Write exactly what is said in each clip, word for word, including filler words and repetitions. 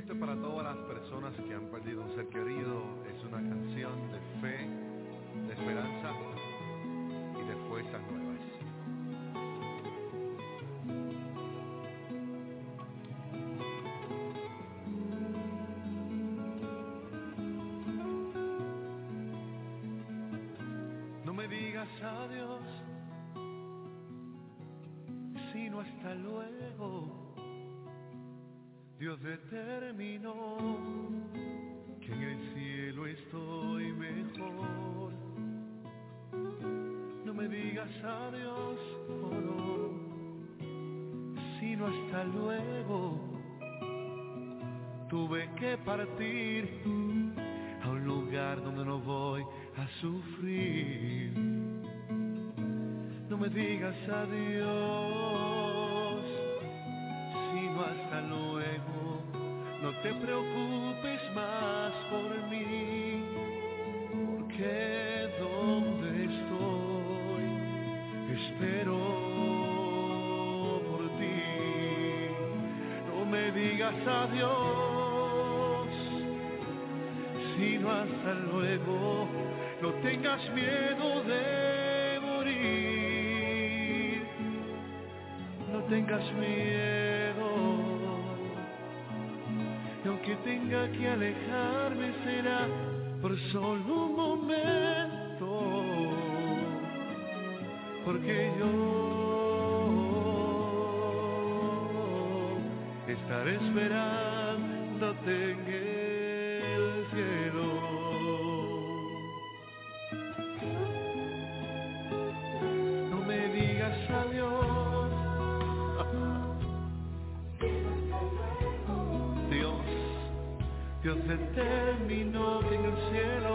Esto es para todas las personas que han perdido un ser querido. Es una canción de fe, de esperanza y de fuerzas nuevas. No me digas adiós, sino hasta luego. Dios determinó que en el cielo estoy mejor. No me digas adiós, oh no, sino hasta luego. Tuve que partir a un lugar donde no voy a sufrir. No me digas adiós, sino hasta luego. No te preocupes más por mí, porque donde estoy espero por ti. No me digas adiós, sino hasta luego. No tengas miedo de morir, no tengas miedo. Y aunque tenga que alejarme será por solo un momento, porque yo estaré esperándote en el cielo. No me digas adiós, Dios, Dios determinó que en el cielo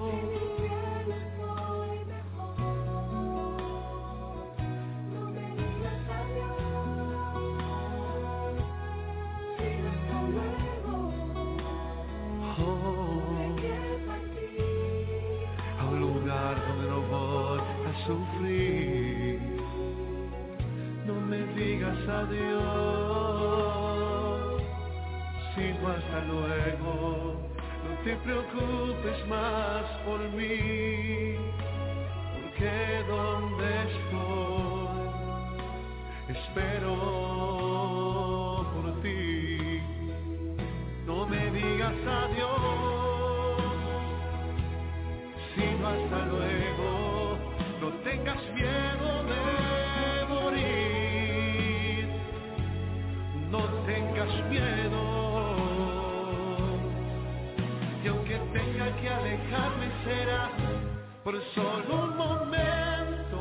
sufrir. No me digas adiós, sino hasta luego. No te preocupes más por mí, porque donde estoy espero por ti. No me digas adiós, sino hasta luego. No tengas miedo de morir, no tengas miedo. Y aunque tenga que alejarme será por solo un momento,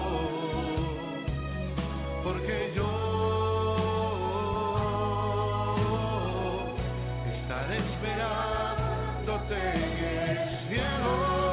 porque yo estaré esperándote en el cielo.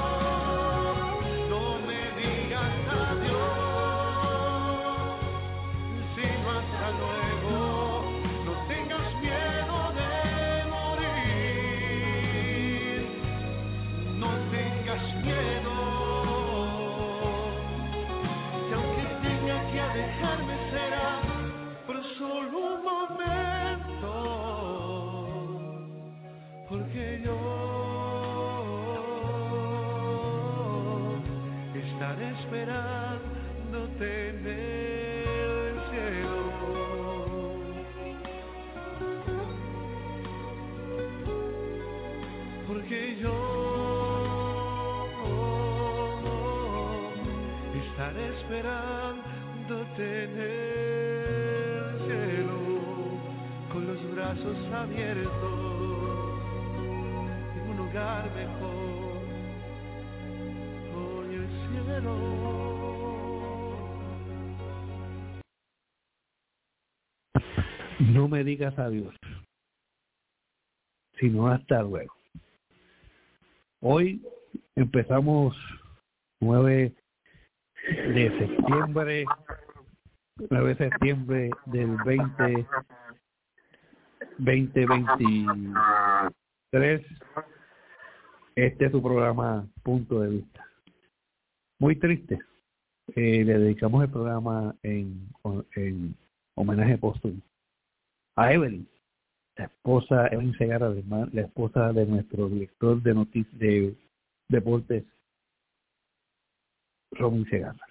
Solo un momento, porque yo estaré esperándote en el cielo. Porque yo estaré esperándote en el con los brazos abiertos en un lugar mejor, hoy el cielo. No me digas adiós, sino hasta luego. Hoy empezamos nueve de septiembre, nueve de septiembre del veinte veintitrés. Este es su programa Punto de Vista. Muy triste. Eh, le dedicamos el programa en, en homenaje póstumo a Evelyn, la esposa Evelyn Segarra, la esposa de nuestro director de noticias de deportes, Robin Segarra.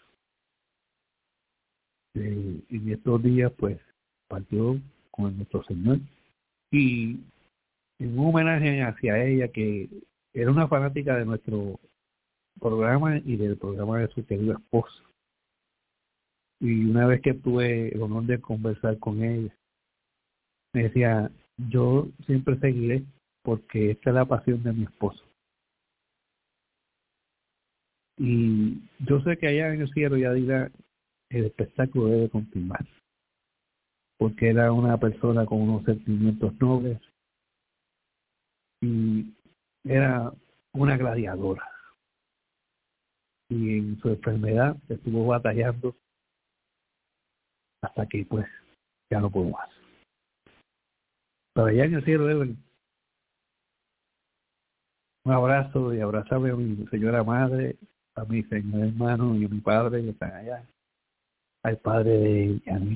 Eh, en estos días, pues, partió con nuestro Señor, y en un homenaje hacia ella, que era una fanática de nuestro programa y del programa de su querido esposo. Y una vez que tuve el honor de conversar con ella, me decía, yo siempre seguiré porque esta es la pasión de mi esposo. Y yo sé que allá en el cielo ya dirá, el espectáculo debe continuar, porque era una persona con unos sentimientos nobles y era una gladiadora. Y en su enfermedad estuvo batallando hasta que pues ya no pudo más. Pero allá en el cielo, Evelyn, un abrazo, y abrazarme a mi señora madre, a mi señor hermano y a mi padre que están allá, al padre de Yanis.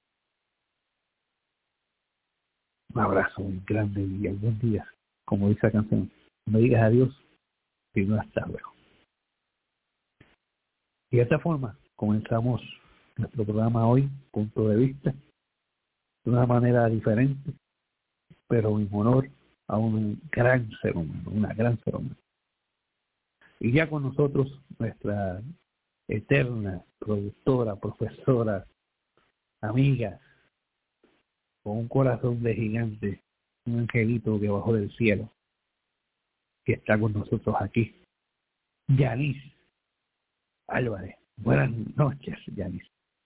Un abrazo muy grande y algún día, como dice la canción, no digas adiós, sino hasta luego. Y de esta forma comenzamos nuestro programa hoy, Punto de Vista, de una manera diferente, pero en honor a un gran ser humano, una gran ser humano. Y ya con nosotros nuestra eterna productora, profesora, amiga, con un corazón de gigante, un angelito que bajó del cielo, que está con nosotros aquí, Yanis Álvarez. Buenas noches, Yanis.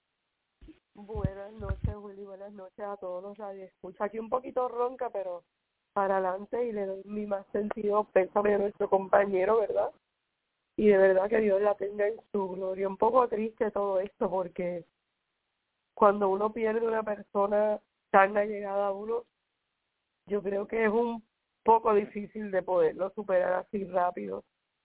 Buenas noches, Willy, buenas noches a todos los radioescuchas. Aquí un poquito ronca, pero para adelante, y le doy mi más sentido pésame a nuestro compañero, ¿verdad? Y de verdad que Dios la tenga en su gloria. Un poco triste todo esto, porque cuando uno pierde una persona tan allegada a uno, yo creo que es un poco difícil de poderlo superar así rápido,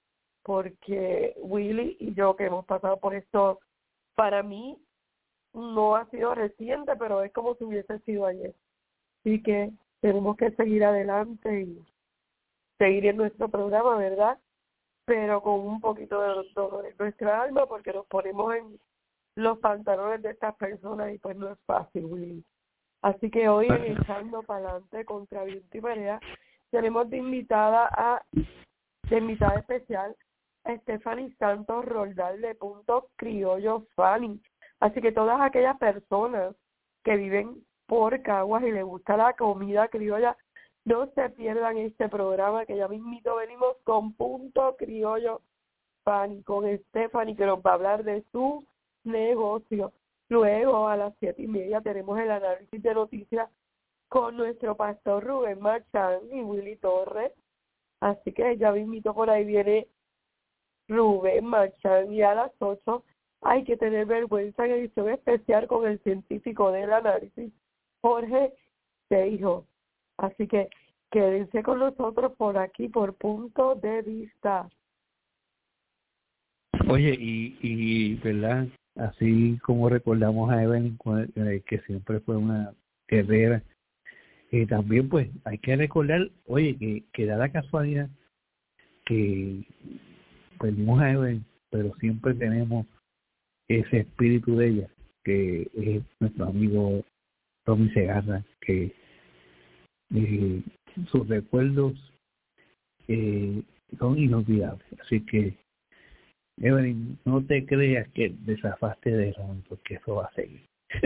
porque Willy y yo que hemos pasado por esto, para mí no ha sido reciente, pero es como si hubiese sido ayer. Así que tenemos que seguir adelante y seguir en nuestro programa, ¿verdad? Pero con un poquito de dolor en nuestra alma, porque nos ponemos en los pantalones de estas personas y pues no es fácil, Willy. Así que hoy, en Echando para Adelante contra Viento y Marea, tenemos de invitada a, de invitada especial a Stephanie Santos Roldán de Punto Criollo Fanny. Así que todas aquellas personas que viven por Caguas y les gusta la comida criolla, no se pierdan este programa, que ya mismito venimos con Punto Criollo Fanny, con Stephanie, que nos va a hablar de su negocio. Luego, a las siete y media, tenemos el análisis de noticias con nuestro pastor Rubén Marchán y Willy Torres. Así que ya mismito por ahí viene Rubén Marchán, y a las ocho hay que tener vergüenza en edición especial con el científico del análisis, Jorge Seijo. Así que quédense con nosotros por aquí, por Punto de Vista. Oye, y, y verdad, así como recordamos a Evelyn, que siempre fue una guerrera, y también pues hay que recordar, oye, que, que da la casualidad que perdimos a Evelyn, pero siempre tenemos ese espíritu de ella, que es nuestro amigo Tommy Segarra, que eh, sus recuerdos eh, son inolvidables. Así que, Evelyn, no te creas que desafaste de Ron, porque eso va a seguir.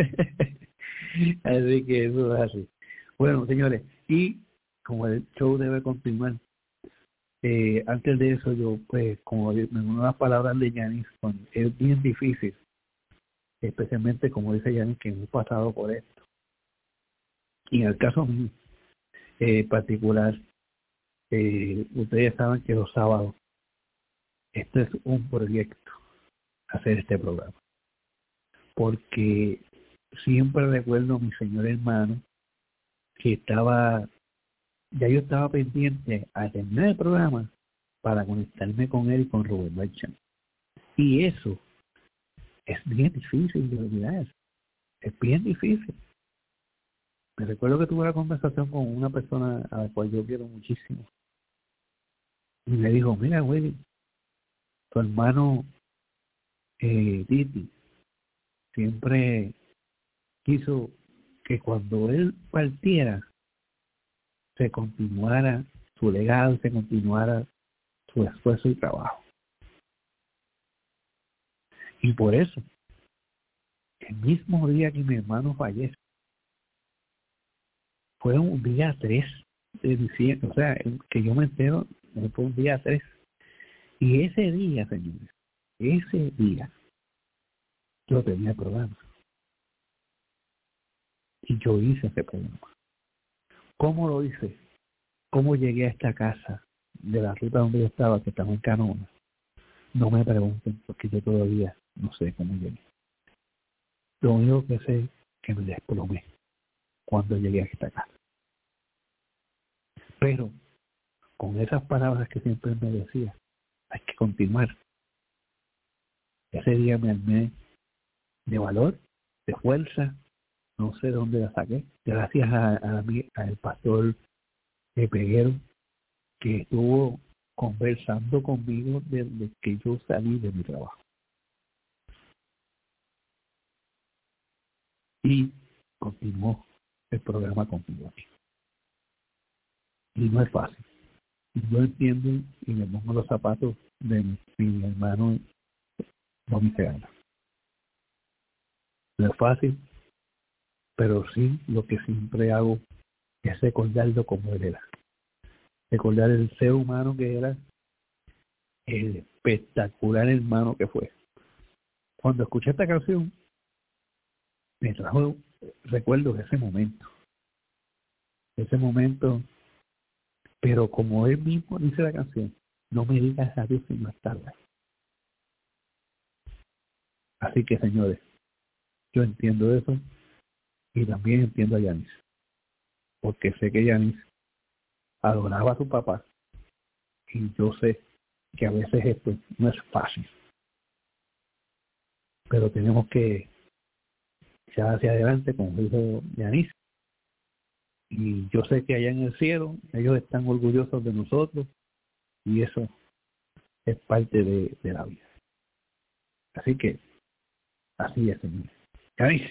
Así que eso es así. Bueno, señores, y como el show debe continuar, eh, antes de eso yo, pues, como en unas palabras de Yanis, es bien difícil, especialmente como dice Yanis, que hemos pasado por esto. Y en el caso mío eh, particular, eh, ustedes saben que los sábados, esto es un proyecto, hacer este programa, porque siempre recuerdo a mi señor hermano que estaba, ya yo estaba pendiente a terminar el programa para conectarme con él y con Rubén Marchán. Y eso es bien difícil de olvidar, es bien difícil. Me recuerdo que tuve una conversación con una persona a la cual yo quiero muchísimo. Y me dijo, mira, Willy, tu hermano eh, Titi siempre quiso que cuando él partiera se continuara su legado, se continuara su esfuerzo y trabajo. Y por eso, el mismo día que mi hermano fallece, fue un día tres de diciembre, o sea, que yo me entero, fue un día tres. Y ese día, señores, ese día, yo tenía el programa. Y yo hice ese programa. ¿Cómo lo hice? ¿Cómo llegué a esta casa de la ruta donde yo estaba, que estaba en Canona? No me pregunten, porque yo todavía no sé cómo llegué. Lo único que sé es que me desplomé cuando llegué a esta casa. Pero con esas palabras que siempre me decía, hay que continuar. Ese día me armé de valor, de fuerza, no sé de dónde la saqué, gracias a, a mí, al pastor de Peguero, que estuvo conversando conmigo desde que yo salí de mi trabajo. Y continuó el programa conmigo aquí. Y no es fácil. Yo entiendo y me pongo los zapatos de mi, mi hermano dominicano. No es fácil, pero sí lo que siempre hago es recordarlo como él era. Recordar el ser humano que era, el espectacular hermano que fue. Cuando escuché esta canción, me trajo recuerdos de ese momento. Ese momento, pero como él mismo dice la canción, no me digas adiós si no es tarde. Así que, señores, yo entiendo eso y también entiendo a Yanis, porque sé que Yanis adoraba a su papá y yo sé que a veces esto no es fácil, pero tenemos que echar hacia adelante, como dijo Yanis, y yo sé que allá en el cielo ellos están orgullosos de nosotros y eso es parte de, de la vida. Así que así es, señor. Yanis,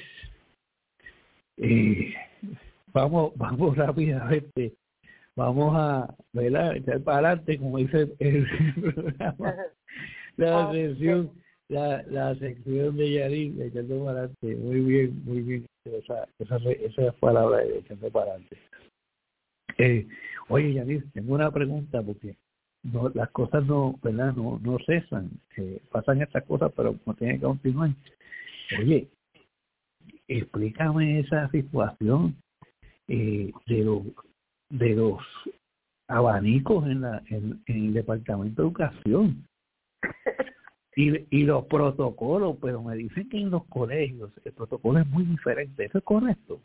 eh, vamos vamos rápidamente, vamos a ¿verdad? Echar para adelante, como dice el programa, la sección, la, la sección de Yanis, echando para adelante. Muy bien, muy bien, esa, esa, esa palabra de echando para adelante. Eh, oye, Yanis, tengo una pregunta, porque no, las cosas no, ¿verdad? No, no cesan, eh, pasan estas cosas, pero no tienen que continuar. Oye, explícame esa situación eh, de los de los abanicos en la en, en el departamento de educación y, y los protocolos, pero me dicen que en los colegios el protocolo es muy diferente. ¿Eso es correcto?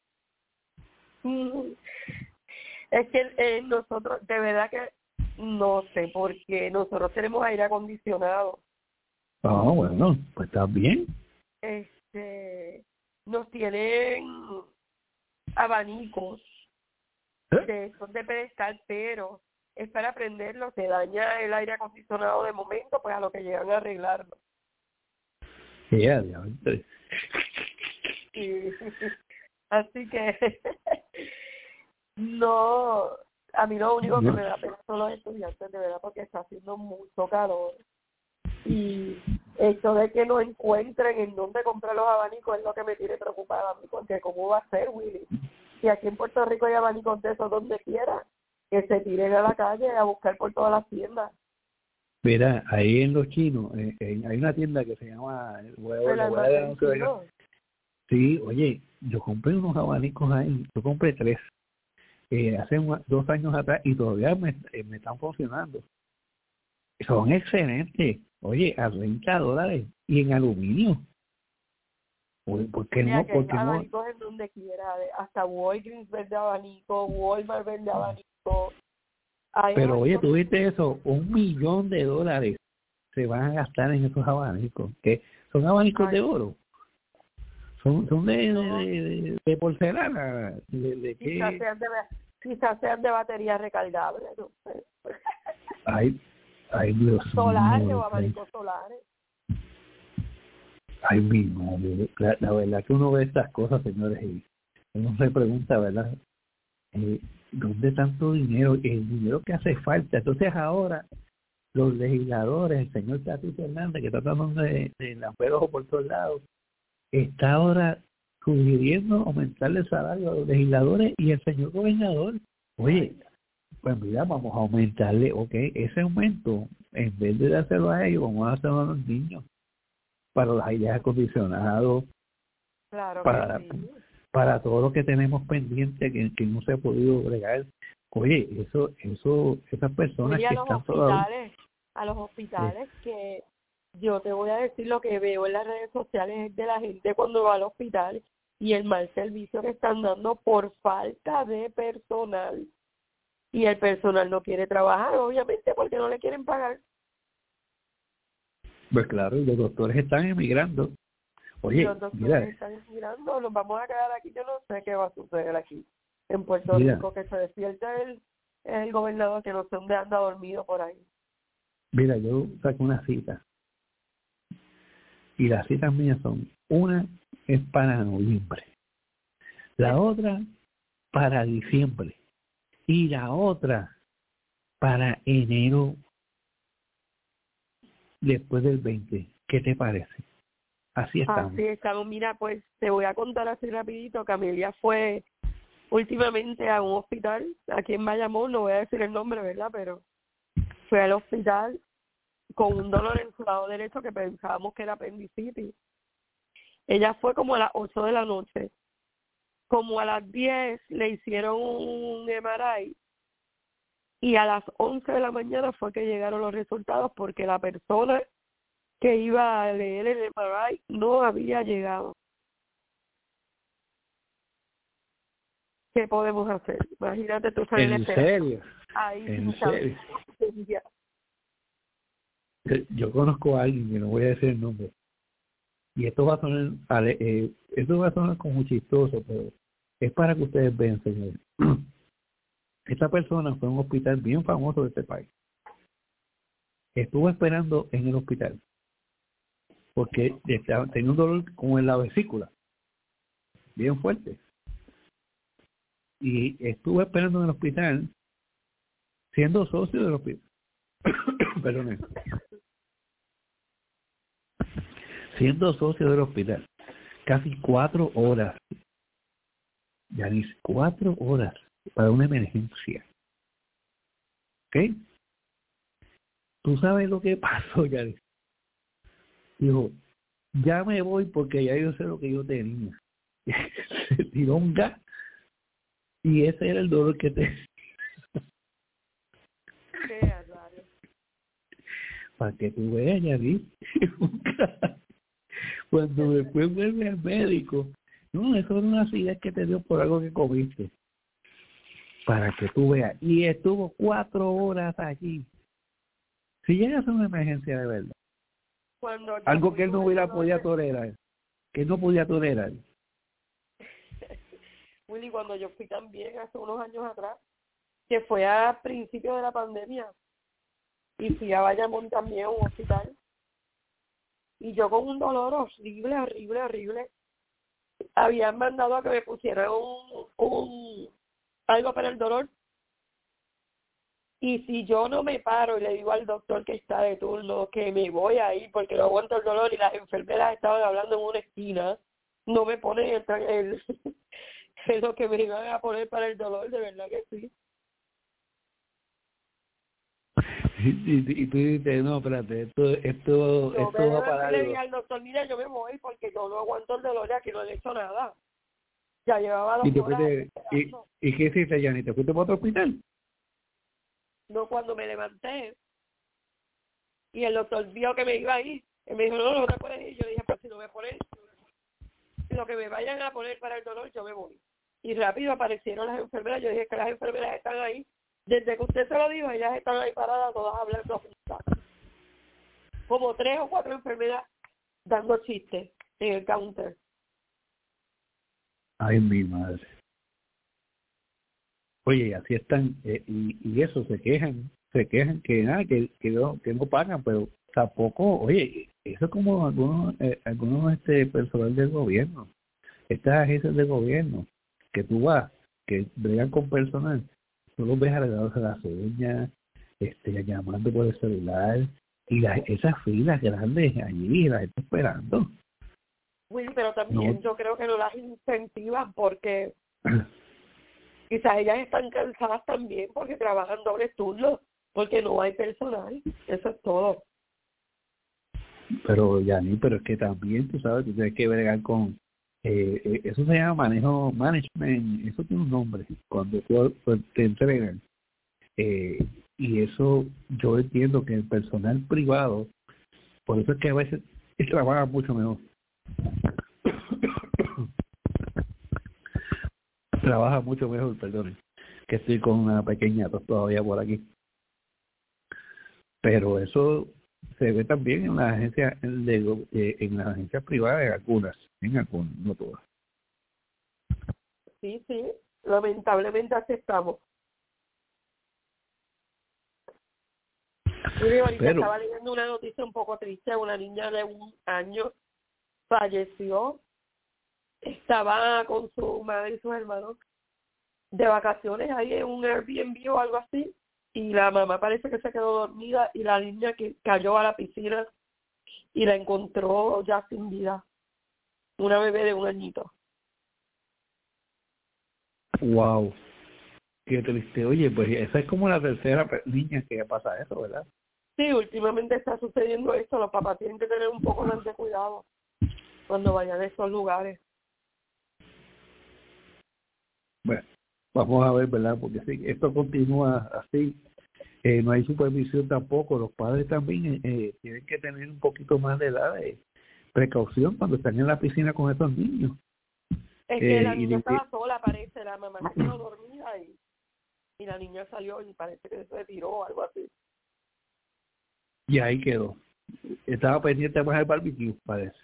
Es que eh, nosotros, de verdad que no sé, porque nosotros tenemos aire acondicionado. Ah, bueno, pues está bien. Este, nos tienen abanicos ¿Eh? de esos de pedestal, pero es para prenderlo, se daña el aire acondicionado de momento, pues a lo que llegan a arreglarlo. Yeah, yeah. Sí. Así que no, a mí lo único que me da pena son los estudiantes, de verdad, porque está haciendo mucho calor. Y esto de que no encuentren en dónde comprar los abanicos es lo que me tiene preocupada a mí, porque ¿cómo va a ser, Willy? Si aquí en Puerto Rico hay abanicos de esos donde quiera, que se tiren a la calle a buscar por todas las tiendas. Mira, ahí en los chinos, eh, eh, hay una tienda que se llama Huevo, El almacén chino. Sí, oye, yo compré unos abanicos ahí, yo compré tres, eh, hace un, dos años atrás y todavía me, eh, me están funcionando. Son excelentes, oye, a treinta dólares y en aluminio. ¿Por qué Mira no? que ¿Por qué no? abanicos en donde quiera, de- hasta Walgreens vende abanico, Walmart vende abanico. Hay Pero oye, abanicos. tú viste eso, un millón de dólares se van a gastar en esos abanicos, que son abanicos Ay. de oro. son, son de, de, de, de porcelana. ¿De, de quizás, qué? sean de, quizás sean de batería recargable, no sé. Ay, ay, Dios Solares mío, o abanicos solares. Ay, mi madre. La, la verdad que uno ve estas cosas, señores, y uno se pregunta, ¿verdad? Eh, ¿Dónde tanto dinero? El dinero que hace falta. Entonces ahora los legisladores, el señor Tatito Hernández, que está tratando de, de lamperos por todos lados, está ahora sugiriendo aumentarle el salario a los legisladores y el señor gobernador. Oye, pues mira, vamos a aumentarle, ok, ese aumento, en vez de dárselo a ellos, vamos a dárselo a los niños, para los aires acondicionados, claro para, que sí. para todo lo que tenemos pendiente que, que no se ha podido bregar. Oye, eso, eso, esas personas Oye, a que los están todavía... hospitales, a los hospitales Sí. que yo te voy a decir lo que veo en las redes sociales es de la gente cuando va al hospital y el mal servicio que están dando por falta de personal. Y el personal no quiere trabajar, obviamente, porque no le quieren pagar. Pues claro, los doctores están emigrando. Oye, Y los doctores mira, están mirando, nos vamos a quedar aquí, yo no sé qué va a suceder aquí en Puerto mira, Rico, que se despierta el, el gobernador que no sé dónde anda dormido por ahí. mira, yo saco una cita y las citas mías son, una es para noviembre, la otra para diciembre y la otra para enero después del veinte. ¿Qué te parece? Así estamos. Así estamos, mira, pues te voy a contar así rapidito, Camelia fue últimamente a un hospital aquí en Bayamón, no voy a decir el nombre, ¿verdad? Pero fue al hospital con un dolor en su lado derecho que pensábamos que era apendicitis. Ella fue como a las ocho de la noche. Como a las diez le hicieron un M R I y a las once de la mañana fue que llegaron los resultados porque la persona que iba a leer el M R I no había llegado. ¿Qué podemos hacer? Imagínate tú salir ¿En serio? ahí ¿En sin serio? saber. Yo conozco a alguien, que no voy a decir el nombre, y esto va a sonar, ale- eh, esto va a sonar como chistoso, pero es para que ustedes vean, señores. Esta persona fue a un hospital bien famoso de este país. Estuvo esperando en el hospital porque estaba- tenía un dolor como en la vesícula, bien fuerte. Y estuvo esperando en el hospital siendo socio del hospital. Perdón. Siendo socio del hospital. Casi cuatro horas. Ya dice, cuatro horas para una emergencia. ¿Ok? ¿Tú sabes lo que pasó, Yaris? Dijo, ya me voy porque ya yo sé lo que yo tenía. Se tiró un gas y ese era el dolor que tenía. Qué raro. Para que tú veas, Yaris. Cuando después vuelve al médico, no, eso era una acidez que te dio por algo que comiste. Para que tú veas. Y estuvo cuatro horas allí. Si llega a ser una emergencia de verdad. Cuando Algo que él no hubiera podido tolerar. Que él no podía tolerar. Willy, cuando yo fui también hace unos años atrás, que fue a principios de la pandemia, y fui a Bayamón también a un hospital, y yo con un dolor horrible, horrible, horrible, habían mandado a que me pusieran un, un algo para el dolor, y si yo no me paro y le digo al doctor que está de turno que me voy a ir porque no aguanto el dolor y las enfermeras estaban hablando en una esquina, no me ponen el, el, el lo que me iban a poner para el dolor, de verdad que sí. Y, y, y tú dices, no, espérate, esto, esto, Yo esto va me para levanté y le algo. dije al doctor, mira, yo me voy porque yo no aguanto el dolor y aquí no le he hecho nada. Ya llevaba Y dos te horas fuiste, y, esperando. ¿y qué hiciste, Yanni? ¿Te fuiste para otro hospital? No, cuando me levanté y el doctor vio que me iba a ir, él me dijo, no, no te puedes ir. Yo dije, pues si no me ponen lo que me vayan a poner para el dolor, yo me voy. Y rápido aparecieron las enfermeras. Yo dije que las enfermeras están ahí. Desde que usted se lo dijo, ellas están ahí paradas, todas hablando juntas. Como tres o cuatro enfermeras dando chistes en el counter. Ay, mi madre. Oye, así están, eh, y, y eso, se quejan, se quejan que nada, que, que, no, que no pagan, pero tampoco, oye, eso es como algunos, eh, algunos este personal del gobierno, estas agencias de gobierno, que tú vas, que bregan con personal, tú los ves arreglados a las uñas, este, llamando por el celular, y la, esas filas grandes allí, la gente esperando. Will, pero también no. Yo creo que no las incentivan porque quizás ellas están cansadas también porque trabajan doble turno, porque no hay personal, eso es todo. Pero, Yani, pero es que también, tú sabes, tú tienes que bregar con, eh, eh, eso se llama manejo, management, eso tiene un nombre, cuando tú, pues, te entregan. Eh, y eso yo entiendo que el personal privado, por eso es que a veces trabaja mucho mejor. trabaja mucho mejor, perdón, que estoy con una pequeña tos todavía por aquí. Pero eso se ve también en las agencias de, eh, en las agencias privadas, en algunas, en algunas, no todas. Sí, sí, lamentablemente aceptamos. Y ahorita Pero, estaba leyendo una noticia un poco triste, una niña de un año falleció, estaba con su madre y sus hermanos de vacaciones ahí en un Airbnb o algo así, y la mamá parece que se quedó dormida y la niña que cayó a la piscina y la encontró ya sin vida, una bebé de un añito. Wow, qué triste. Oye, pues esa es como la tercera niña que pasa eso, ¿verdad? Sí, últimamente está sucediendo esto, los papás tienen que tener un poco más de cuidado cuando vayan a estos lugares. Bueno, vamos a ver, ¿verdad? Porque si esto continúa así, eh, no hay supervisión tampoco, los padres también eh, tienen que tener un poquito más de edad de precaución cuando están en la piscina con estos niños. Es que eh, la niña y, estaba y, sola, parece, la mamá se quedó dormida y, y la niña salió y parece que se tiró o algo así. Y ahí quedó. Estaba pendiente más del barbecue, parece.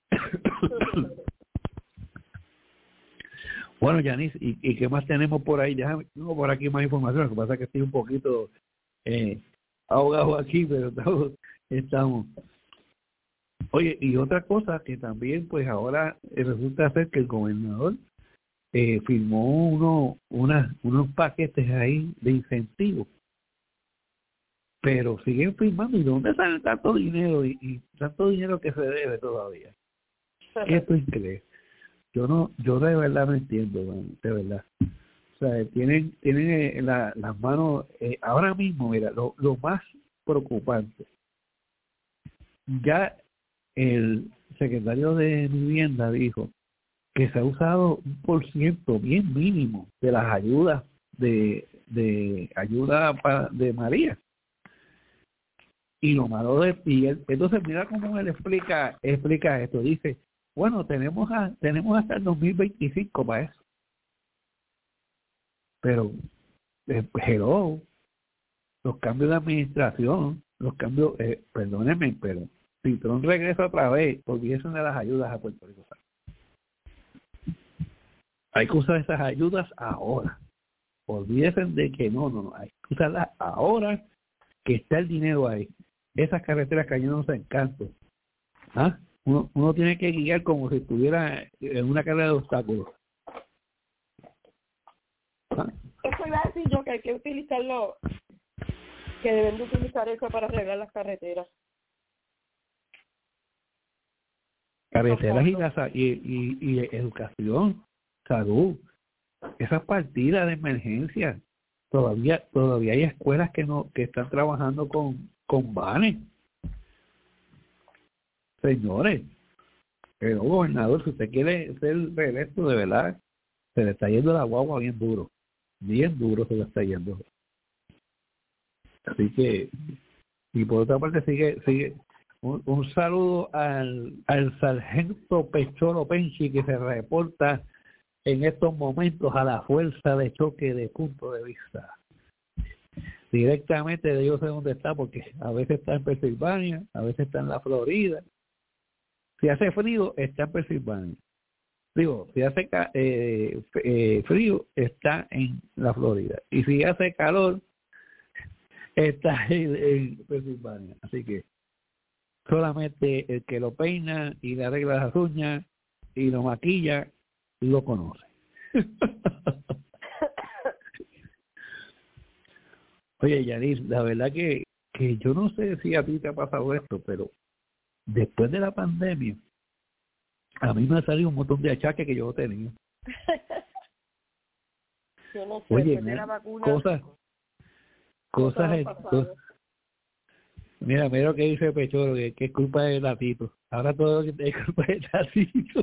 Bueno, Yanis, ¿y, ¿y qué más tenemos por ahí? Déjame, tengo por aquí más información. Lo que pasa es que estoy un poquito eh, ahogado aquí, pero estamos, estamos. Oye, y otra cosa que también, pues ahora resulta ser que el gobernador eh, firmó uno, una, unos paquetes ahí de incentivos, pero siguen firmando. ¿Y dónde sale tanto dinero? Y, y tanto dinero que se debe todavía. ¿Qué tú crees? Yo no, yo de verdad no entiendo, man, de verdad. O sea, tienen, tienen eh, la, las manos, eh, ahora mismo, mira, lo, lo más preocupante, ya el secretario de Vivienda dijo que se ha usado un por ciento bien mínimo de las ayudas de, de ayuda para, de María. Y lo malo de y él, entonces mira cómo él explica, explica esto, dice, bueno, tenemos a, tenemos hasta el dos mil veinticinco para eso. Pero, eh, hello, los cambios de administración, los cambios, eh, perdónenme, pero si Trump regresa otra vez, olvídense de las ayudas a Puerto Rico. Hay que usar esas ayudas ahora. Olvídense de que no, no, no, hay que usarlas ahora que está el dinero ahí. Esas carreteras cayéndose en canto. ¿Ah? Uno, uno tiene que guiar como si estuviera en una carrera de obstáculos. ¿Ah? Eso iba a decir yo, que hay que utilizarlo, que deben de utilizar eso para arreglar las carreteras. Carreteras y, la, y, y, y educación, salud, esas partidas de emergencia. Todavía todavía hay escuelas que no que están trabajando con, con vanes. Señores, el gobernador, si usted quiere ser reelecto de verdad, se le está yendo la guagua bien duro. Bien duro se le está yendo. Así que, y por otra parte sigue, sigue un, un saludo al, al sargento Pecholo Penchi que se reporta en estos momentos a la fuerza de choque de punto de vista. Directamente de yo sé dónde está, porque a veces está en Pensilvania, a veces está en la Florida. Si hace frío, está en Pensilvania. Digo, si hace ca- eh, eh, frío, está en la Florida. Y si hace calor, está en, en Pensilvania. Así que solamente el que lo peina y le arregla las uñas y lo maquilla, lo conoce. Oye, Yanis, la verdad que, que yo no sé si a ti te ha pasado esto, pero después de la pandemia, a mí me ha salido un montón de achaques que yo tenía. Yo no sé, Oye, después de la vacuna, cosas, cosas, cosas han cosas. Mira, mira lo que dice Pechoro, que, que es culpa de Tatito. Ahora todo lo que es culpa de Tatito.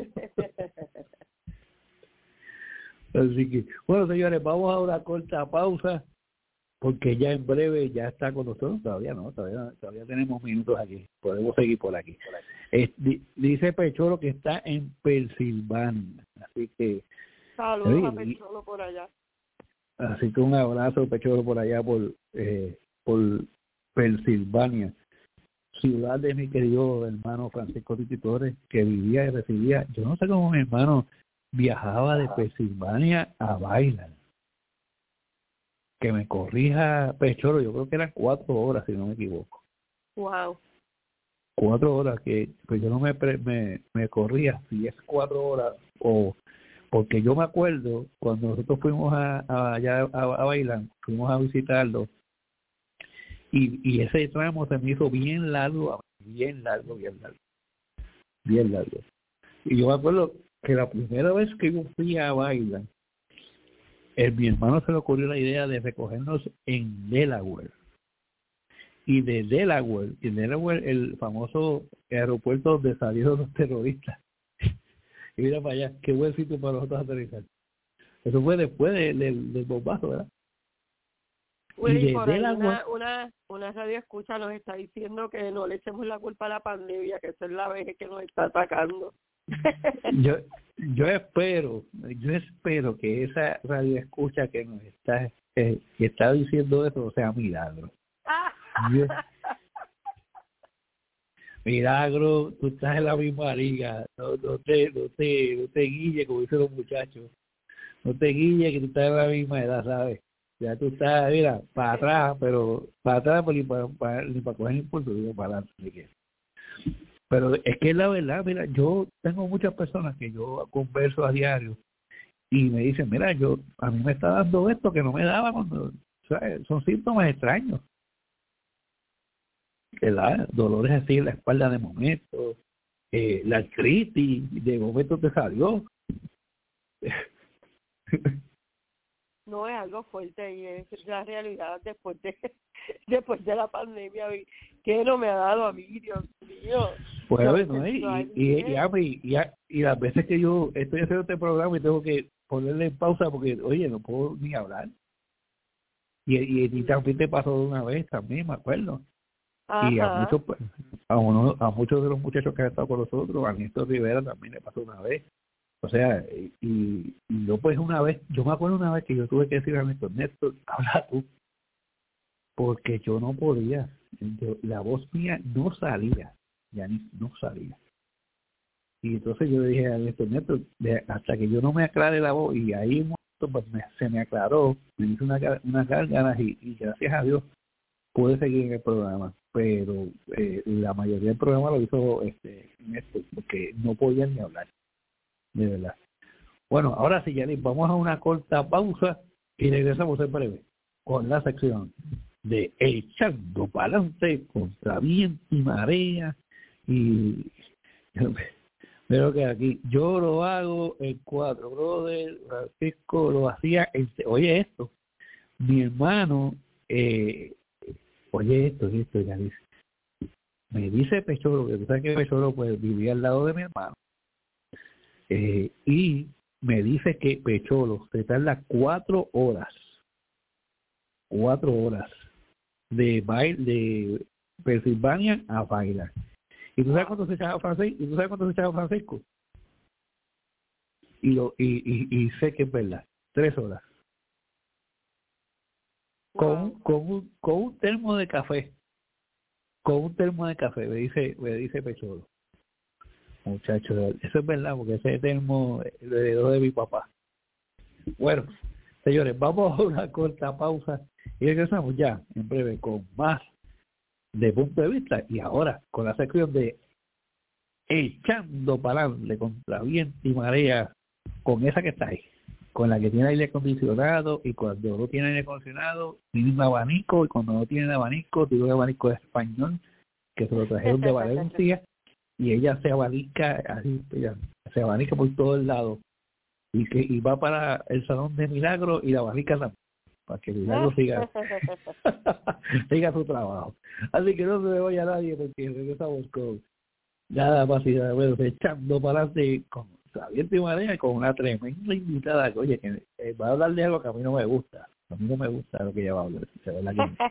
Así que, bueno, señores, vamos a una corta pausa, porque ya en breve ya está con nosotros. Todavía no, todavía, todavía tenemos minutos aquí. Podemos seguir por aquí. Es, di, dice Pechoro que está en Pensilvania. Así que... Saludos oye, a Pecholo por allá. Así que un abrazo, Pechoro, por allá, por, eh, por Pensilvania, ciudad de mi querido hermano Francisco Titi Torres, que vivía y residía. Yo no sé cómo mi hermano viajaba de Pensilvania a bailar. Que me corrija Pechoro, yo creo que eran cuatro horas, si no me equivoco. Wow. Cuatro horas, que pues yo no me, pre, me, me corría si es cuatro horas o... Porque yo me acuerdo cuando nosotros fuimos a, a, allá a, a bailar, fuimos a visitarlo, y, y ese tramo se me hizo bien largo, bien largo, bien largo, bien largo. Y yo me acuerdo que la primera vez que yo fui a bailar, el, mi hermano se le ocurrió la idea de recogernos en Delaware. Y de Delaware, y en Delaware, el famoso aeropuerto donde salieron los terroristas. Y mira para allá, qué buen sitio para nosotros aterrizar. Eso fue después de, de, del bombazo, ¿verdad? Willy, y por de ahí la una, una, una radio escucha nos está diciendo que no le echemos la culpa a la pandemia, que esa es la vejez que nos está atacando. yo yo espero, yo espero que esa radio escucha que nos está eh, que está diciendo eso sea Milagro. Yo, Milagro, tú estás en la misma liga, no, no te, no te, no te guille como dicen los muchachos, no te guille que tú estás en la misma edad, ¿sabes? Ya tú estás, mira, para atrás, pero para atrás, pero ni para, para, ni para coger impulso, digo, para adelante. Pero es que la verdad, mira, yo tengo muchas personas que yo converso a diario y me dicen, mira, yo a mí me está dando esto que no me daba cuando, ¿sabes? Son síntomas extraños. ¿Verdad? Dolores así en la espalda de momento, eh, la artritis de momento te salió. No es algo fuerte y es la realidad después de después de la pandemia que no me ha dado a mí, Dios mío. Pues Yo bueno, y, y, y, y, y, y las veces que yo estoy haciendo este programa y tengo que ponerle en pausa porque, oye, no puedo ni hablar. Y, y, y también te pasó de una vez también, me acuerdo. Ajá. Y a muchos a, uno, a muchos de los muchachos que han estado con nosotros, a Néstor Rivera también le pasó una vez. O sea, y, y yo pues una vez, yo me acuerdo una vez que yo tuve que decir a Néstor, Néstor, habla tú, porque yo no podía, yo, la voz mía no salía, ya ni no salía. Y entonces yo le dije a Néstor, Néstor, hasta que yo no me aclare la voz, y ahí un momento, pues me, se me aclaró, me hice una, unas ganas y, y gracias a Dios pude seguir en el programa, pero eh, la mayoría del programa lo hizo este Néstor, porque no podía ni hablar. De verdad. Bueno, ahora sí, Yanis, vamos a una corta pausa y regresamos en breve con la sección de Echando Pa'lante contra viento y marea. Y veo que aquí yo lo hago en cuatro, brother. Francisco lo hacía en... Oye esto, mi hermano, eh, oye esto, esto, Yanis. Me dice Pechoro, que tú sabes que Pechoro pues vivía al lado de mi hermano. Eh, y me dice que Pecholo se tarda cuatro horas, cuatro horas de baile de Pensilvania a bailar. ¿Y tú sabes cuánto se echaba Francisco? ¿Y tú sabes cuánto se echaba Francisco? Y, lo, y, y, y sé que es verdad, tres horas. Con, wow. con, un, con un termo de café, con un termo de café, me dice, me dice Pecholo. muchachos, eso es verdad, porque ese termo lo heredó de mi papá. Bueno, señores, vamos a una corta pausa y regresamos ya en breve con más de Punto de Vista, y ahora con la sección de Echando para adelante contra viento y marea, con esa que está ahí, con la que tiene aire acondicionado, y cuando no tiene aire acondicionado tiene un abanico, y cuando no tiene abanico tiene un abanico de español que se lo trajeron de Valencia, y ella se abanica así, ella se abanica por todo el lado, y que y va para el Salón de Milagro y la abanica también, para que el Milagro siga siga su trabajo. Así que no se me vaya nadie, porque regresamos con nada más y nada menos, Echando para adelante con Viento y Marea, con una tremenda invitada que, oye, que eh, va a hablar de algo que a mí no me gusta. A mí no me gusta lo que ella va a hablar, de verdad que no.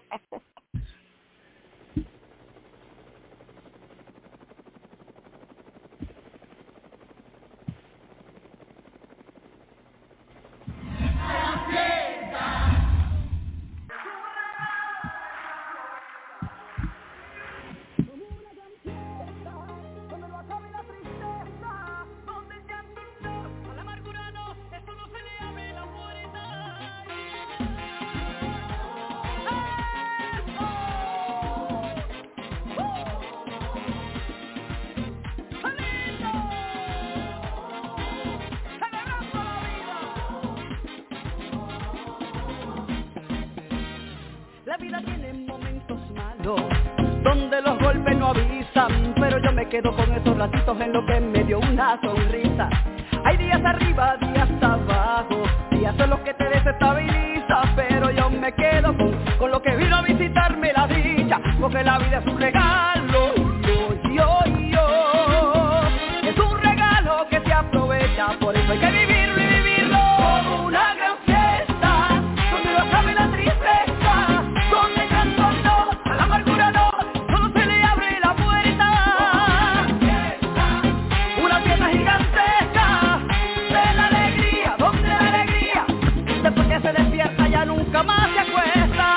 La vida tiene momentos malos, donde los golpes no avisan, pero yo me quedo con esos ratitos en lo que me dio una sonrisa. Hay días arriba, días abajo, días en los que te desestabiliza, pero yo me quedo con, con lo que vino a visitarme la dicha, porque la vida es un regalo, yo, yo, yo, es un regalo que se aprovecha, por eso hay que vivirlo y vivirlo como una gran fiesta, donde no cabe la tristeza, donde canto no, a la amargura no, solo se le abre la puerta, una fiesta gigantesca de la alegría, donde la alegría, después que se despierta ya nunca más se acuesta.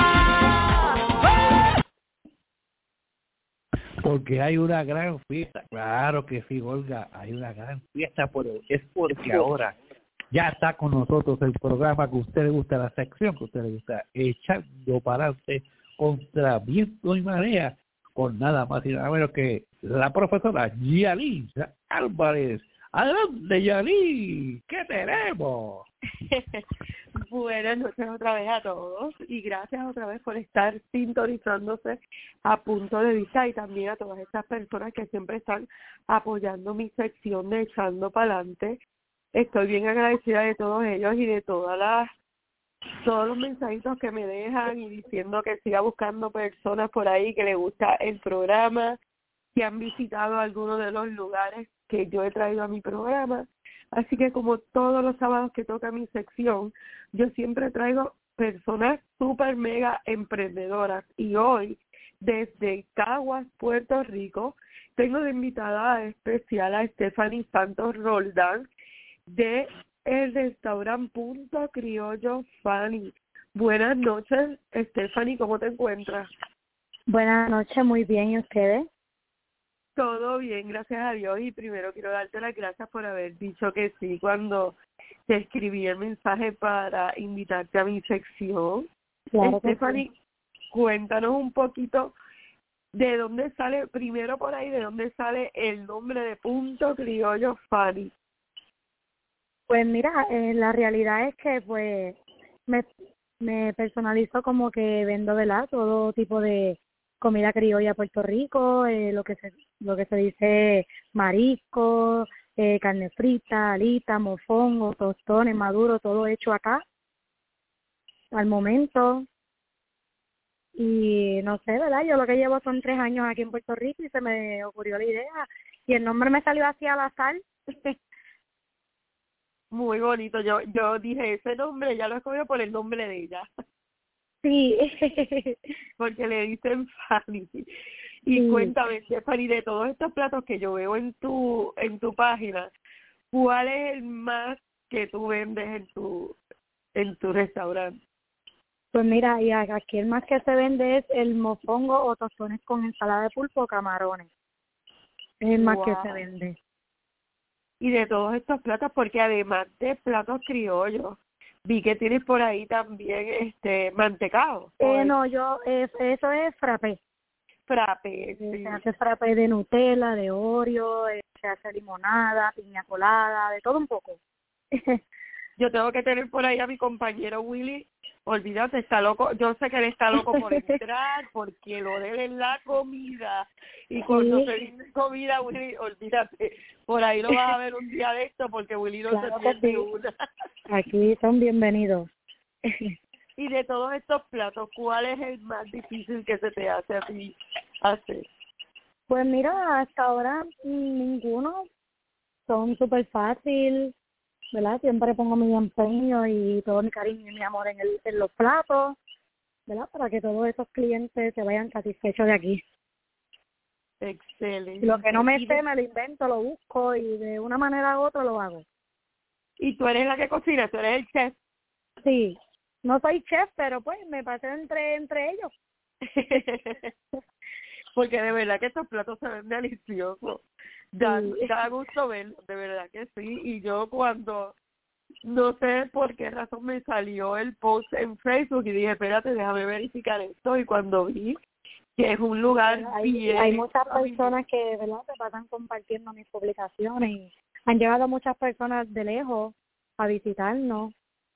Porque hay una gran fiesta, claro que sí, Olga, hay una gran fiesta, pero es porque ahora ya está con nosotros el programa que a usted le gusta, la sección que a usted le gusta, Echando para adelante contra viento y marea, con nada más y nada menos que la profesora Yalí Álvarez. Adelante, Yalí, ¿qué tenemos? Buenas noches otra vez a todos y gracias otra vez por estar sintonizándose a Punto de Vista, y también a todas estas personas que siempre están apoyando mi sección de Echando para adelante. Estoy bien agradecida de todos ellos y de todas las todos los mensajitos que me dejan y diciendo que siga buscando personas por ahí que les gusta el programa, que han visitado algunos de los lugares que yo he traído a mi programa. Así que como todos los sábados que toca mi sección, yo siempre traigo personas súper mega emprendedoras. Y hoy, desde Caguas, Puerto Rico, tengo de invitada especial a Stephanie Santos Roldán de el restaurante Punto Criollo Fanny. Buenas noches, Stephanie, ¿cómo te encuentras? Buenas noches, muy bien, ¿y ustedes? Todo bien, gracias a Dios, y primero quiero darte las gracias por haber dicho que sí cuando te escribí el mensaje para invitarte a mi sección. Claro que Stephanie, sí. Cuéntanos un poquito de dónde sale, primero por ahí, de dónde sale el nombre de Punto Criollo Fanny. Pues mira, eh, la realidad es que pues me, me personalizo como que vendo, ¿verdad?, todo tipo de comida criolla de Puerto Rico, eh, lo que se lo que se dice marisco, eh, carne frita, alita, mofongo, tostones, maduro, todo hecho acá al momento. Y no sé, ¿verdad? Yo lo que llevo son tres años aquí en Puerto Rico y se me ocurrió la idea y el nombre me salió así al azar. Muy bonito. Yo yo dije, ese nombre ya lo escogí por el nombre de ella. Sí. Porque le dicen Fanny. Y sí. Cuéntame, Stephanie, de todos estos platos que yo veo en tu en tu página, ¿cuál es el más que tú vendes en tu en tu restaurante? Pues mira, y aquí el más que se vende es el mofongo o tostones con ensalada de pulpo o camarones. Es el más Wow. que se vende. y de todos estos platos, porque además de platos criollos, vi que tienes por ahí también este mantecado. Eh, no, yo, eh, eso es frappé. Frappé, Eh, sí. Se hace frappé de Nutella, de Oreo, eh, se hace limonada, piña colada, de todo un poco. Yo tengo que tener por ahí a mi compañero Willy. Olvídate, está loco. Yo sé que él está loco por entrar porque lo de él es la comida. Y cuando Sí. se dice comida, Willy, olvídate. Por ahí lo vas a ver un día de esto porque Willy no Claro se que pierde sí. una. Aquí son bienvenidos. Y de todos estos platos, ¿cuál es el más difícil que se te hace a ti hacer? Pues mira, hasta ahora mm, ninguno. Son súper fácil, ¿verdad? Siempre pongo mi empeño y todo mi cariño y mi amor en, el, en los platos, ¿verdad? Para que todos esos clientes se vayan satisfechos de aquí. Excelente. Y lo que no me Y sé, de- me lo invento, lo busco y de una manera u otra lo hago. Y tú eres la que cocina, tú eres el chef. Sí, no soy chef, pero pues me pasé entre entre ellos. Porque de verdad que estos platos se ven deliciosos. Da, Sí. da gusto verlos, de verdad que sí. Y yo cuando, no sé por qué razón me salió el post en Facebook y dije, espérate, déjame verificar esto. Y cuando vi que es un lugar Hay, bien... hay muchas familiar. personas que, ¿verdad?, se pasan compartiendo mis publicaciones y han llevado a muchas personas de lejos a visitarnos.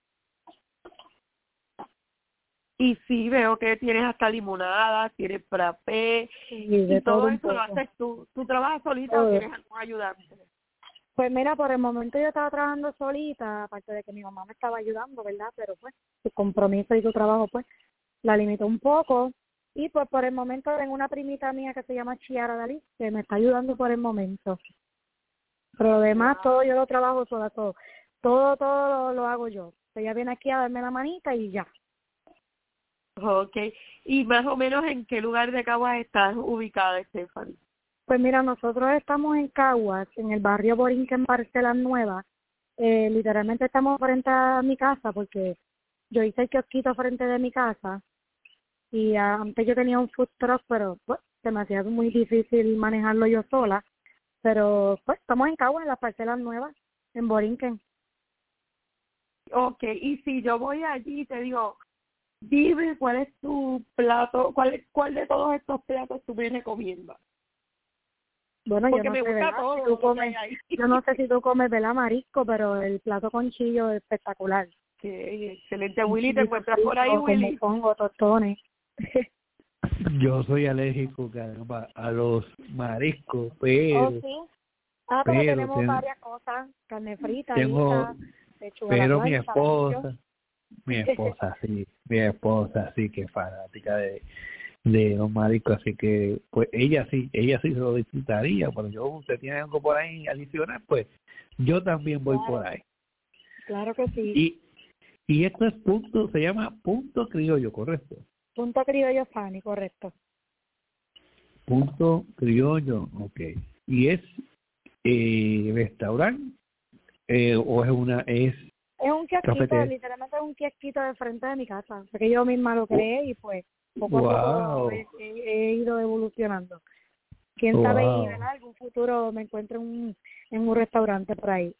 Y sí, veo que tienes hasta limonada, tienes frappé, Y y de todo todo un eso lo poco. haces tú. ¿Tú trabajas solita Todo. o tienes algún ayudante? Pues mira, por el momento yo estaba trabajando solita, aparte de que mi mamá me estaba ayudando, ¿verdad? Pero pues su compromiso y su trabajo pues la limitó un poco. Y pues por el momento tengo una primita mía que se llama Chiara Dalí, que me está ayudando por el momento. Pero lo demás todo yo lo trabajo sola, todo. Todo, todo lo, lo hago yo. Ella viene aquí a darme la manita y ya. Ok. ¿Y más o menos en qué lugar de Caguas estás ubicada, Stephanie? Pues mira, nosotros estamos en Caguas, en el barrio Borinquen, Parcelas Nuevas. Eh, literalmente estamos frente a mi casa porque yo hice el kiosquito frente de mi casa y ah, antes yo tenía un food truck, pero pues se me hacía muy difícil manejarlo yo sola. Pero pues estamos en Caguas, en las Parcelas Nuevas, en Borinquen. Ok, y si yo voy allí y te digo, dime cuál es tu plato, cuál, es- cuál de todos estos platos tú me recomiendas. Bueno, yo Porque no me sé, gusta ¿verdad? todo Si lo tú que comes, hay ahí. yo no sé si tú comes, ¿verdad, marisco? Pero el plato con chillo es espectacular. Ok, excelente. Un Willy, ¿te chillo encuentras por ahí, frito, Willy? Como pongo tostones. Yo soy alérgico, caramba, a los mariscos, Oh, pero, sí. Ah, pero pero tenemos ten- varias cosas. Carne frita, tengo, guisa, lechuga a la pero mi plancha, barbecue. esposa, mi esposa sí, mi esposa sí que es fanática de, de los mariscos, así que pues ella sí, ella sí se lo disfrutaría, pero yo, usted tiene algo por ahí adicional, pues yo también voy Claro. por ahí. Claro que sí. Y y esto es punto, se llama Punto Criollo, ¿correcto? Punto criollo Fanny, correcto. Punto Criollo, ok. Y es eh, restaurante eh, o es una es Es un kiosquito, cafetería. literalmente es un kiosquito de frente de mi casa. Porque yo misma lo creé y pues poco a Wow. poco he, he- he ido evolucionando. Quién sabe, y Wow. en algún futuro me encuentro en un, en un restaurante por ahí.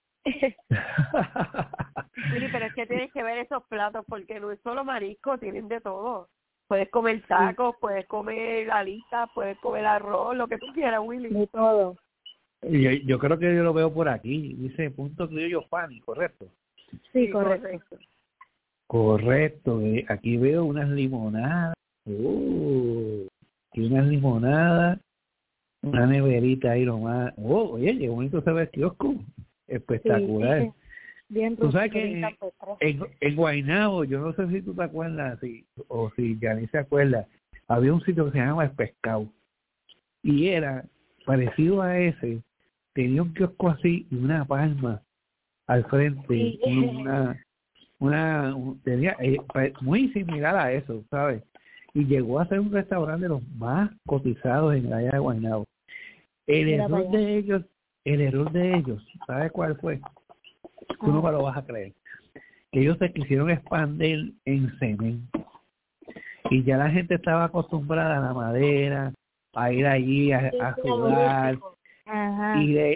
Willy, pero es que tienes que ver esos platos porque no es solo marisco, tienen de todo. Puedes comer tacos, puedes comer alitas, puedes comer arroz, lo que tú quieras, Willy. De todo. yo, yo creo que yo lo veo por aquí, dice Punto Criollo Fanny, ¿correcto? Sí, Sí, correcto. correcto. Correcto, eh, aquí veo unas limonadas, uh, aquí unas limonadas, una neverita ahí nomás, oh, oye, qué bonito se ve el kiosco, espectacular. Sí. Bien Tú sabes rústico, bien que campestre. en, en Guaynabo, yo no sé si tú te acuerdas si, o si Yanis se acuerda, había un sitio que se llama El Pescado y era parecido a ese, tenía un kiosco así y una palma al frente, Sí. una, una, un- tenía eh, pa- muy similar a eso, ¿sabes? Y llegó a ser un restaurante de los más cotizados en la área de Guaynabo. El Mira para error allá. de ellos, el error de ellos, ¿sabes cuál fue? Tú no me lo vas a creer. Ellos se quisieron expandir en cemento y ya la gente estaba acostumbrada a la madera, a ir allí a, a sudar Ajá. y de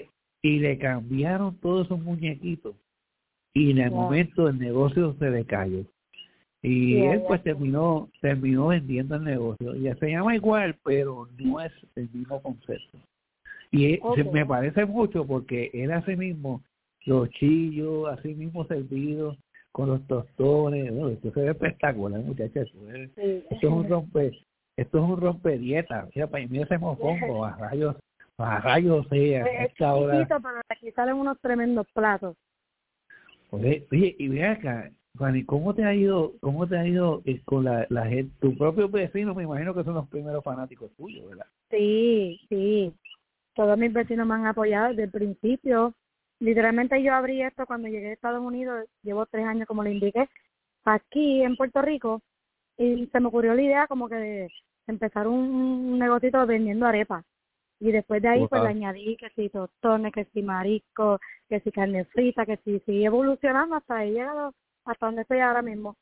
y le cambiaron todos esos muñequitos y en el Wow. momento el negocio se le cayó. Y Sí, él pues ya. terminó terminó vendiendo el negocio. Ya se llama igual, pero no es el mismo concepto. Y eh, se- Ok. me parece mucho porque él hace mismo los chillos, así mismo servidos, con los tostones. Bueno, esto se ve espectacular, muchachos. Esto es, Sí. esto es un rompe, esto es un rompe dieta. Mira, para mí ese mofongo, a rayos, a rayos sea, a Es esta hora. chiquitito, pero aquí salen unos tremendos platos. Oye, oye, y ve acá, Fanny, ¿cómo te ha ido, cómo te ha ido eh, con la, la gente, tu propio vecino? Me imagino que son los primeros fanáticos tuyos, ¿verdad? Sí, sí. Todos mis vecinos me han apoyado desde el principio. Literalmente yo abrí esto cuando llegué a Estados Unidos, llevo tres años como le indiqué, aquí en Puerto Rico, y se me ocurrió la idea como que de empezar un, un negocito vendiendo arepas. Y después de ahí pues le Wow. añadí que si tostones, que si marisco, que si carne frita, que si sigue evolucionando hasta ahí llegado hasta donde estoy ahora mismo.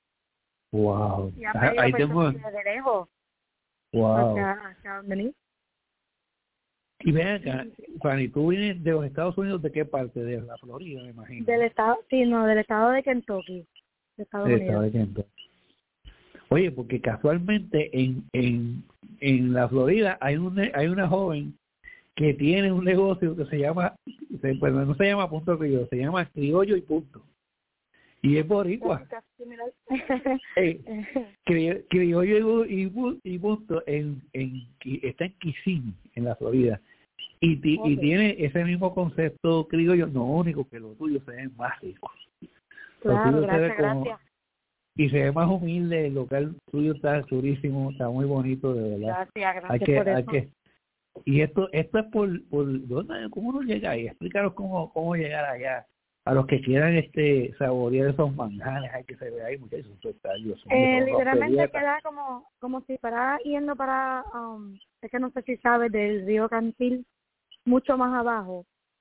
Wow. Y han Ah, venido ahí tengo, personas desde lejos wow. hacia, hacia donde venir. Y ven acá, Fanny, tú vienes de los Estados Unidos, ¿de qué parte? De la Florida, me imagino. Del estado, sí, no, del estado de Kentucky, de Estados Del estado Unidos. de Kentucky. Oye, porque casualmente en, en, en la Florida hay una, hay una joven que tiene un negocio que se llama, se, pues no se llama Punto Criollo, se llama Criollo y Punto. Y es boricua. Casi, casi similar. Eh, cri- Criollo y, pu- y Punto en, en, está en Kissimmee, en la Florida. Y, ti- y Ok. tiene ese mismo concepto criollo, no único que los tuyos se ven más ricos. Los Claro, tuyos se ven gracias, como- gracias. y se ve más humilde, el local tuyo está durísimo, está muy bonito, de verdad. Gracias, gracias Hay que, por hay eso. que, y esto, esto es por, por ¿dónde, cómo uno llega ahí? Explícanos cómo, cómo llegar allá. A los que quieran este saborear esos manjares, hay que se ve ahí, muchachos, eso está, Dios mío, Eh, son literalmente rompedieta. queda como como si fuera yendo para, um, es que no sé si sabes, del río Cantil, mucho más abajo,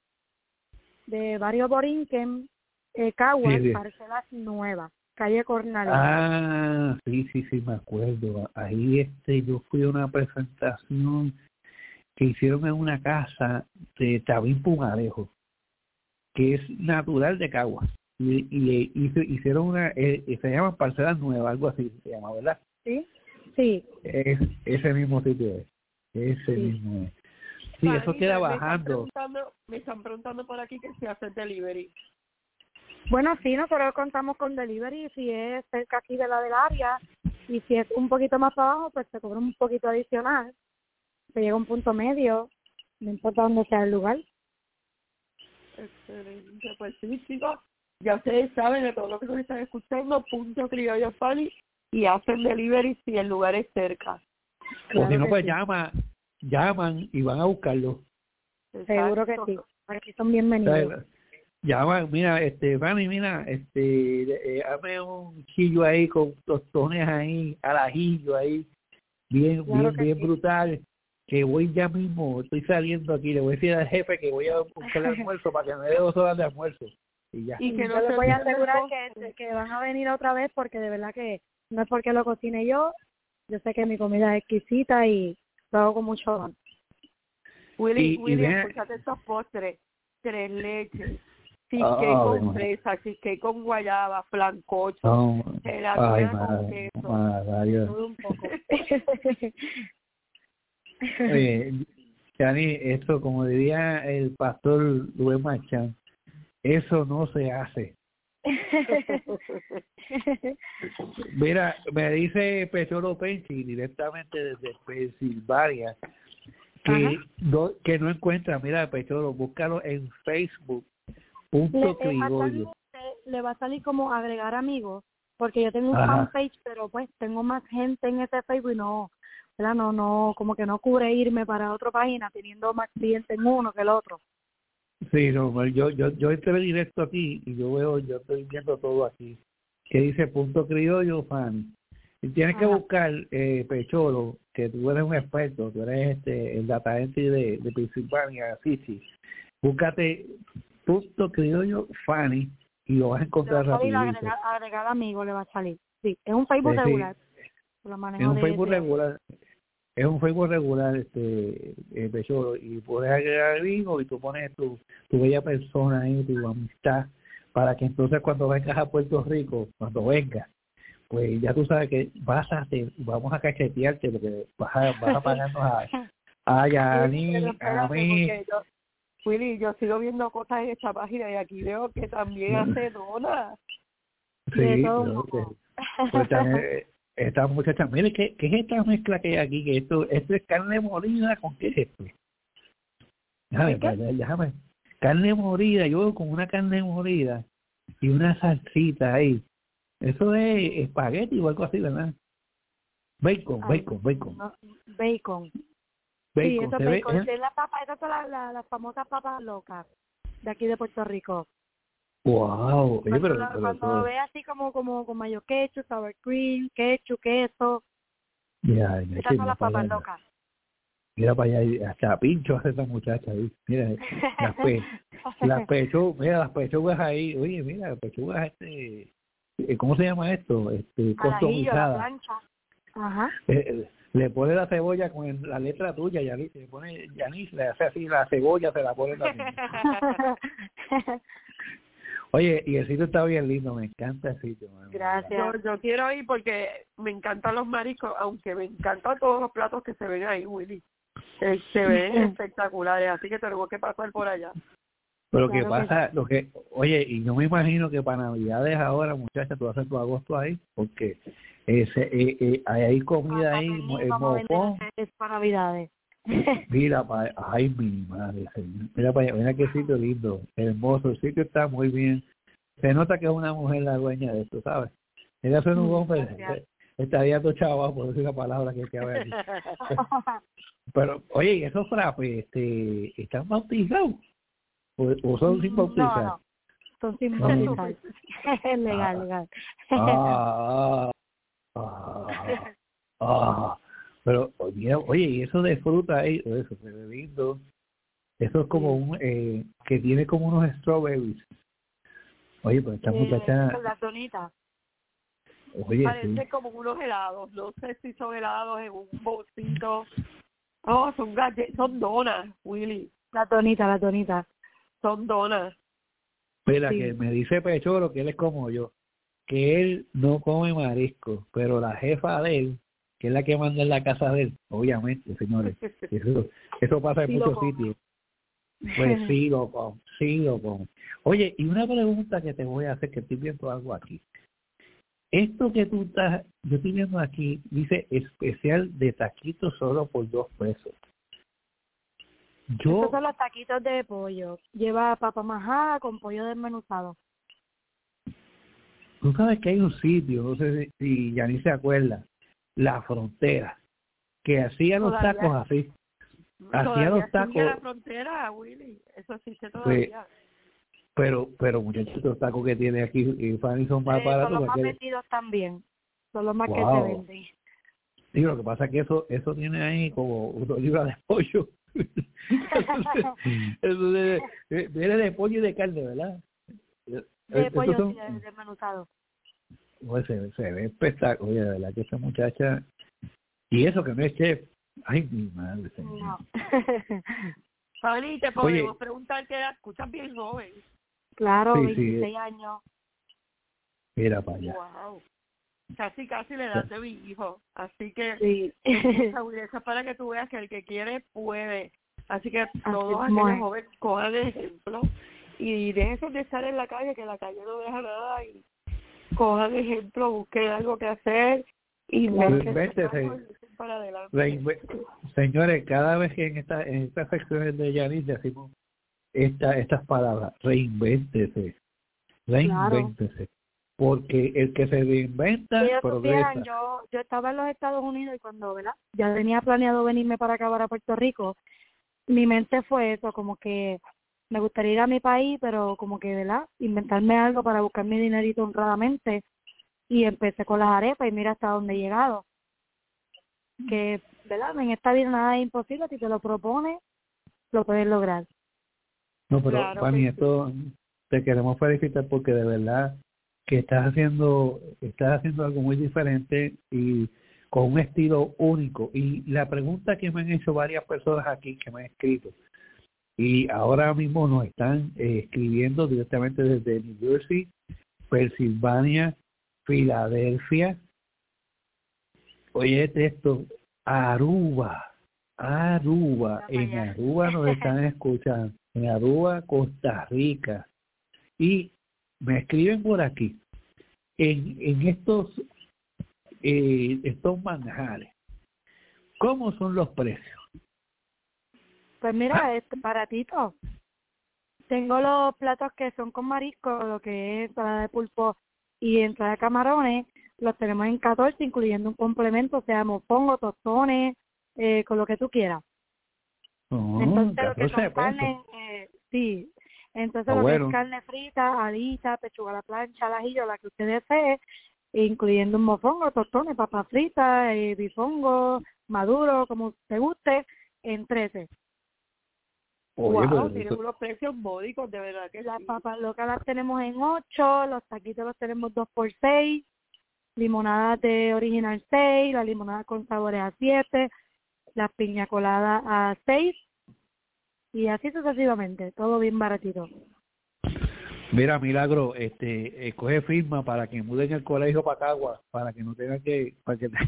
de Barrio Borinquen, eh, Caguas, Sí, sí. Parcelas Nuevas, calle Cornalín. Ah, sí, sí, sí, me acuerdo. Ahí este, yo fui a una presentación que hicieron en una casa de Tabín Pumarejo, que es natural de Caguas. Y, y, y hizo- hicieron una, eh, eh, se llama Parcelas Nuevas, algo así se llama, ¿verdad? ¿Sí? Sí. Es, ese mismo sitio es, ese Sí. mismo es. Sí, Fanny, eso queda me- me están bajando. preguntando- Me están preguntando por aquí que si hace delivery. Bueno, sí, nosotros contamos con delivery, si es cerca aquí de la del área, y si es un poquito más para abajo, pues se cobra un poquito adicional. Se llega a un punto medio, no importa dónde sea el lugar. Excelente, pues sí, chicos, ya ustedes saben de todo lo que nos están escuchando, Punto Criollo Fanny, y hacen delivery si el lugar es cerca. O Claro si no, que pues sí. llama, llaman y van a buscarlo. Seguro que Exacto. sí. Aquí son bienvenidos. ¿Sabes? Llaman, mira, este, Fanny, mira, este, eh, hazme un chillo ahí con tostones ahí, al ajillo ahí, bien, Claro bien, que bien sí. brutal, que voy ya mismo, estoy saliendo aquí, le voy a decir al jefe que voy a buscar el almuerzo para que me dé dos horas de almuerzo. Y ya. Y que no Yo les se voy a olviden del asegurar postre. que, que van a venir otra vez porque de verdad que no es porque lo cocine yo. Yo sé que mi comida es exquisita y lo hago con mucho amor. Willy, Y- y Willy, vea- escúchate estos postres, tres leches, cheesecake Ah, con bueno. fresa, cheesecake con guayaba, flancocho, No, gelatina ay, con madre, queso. madre. Todo un poco. Oye, Yani, esto, como diría el pastor Luis Machán, eso no se hace. Mira, me dice Pecholo Pensi directamente desde Pensilvania que, Ajá. do- que no encuentra. Mira, Pecholo, búscalo en Facebook, le, punto eh, a criollo. Tani le, le va a salir como agregar amigos, porque yo tengo un Ajá. fanpage, pero pues tengo más gente en ese Facebook y no, ¿verdad? No, no, como que no cubre irme para otra página teniendo más clientes en uno que el otro. Sí, no, yo, yo, yo entré directo aquí y yo veo, yo estoy viendo todo aquí, que dice punto criollo fan. Y tienes que Ajá. buscar, eh, Pecholo, que tú eres un experto, tú eres este el data entry de, de Pensilvania City. Búscate punto criollo Fanny y lo vas a Le va encontrar a salir rapidito. agregar, agregar amigos, le va a salir. Sí, es un Facebook Eh, sí, regular. Lo es manejo un de, Facebook de- regular. es un Facebook regular, este, eh, Pecholo, y puedes agregar el hijo y tú pones tu, tu bella persona ahí, tu amistad, para que entonces cuando vengas a Puerto Rico, cuando vengas, pues ya tú sabes que vas a hacer, vamos a cachetearte porque vas a, vas a pagarnos a, a Yani, a mí. Yo, Willy, yo sigo viendo cosas en esta página y aquí veo que también hace donas. Sí, de todo creo un poco. que, pues también, eh, esta muchacha, mire, ¿qué, ¿qué es esta mezcla que hay aquí? Que esto, esto es carne molida, ¿con qué es esto? Déjame, ¿Qué? déjame, déjame. Carne molida, yo veo con una carne molida y una salsita ahí. Eso es espagueti o algo así, ¿verdad? Bacon, Ay, bacon, bacon. no, bacon. Sí, Bacon, eso se es ve, bacon. ¿eh? Es la papa, esas son las la, las famosas papas locas de aquí de Puerto Rico. Wow, oye, Cuando, pero, lo, pero cuando eso, lo ve así como como con mayo ketchup, sour cream, ketchup, queso, ya, ya, esas sí, son mira las para papas allá, locas. mira para allá, hasta pincho hace esa muchacha ahí, mira, las pe, las pechugas, mira, las pechugas ahí, oye, mira, las pechugas, este, eh, ¿cómo se llama esto? Este, Al ajillo, a la customizadas. plancha. Ajá. Eh, le pone la cebolla con el- la letra tuya, Yanis, le pone Yanis, le hace así la cebolla, se la pone también. Oye, y el sitio está bien lindo, me encanta el sitio. Man. Gracias. Yo, yo quiero ir porque me encantan los mariscos, aunque me encantan todos los platos que se ven ahí, Willy. Eh, se ven espectaculares, así que tenemos que pasar por allá. Pero Claro que que pasa, lo que, oye, y yo me imagino que para Navidades ahora, muchacha, tú vas a hacer tu agosto ahí, porque ese, eh, eh, hay hay comida ahí, Pernil, el vamos a vender mofón. es para Navidades. Mira, pa, ay, mi madre, señor. Mira, para allá, mira qué sitio lindo, hermoso, el sitio está muy bien. Se nota que es una mujer la dueña de esto, ¿sabes? Ella suena un hombre, Gracias. estaría todo chaval por decir la palabra que hay que haber aquí. Pero, oye, ¿y esos frapes, este, están bautizados? ¿O, o son sin No, bautizar? no, son sin No, no. bautizar. Es legal, Ah, legal. Ah, ah, ah, ah. Pero, oye, oye, y eso de fruta ahí, eso se ve lindo. Eso es como un, eh, que tiene como unos strawberries. Oye, pues esta Eh, muchacha, con las donitas. oye, Parece sí. como unos helados, no sé si son helados en un bolsito. Oh, son galle son donas, Willy, Las donitas, las donitas. son donas. Mira, Sí. que me dice Pecholo que él es como yo, que él no come marisco, pero la jefa de él, que es la que manda en la casa de él, obviamente, señores, eso, eso pasa en Sí lo muchos come. sitios. Pues sí lo come, sí lo come. Oye, y una pregunta que te voy a hacer, que estoy viendo algo aquí. Esto que tú estás, yo estoy viendo aquí, dice especial de taquitos solo por dos pesos. Yo, Estos son los taquitos de pollo. Lleva papa majada con pollo desmenuzado. tú sabes que hay un sitio, no sé si, si ya ni se acuerda, La Frontera, que hacía los Todavía- tacos así. Hacía Todavía los tacos, sigue la frontera, Willy, eso existe pues, todavía. pero, pero muchachos, los tacos que tiene aquí, y Fanny, son más Eh, son baratos. los más porque- vendidos también. Son los más que se Wow. venden. Sí, lo que pasa es que eso eso tiene ahí como dos libras de pollo. Eso de, de- viene de pollo y de carne, ¿verdad? De Estos pollo son- sí, de- desmenuzado. pues, se, se ve espectacular. Oye, de verdad que esa muchacha, y eso que no es chef. Ay, mi madre, señor. No. Fanny, te Oye. podemos preguntar qué edad, escuchas bien joven. Claro, Sí, sí. veintiséis años. Mira para allá. Wow. Casi, casi la edad de mi hijo. Así que, Sí. escucha, Willy, eso es para que tú veas que el que quiere, puede. Así que todos mismo aquellos es. jóvenes cojan el ejemplo y dejen de estar en la calle, que la calle no deja nada, y cojan ejemplo, busquen algo que hacer y Reinvéntese. para adelante. Reinve- Señores, cada vez que en esta en estas secciones de Yanis decimos esta, estas palabras, reinvéntese, reinvéntese, porque el que se reinventa Si ellos progresa. supieran, yo, yo estaba en los Estados Unidos y cuando, ¿verdad? Ya tenía planeado venirme para acá, para Puerto Rico, mi mente fue eso, como que me gustaría ir a mi país, pero como que, ¿verdad? Inventarme algo para buscar mi dinerito honradamente. Y empecé con las arepas y mira hasta dónde he llegado. Que, ¿verdad? En esta vida nada es imposible, si te lo propones, lo puedes lograr. No, pero Claro Fanny, que sí. esto te queremos felicitar porque de verdad que estás haciendo estás haciendo algo muy diferente y con un estilo único. Y la pregunta que me han hecho varias personas aquí que me han escrito, y ahora mismo nos están eh, escribiendo directamente desde New Jersey, Pensilvania, Filadelfia, oye esto, Aruba, Aruba, en Aruba nos están escuchando, en Aruba, Costa Rica, y me escriben por aquí, en, en estos eh, estos manjares, ¿cómo son los precios? Pues mira, es baratito. Tengo los platos que son con marisco, lo que es ensalada de pulpo y ensalada de camarones, los tenemos en catorce, incluyendo un complemento, o sea, mofongo, tostones, eh, con lo que tú quieras. Oh, Entonces, lo que son pesos. carne, eh, sí. Entonces, Oh, lo bueno. que es carne frita, alita, pechuga a la plancha, al ajillo, la que usted desee, incluyendo un mofongo, tostones, papas fritas, eh, bifongo, maduro, como te guste, en trece. Oye, Wow, pero tienen eso- unos precios módicos, de verdad que Las sí. papas locas las tenemos en ocho, los taquitos los tenemos dos por seis, limonadas de original seis, la limonada con sabores a siete, las piña coladas a seis, y así sucesivamente, todo bien baratito. Mira, Milagro, este, eh, coge firma para que muden el colegio para Cagua, para que no tengan que... Para que...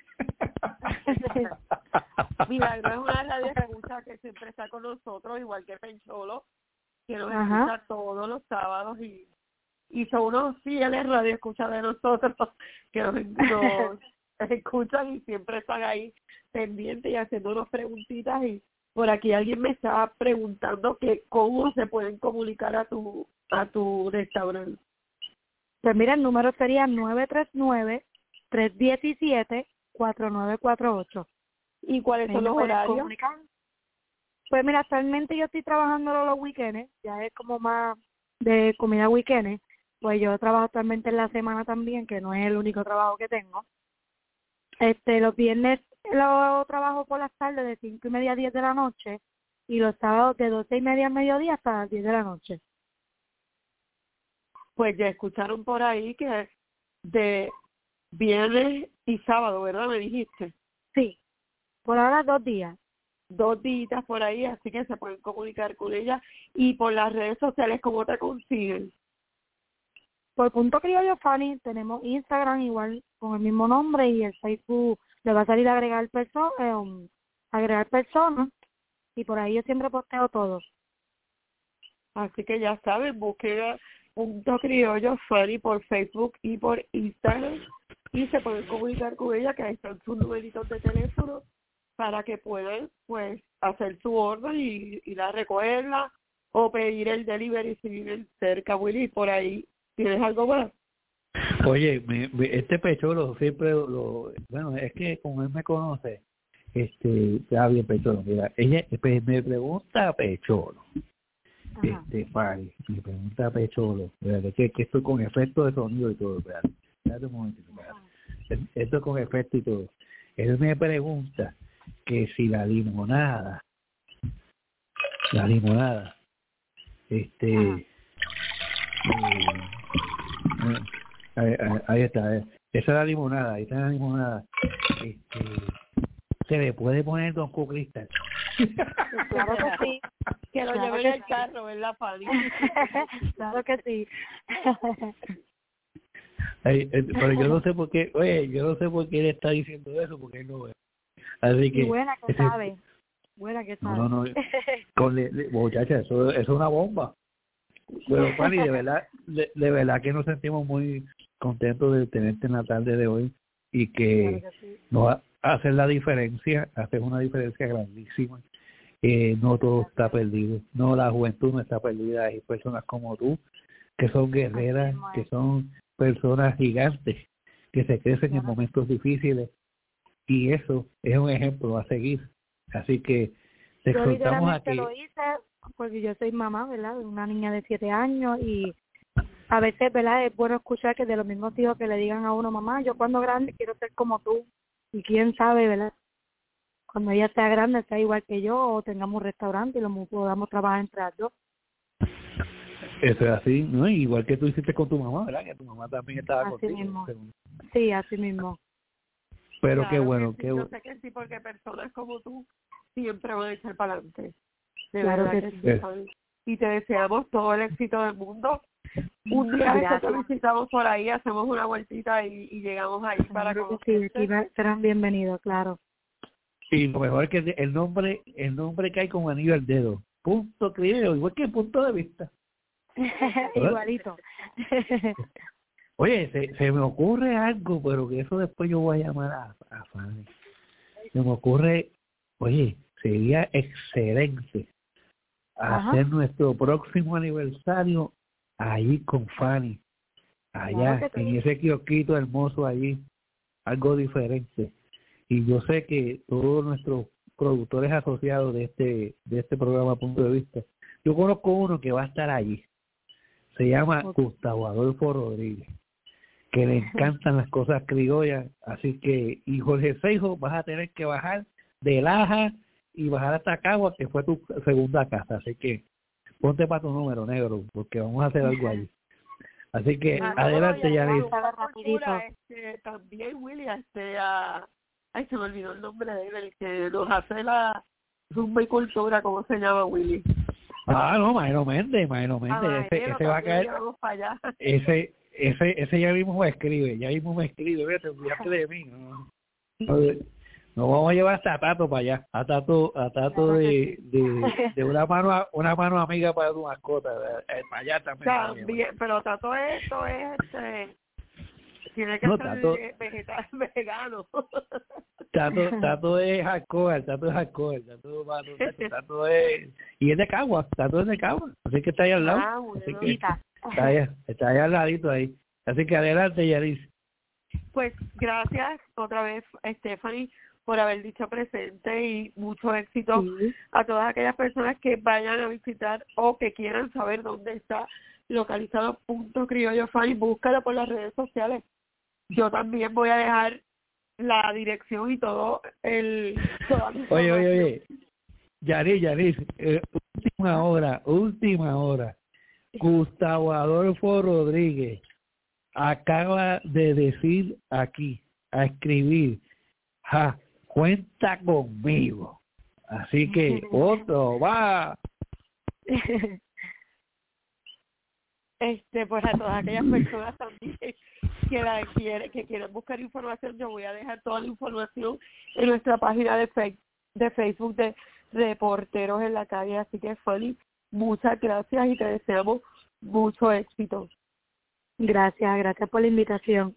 Milagro es una radio escucha que siempre está con nosotros, igual que Pencholo, que nos Ajá. escucha todos los sábados y, y son unos fieles radio escucha de nosotros que nos, nos escuchan y siempre están ahí pendientes y haciendo unas preguntitas. Y por aquí alguien me estaba preguntando que cómo se pueden comunicar a tu a tu restaurante. Pues mira, el número sería nueve tres nueve, tres uno siete, cuatro nueve cuatro ocho. ¿Y cuáles son los horarios? Pues mira, actualmente yo estoy trabajando los weekends, ya es como más de comida weekend, pues yo trabajo actualmente en la semana también, que no es el único trabajo que tengo. Este, los viernes lo trabajo por las tardes de cinco y media a diez de la noche, y los sábados de doce y media a mediodía hasta las diez de la noche. Pues ya escucharon por ahí que de viernes y sábado, ¿verdad? Me dijiste. Sí, por ahora dos días. Dos días por ahí, así que se pueden comunicar con ella. Y por las redes sociales, ¿cómo te consiguen? Por Punto Criollo Fanny tenemos Instagram igual con el mismo nombre, y el Facebook le va a salir agregar perso eh, um, agregar personas, y por ahí yo siempre posteo todo. Así que ya saben, busquen a Punto Criollo Fanny por Facebook y por Instagram y se pueden comunicar con ella, que ahí están sus numeritos de teléfono para que puedan pues hacer su orden y ir a recogerla o pedir el delivery si viven cerca. Willy, por ahí ¿tienes algo más? Oye, me, me- este Pecholo siempre lo, lo- bueno, es que como él me conoce, este, está bien Pecholo, mira, ella pe- me pregunta a Pecholo, Ajá. este, Fari, me pregunta a Pecholo, espérate, que, que estoy con efecto de sonido y todo, espérate, espérate un momentito, espérate. Esto es con efecto y todo. Él me pregunta que si la limonada, la limonada, este, eh, eh, ahí, ahí- ahí está, eh. Esa es la limonada, ahí está la limonada. Este, se le puede poner Don Cristal. Claro que sí. Que lo Claro lleven que en el sí. carro, ¿verdad, Fanny? Claro que sí. Ay, eh, pero yo no sé por qué, oye, yo no sé por qué él está diciendo eso, porque él no ve. Así que... Y buena que sabe. Buena que sabe. No, no, no. Con le, le- muchacha, eso, eso es una bomba. Pero, Fanny, de verdad, de, de verdad que nos sentimos muy contentos de tenerte en la tarde de hoy y que Claro que sí. nos ha- haces la diferencia, haces una diferencia grandísima. Eh, no todo está perdido, no, la juventud no está perdida, hay personas como tú que son guerreras, Así mismo es. que son personas gigantes, que se crecen en Claro. momentos difíciles, y eso es un ejemplo a seguir. Así que te Yo exhortamos a literalmente que... lo hice porque yo soy mamá, ¿verdad? De una niña de siete años, y a veces, ¿verdad? Es bueno escuchar que de los mismos hijos que le digan a uno, mamá, yo cuando grande quiero ser como tú. Y quién sabe, ¿verdad? Cuando ella sea grande sea igual que yo, o tengamos un restaurante y lo podamos trabajar entre las dos. Eso es así, ¿no? Igual que tú hiciste con tu mamá, ¿verdad? Que tu mamá también estaba Así contigo. mismo. según- Sí, así mismo. Pero claro qué bueno, que qué sí, bueno. yo sé que sí, porque personas como tú siempre van a echar para adelante. De Claro verdad que que sí. sí, Fanny. Y te deseamos todo el éxito del mundo. Un día de estos te Gracias. visitamos por ahí, hacemos una vueltita y, y llegamos ahí para Seguro que sí, aquí conocerte. va- serán bienvenidos, claro. Y lo mejor es que el nombre, el nombre cae como anillo al dedo. Punto criollo, igual que punto de vista. Igualito. Oye, se, se me ocurre algo, pero que eso después yo voy a llamar a, a Fanny. Se me ocurre, oye, sería excelente Ajá. hacer nuestro próximo aniversario ahí con Fanny, allá Claro que sí. en ese kiosquito hermoso allí, algo diferente. Y yo sé que todos nuestros productores asociados de este de este programa Punto de Vista, yo conozco uno que va a estar allí, se llama Okay. Gustavo Adolfo Rodríguez, que le encantan las cosas criollas, así que, y Jorge Seijo, vas a tener que bajar de Laja y bajar hasta Cagua, que fue tu segunda casa, así que ponte para tu número, negro, porque vamos a hacer algo allí. Así que Ah, adelante, no, y Yanis. además, Rapidito. cultura, este, también Willy, este, a, ay, se me olvidó el nombre de él, el que nos hace la zumba y cultura, ¿cómo se llama Willy? Ah, no, Maero Méndez, Maero Méndez, Ah, ese, Maero, ese va a también caer, vamos para allá. ese, ese, ese ya mismo me escribe, ya mismo me escribe, oye, te olvidaste de mí, no, no, nos vamos a llevar hasta Tato para allá, a Tato, a Tato de, de, de una mano, a- una mano amiga para tu mascota, eh, para allá también. También, pero todo esto es, este, tiene que No, ser Tato, eh, vegetal, vegano. Tato, Tato es hardcore, Tato es hardcore, Tato, Tato, Tato, Tato es, y es de Cagua, Tato es de Cagua, así que está ahí al lado, Ah, así bueno. que está allá, está allá al ladito ahí, así que adelante, Yaris. Pues gracias otra vez, Stephanie, por haber dicho presente y mucho éxito Sí. a todas aquellas personas que vayan a visitar o que quieran saber dónde está localizado Punto Criollo Fanny. Búscalo por las redes sociales. Yo también voy a dejar la dirección y todo el toda mi Oye, oye, información. oye, Yaris, Yaris, eh, última hora, última hora, Gustavo Adolfo Rodríguez acaba de decir aquí, a escribir, ja, cuenta conmigo. Así que otro va. Este, pues a todas aquellas personas también que la quiere, que quieran buscar información, yo voy a dejar toda la información en nuestra página de fe- de Facebook de Reporteros en la Calle. Así que, Fanny, muchas gracias y te deseamos mucho éxito Gracias, gracias por la invitación.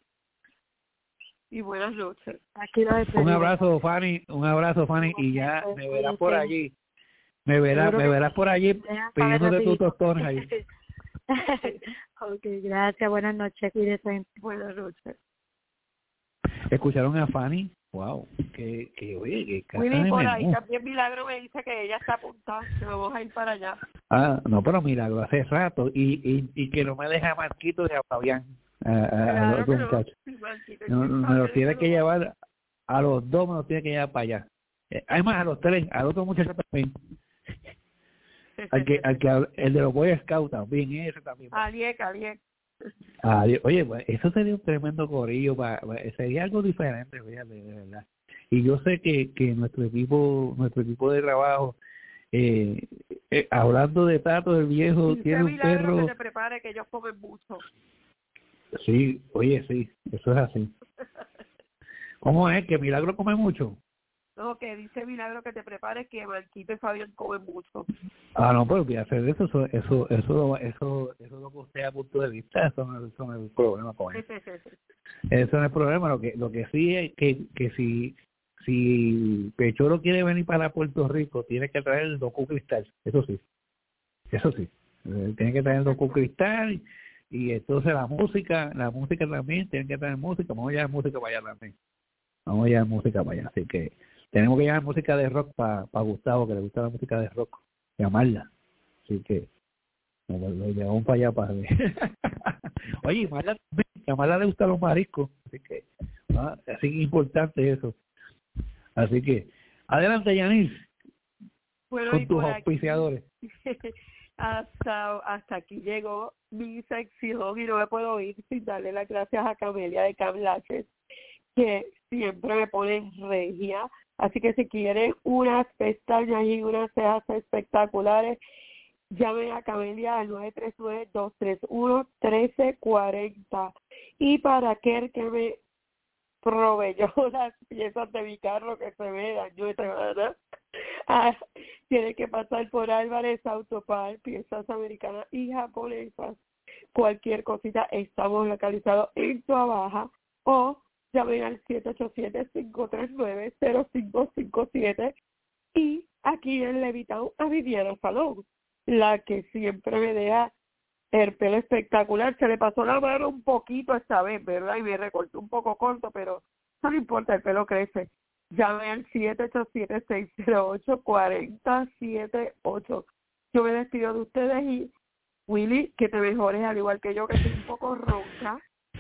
y buenas noches. Aquí lo Un despedimos. abrazo, Fanny, un abrazo, Fanny, y ya me verás por allí. Me verás, Seguro me que verás por allí Deja saber pidiéndote tus rapidito. tostones ahí. Ok, gracias, buenas noches, cuídese. Buenas noches. ¿Escucharon a Fanny? Wow, que, que oye, que casa Willy, de por ahí menú. también Milagro me dice que ella está apuntada, que vamos a ir para allá. Ah, no, pero Milagro hace rato, y, y, y que no me deja Marquito de Fabián, a, a, a Claro los que dos no. muchachos. Sí, Marquito, No, sí, no, me Fabián, los tiene eso que lo va. llevar, a los dos me los tiene que llevar para allá. Eh, además, a los tres, al otro muchacho también. Al que, al que, el de los Boy Scouts también, ese también. Aliek, Aliek. Ah, Dios, oye, pues, eso sería un tremendo corillo, pa, pa- sería algo diferente, fíjate, de verdad. Y yo sé que, que nuestro equipo, nuestro equipo de trabajo, eh, eh, hablando de Tato, el viejo, Dice tiene un Milagro perro. que te prepare, que ellos comen mucho. Sí, oye, sí, eso es así. ¿Cómo es? ¿Que Milagro come mucho? No, que dice Milagro que te prepare, que Marquito y Fabián comen mucho. Ah, no, pero olvídate de eso, eso, eso, eso, eso, eso lo que usted a punto de vista, eso no, eso no es el problema con eso. Eso no es el problema, lo que, lo que sí es que, que si, si Pechoro quiere venir para Puerto Rico, tiene que traer el docu cristal, eso sí, eso sí, eh, tiene que traer el docu cristal, y entonces la música, la música también, tiene que traer música, vamos a llevar música para allá también, vamos a llevar música para allá, así que tenemos que llevar música de rock para pa Gustavo, que le gusta la música de rock, llamarla, así que lo, lo llevamos para allá para ver. Oye, Marla, a Marla le gustan los mariscos, así que ah, así que importante eso. Así que adelante, Yanis, Bueno, con y tus por aquí, auspiciadores. hasta, hasta aquí llegó mi sección y no me puedo ir sin darle las gracias a Camelia de Cam Lashes, que siempre me ponen regia. Así que si quieren unas pestañas y unas cejas espectaculares, llamen a Camelia al nueve tres nueve, dos tres uno, uno tres cuatro cero. Y para aquel que me proveyó las piezas de mi carro que se me dañó esta semana, ah, tiene que pasar por Álvarez Autopar, piezas americanas y japonesas. Cualquier cosita, estamos localizados en Tua Baja, o llamen al siete ocho siete, cinco tres nueve, cero cinco cinco siete. Y aquí en Levitown a Viviana Salón, la que siempre me deja el pelo espectacular. Se le pasó la mano un poquito esta vez, ¿verdad? Y me recortó un poco corto, pero no importa, el pelo crece. Llame al siete ocho siete, seis cero ocho, cuatro cero siete ocho. Yo me despido de ustedes y, Willy, que te mejores al igual que yo, que estoy un poco ronca.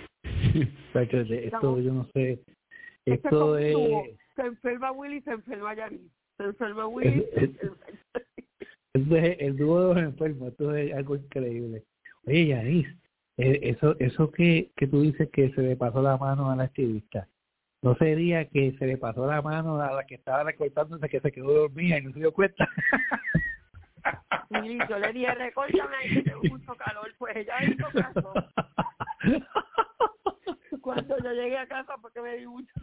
Esto yo no sé. Esto Esto es... es... Se enferma Willy, se enferma Yanis. Se enferma Willy, es, es, esto es el dúo de los enfermos. Esto es algo increíble. Oye, Yanis, eso eso que, que tú dices que se le pasó la mano a la activista, ¿no sería que se le pasó la mano a la que estaba recortándose, que se quedó dormida y no se dio cuenta? Willy, yo le dije, recórtame ahí que tengo mucho calor, pues ella hizo caso. Cuando yo llegué a casa, porque me di mucho.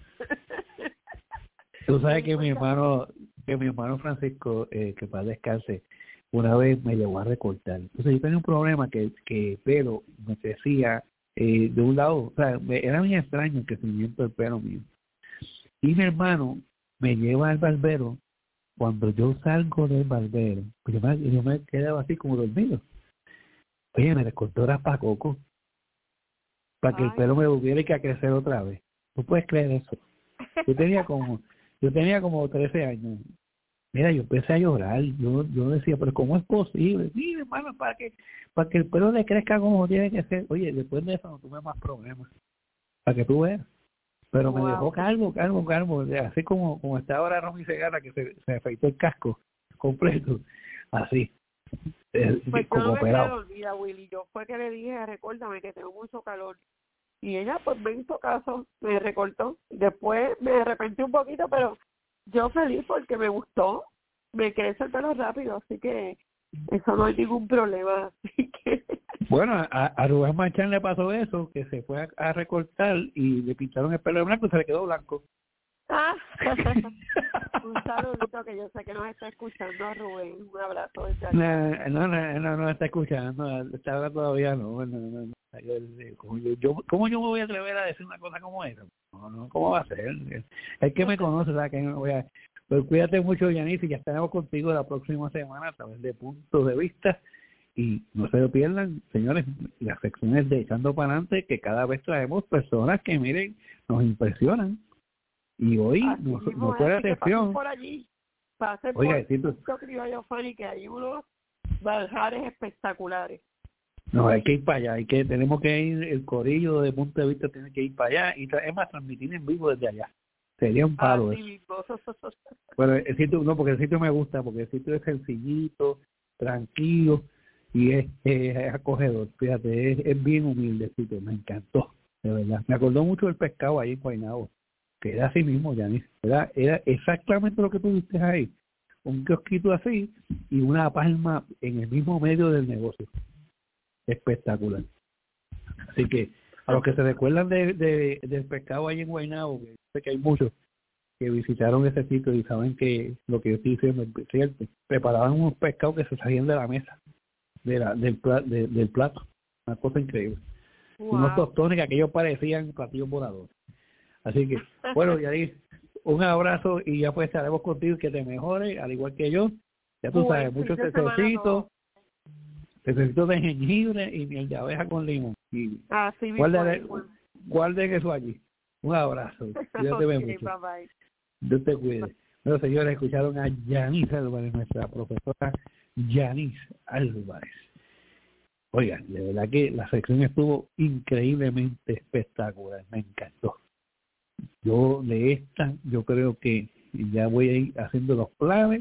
Tú sabes que mi hermano, que mi hermano Francisco, eh, que para descanse, una vez me llevó a recortar. Entonces yo tenía un problema que, que el pelo me crecía eh, de un lado, o sea, me, era muy extraño el crecimiento del pelo mío. Y mi hermano me lleva al barbero. Cuando yo salgo del barbero, pues yo me, yo me quedaba así como dormido. Oye, me recortó raspacoco para que Ay. el pelo me volviera a crecer otra vez. ¿Tú puedes creer eso? Yo tenía como, yo tenía como trece años. Mira, yo empecé a llorar. Yo, yo decía, pero ¿cómo es posible? Sí, hermano, para que, para que el pelo le crezca como tiene que ser. Oye, después de eso no tuve más problemas. Para que tú veas. Pero wow. Me dejó calvo, calvo, calvo. Así como, como está ahora Romy Segarra, que se, se afeitó el casco completo. Así. Eh, pues como yo no me operado. olvida, Willy. Yo fue que le dije, recuérdame que tengo mucho calor. Y ella pues me hizo caso, me recortó. Después me arrepentí un poquito, pero yo feliz porque me gustó. Me crece el pelo rápido, así que eso no hay ningún problema. Así que... Bueno, a, a Rubén Marchán le pasó eso, que se fue a, a recortar y le pintaron el pelo de blanco y se le quedó blanco. Ah, un saludito que yo sé que nos está escuchando a Rubén. Un abrazo. No, no, no, no, no está escuchando, está ahora todavía no. no, no, no. Yo, yo, ¿Cómo yo me voy a atrever a decir una cosa como esa? No, no, ¿cómo va a ser? El que me conoce sabe que no me voy a... Pues cuídate mucho, Yanis, y ya estaremos contigo la próxima semana a través de Puntos de Vista. Y no se lo pierdan, señores, las secciones de Echando para Adelante, que cada vez traemos personas que, miren, nos impresionan. Y hoy no, no fue la excepción. Por allí, pasen Oiga, por Punto Criollo Funny, que hay unos bajares espectaculares. No, hay que ir para allá, hay que, tenemos que ir, el corillo de Punto de Vista tiene que ir para allá, y tra- es más, transmitir en vivo desde allá. Sería un palo ah, eso. Sí, bueno, el sitio, no, porque el sitio me gusta, porque el sitio es sencillito, tranquilo, y es, es, es acogedor, fíjate, es, es bien humilde el sitio, me encantó, de verdad. Me acordó mucho del pescado ahí en Guaynabo, que era así mismo, Yanis, era, era exactamente lo que tú viste ahí, un kiosquito así, y una palma en el mismo medio del negocio. Espectacular. Así que a los que se recuerdan de, de, del pescado ahí en Guaynabo, que sé que hay muchos que visitaron ese sitio y saben que lo que yo estoy diciendo es cierto, preparaban unos pescados que se salían de la mesa, de la, del, de, del plato, una cosa increíble. Wow. Unos tostones que aquellos parecían platillos voladores. Así que, bueno, Yaris, un abrazo y ya pues estaremos contigo y que te mejores, al igual que yo. Ya tú sabes, muchos necesitos. Necesito de jengibre y miel de abeja con limón. Y ah, sí, guarden, guarden eso allí. Un abrazo. Cuídate okay, mucho. Bye bye. Dios te cuide. Bueno, señores, escucharon a Yanis Álvarez, nuestra profesora Yanis Álvarez. Oigan, de verdad que la sección estuvo increíblemente espectacular. Me encantó. Yo de esta, yo creo que ya voy a ir haciendo los planes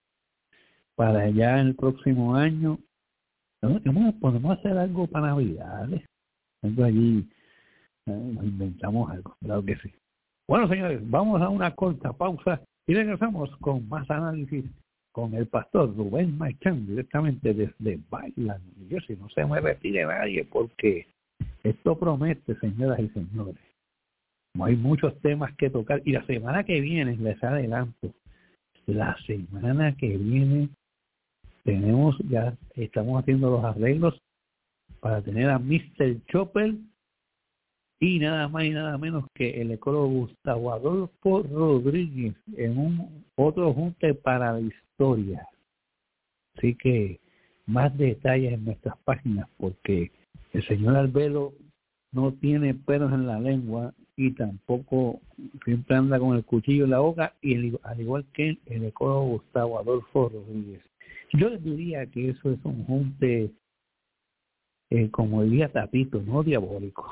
para ya el próximo año. ¿No? Podemos hacer algo para Navidades. Algo allí, eh, nos inventamos algo, claro que sí. Bueno, señores, vamos a una corta pausa y regresamos con más análisis con el pastor Rubén Marchán, directamente desde Bailan. Yo si no se me retire nadie, porque esto promete, señoras y señores. Hay muchos temas que tocar, y la semana que viene, les adelanto, la semana que viene tenemos, ya estamos haciendo los arreglos para tener a mister Chopper y nada más y nada menos que el ecólogo Gustavo Adolfo Rodríguez en un otro junte para la historia. Así que más detalles en nuestras páginas, porque el señor Albelo no tiene pelos en la lengua y tampoco siempre anda con el cuchillo en la boca, y el, al igual que el ecólogo Gustavo Adolfo Rodríguez. Yo les diría que eso es un junte, eh, como diría Tatito, no diabólico.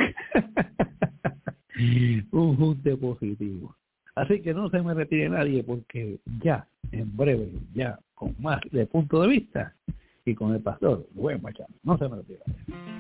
Un junte positivo. Así que no se me retire nadie, porque ya, en breve, ya con más de punto de vista y con el pastor Rubén Marchán. No se me retire nadie.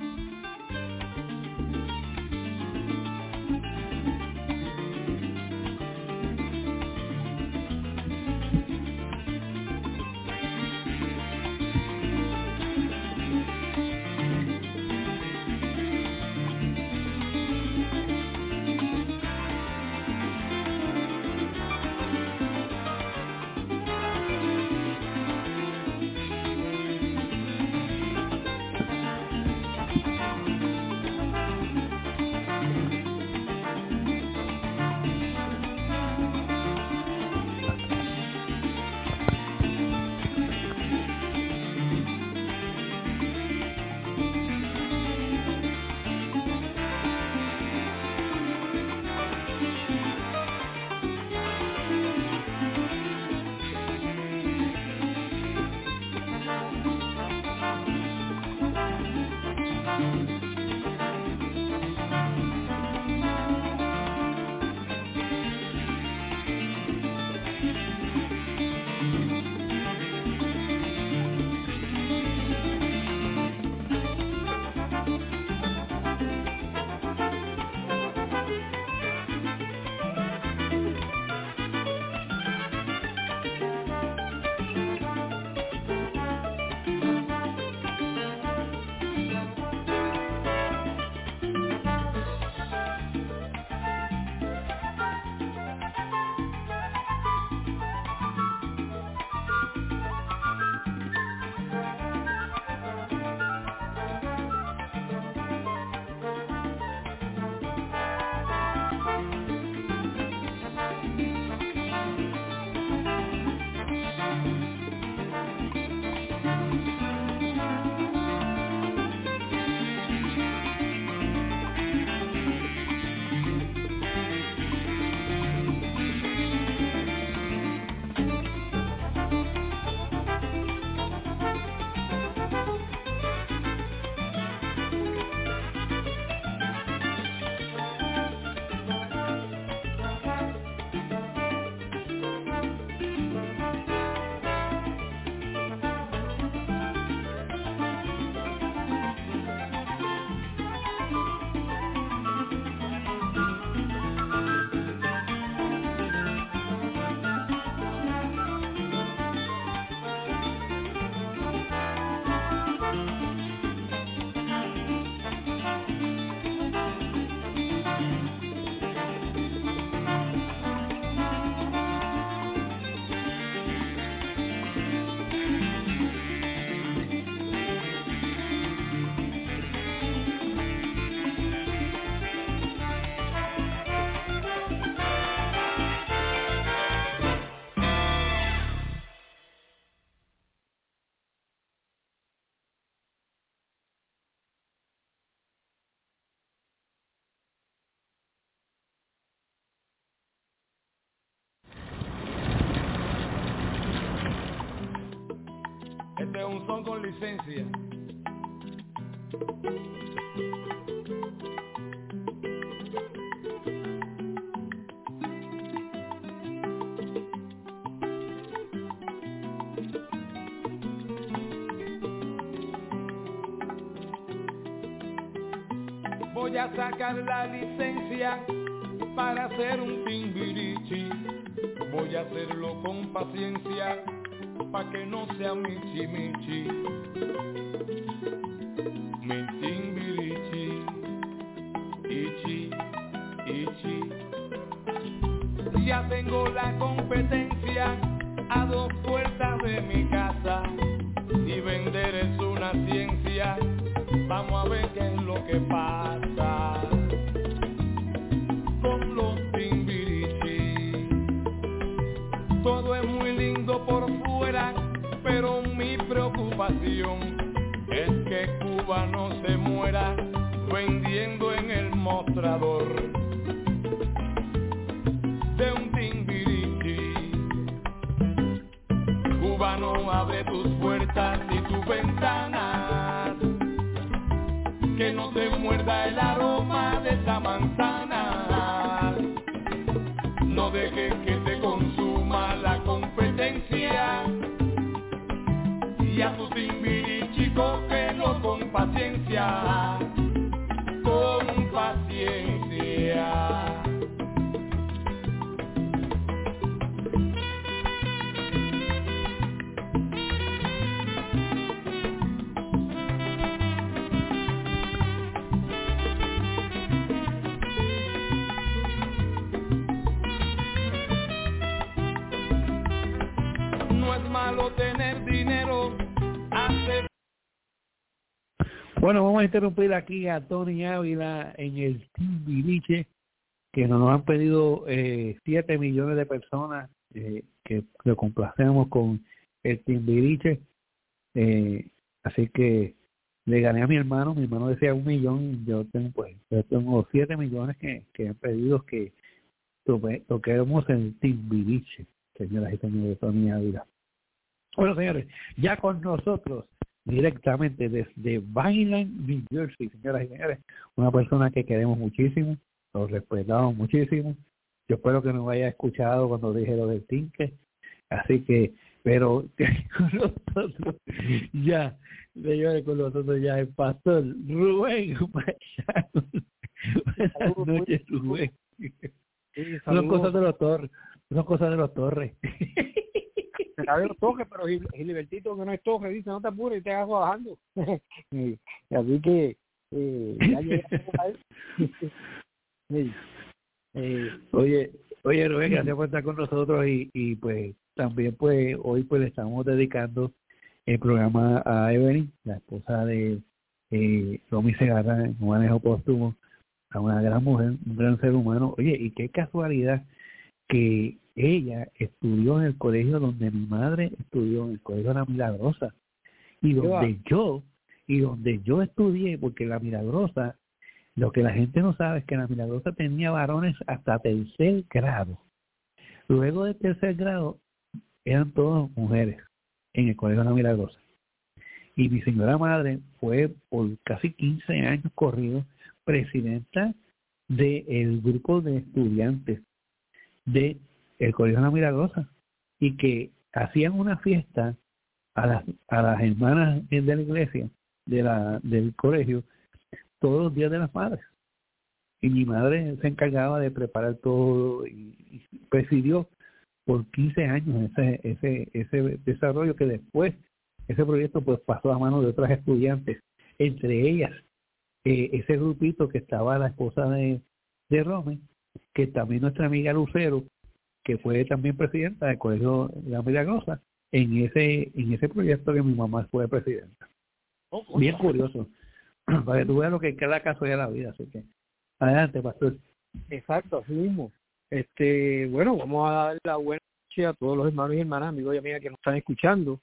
Este es un son con licencia. Voy a sacar la licencia para hacer un timbirichi, voy a hacerlo con paciencia, pa' que no sea michi michi. Mi timbirichi, ichi, ichi. Ya tengo la competencia a dos puertas de mi casa, y vender es una ciencia, vamos a ver qué es lo que pasa con los timbirichi. Todo es muy lindo por fuera, pero mi preocupación es que Cuba no se muera vendiendo en el mostrador de un timbirichi. Cubano, abre tus puertas y tus ventanas, que no te muerda el aroma de esa manzana. No dejes que te consuma la competencia, y a tu timbirichi cógelo con paciencia, con paciencia. No es malo tener dinero, hace... Bueno, vamos a interrumpir aquí a Tony Ávila en el Timbiriche, que nos han pedido eh, siete millones de personas eh, que lo complacemos con el Timbiriche. Eh, así que le gané a mi hermano, mi hermano decía un millón, yo tengo pues yo tengo siete millones que, que han pedido que toque, toquemos el Timbiriche, señoras y señores, de Tony Ávila. Bueno, señores, ya con nosotros directamente desde Vineland, New Jersey, señoras y señores, una persona que queremos muchísimo, lo respetamos muchísimo. Yo espero que nos haya escuchado cuando dije lo del tinque, así que, pero con nosotros ya, señores, con nosotros ya el pastor Rubén Machado. Buenas noches, Rubén. Sí, son cosas de los Torres, son cosas de los Torres. A ver, toque, pero Gilbertito, que no es toque, dice, no te apures y te hagas bajando. Así que eh, ya llegamos a él. Sí. eh, oye, oye, Rubén, gracias por estar con nosotros y, y pues también pues hoy pues le estamos dedicando el programa a Evelyn, la esposa de eh, Romy Segarra, en un manejo póstumo, a una gran mujer, un gran ser humano. Oye, y qué casualidad que ella estudió en el colegio donde mi madre estudió, en el colegio de La Milagrosa, y donde yo, y donde yo estudié, porque La Milagrosa, lo que la gente no sabe es que La Milagrosa tenía varones hasta tercer grado. Luego de tercer grado eran todas mujeres en el colegio de La Milagrosa. Y mi señora madre fue por casi quince años corridos presidenta del grupo de estudiantes de el colegio de La Milagrosa, y que hacían una fiesta a las a las hermanas de la iglesia de la del colegio todos los días de las madres, y mi madre se encargaba de preparar todo y, y presidió por quince años ese ese ese desarrollo, que después ese proyecto pues pasó a manos de otras estudiantes, entre ellas eh, ese grupito que estaba la esposa de de Romy, que también nuestra amiga Lucero, que fue también presidenta del Colegio de La Milagrosa, en ese en ese proyecto que mi mamá fue presidenta. Oh, bien curioso, para que tú veas lo que cada caso de la vida. Así que adelante, pastor. Exacto, así mismo. Este, bueno, vamos a dar la buena noche a todos los hermanos y hermanas, amigos y amigas que nos están escuchando,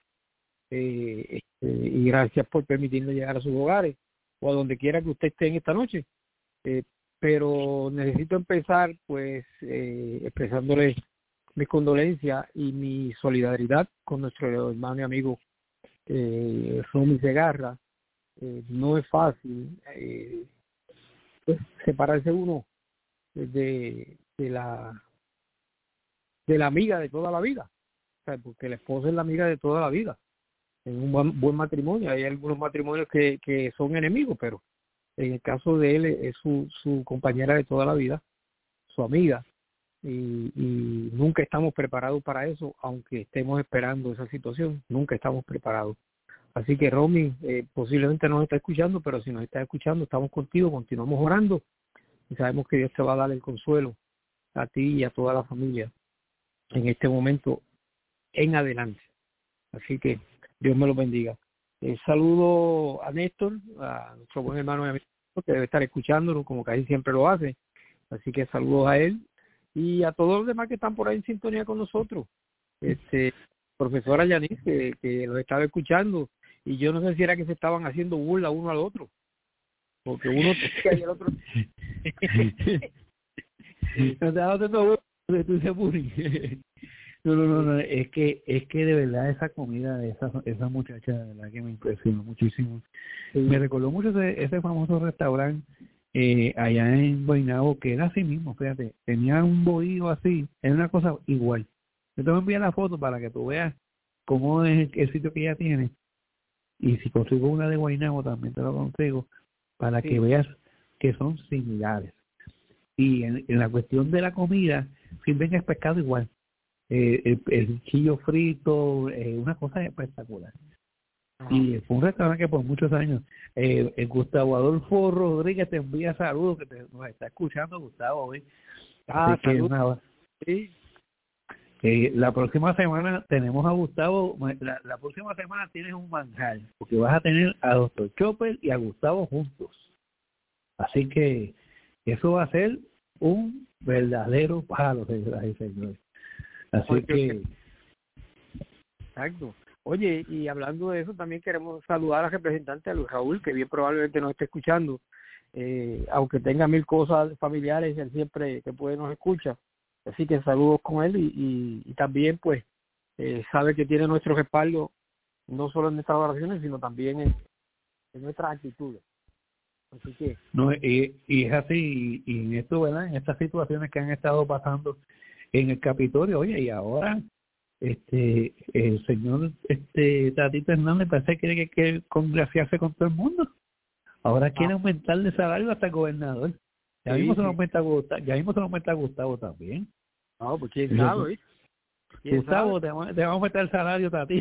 eh, este, y gracias por permitirnos llegar a sus hogares o a donde quiera que usted esté en esta noche. Eh, pero necesito empezar pues eh, expresándole mis condolencias y mi solidaridad con nuestro hermano y amigo eh, Romy Segarra. Eh, no es fácil eh, pues, separarse uno de, de la de la amiga de toda la vida, o sea, porque la esposa es la amiga de toda la vida en un buen, buen matrimonio. Hay algunos matrimonios que, que son enemigos, pero en el caso de él es su, su compañera de toda la vida, su amiga, y, y nunca estamos preparados para eso, aunque estemos esperando esa situación, nunca estamos preparados. Así que Romy, eh, posiblemente no nos está escuchando, pero si nos está escuchando, estamos contigo, continuamos orando y sabemos que Dios te va a dar el consuelo a ti y a toda la familia en este momento en adelante. Así que Dios me lo bendiga. Eh, saludo a Néstor, a nuestro buen hermano y amigo, que debe estar escuchándonos como casi siempre lo hace. Así que saludos a él y a todos los demás que están por ahí en sintonía con nosotros. Este, profesora Yanis, que, que los estaba escuchando, y yo no sé si era que se estaban haciendo burla uno al otro, porque uno te y el otro no te hagas tanto burla, tú se bullying. No, no, no, no, es que es que de verdad esa comida de esa, esa muchacha, de verdad que me impresionó muchísimo. Sí. Me recordó mucho ese, ese famoso restaurante eh, allá en Guaynabo, que era así mismo, fíjate, tenía un bohío así, era una cosa igual. Yo te voy a enviar la foto para que tú veas cómo es el, el sitio que ella tiene, y si consigo una de Guaynabo también te lo consigo, para sí. que veas que son similares. Y en, en la cuestión de la comida, sirven el pescado igual. Eh, el, el chillo frito, eh, una cosa espectacular. Ajá. Y fue un restaurante que por muchos años, eh, el Gustavo Adolfo Rodríguez te envía saludos, que te, nos está escuchando, Gustavo, hoy. Ah, Así que nada, sí. eh, la próxima semana tenemos a Gustavo, la, la próxima semana tienes un manjar, porque vas a tener a doctor Chopper y a Gustavo juntos. Así que eso va a ser un verdadero palo, señoras y señores. Así Oye, que... Exacto. Oye, y hablando de eso, también queremos saludar al representante, a Luis Raúl, que bien probablemente nos esté escuchando. Eh, aunque tenga mil cosas familiares, él siempre que puede nos escucha. Así que saludos con él y, y, y también, pues, eh, sabe que tiene nuestro respaldo, no solo en nuestras oraciones, sino también en, en nuestras actitudes. Así que... No, y, y es así, y, y en esto, ¿verdad? En estas situaciones que han estado pasando en el Capitolio, oye, y ahora este el señor este Tatito Hernández parece que quiere que, que congraciarse con todo el mundo. Ahora quiere ah. aumentarle salario hasta el gobernador. Ya sí, mismo sí. se lo aumenta a Gustavo, ya mismo se lo aumenta a Gustavo también. No, pues quién sabe, ¿eh? Gustavo, te, te vamos a aumentar el salario, Tati.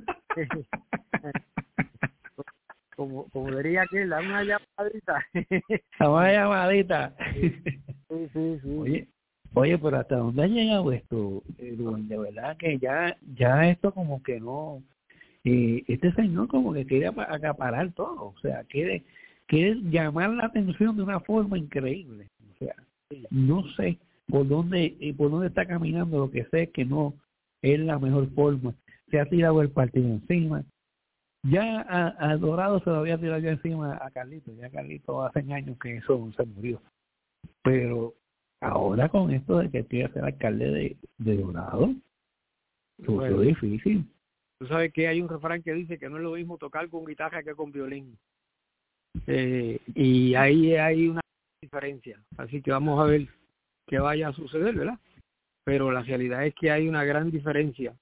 como, como diría aquel, dame una llamadita. Dame una llamadita. Sí, sí, sí. Oye, Oye, pero ¿hasta dónde ha llegado esto, Rubén? De verdad que ya ya esto como que no... Eh, este señor como que quiere acaparar todo, o sea, quiere, quiere llamar la atención de una forma increíble. O sea, no sé por dónde eh, por dónde está caminando, lo que sé es que no es la mejor forma. Se ha tirado el partido encima. Ya a, a Dorado se lo había tirado ya encima a Carlito. Ya Carlito hace años que eso se murió. Pero... ahora con esto de que quiere ser alcalde de, de Dorado, bueno, es difícil. Tú sabes que hay un refrán que dice que no es lo mismo tocar con guitarra que con violín. Eh, y ahí hay una diferencia. Así que vamos a ver qué vaya a suceder, ¿verdad? Pero la realidad es que hay una gran diferencia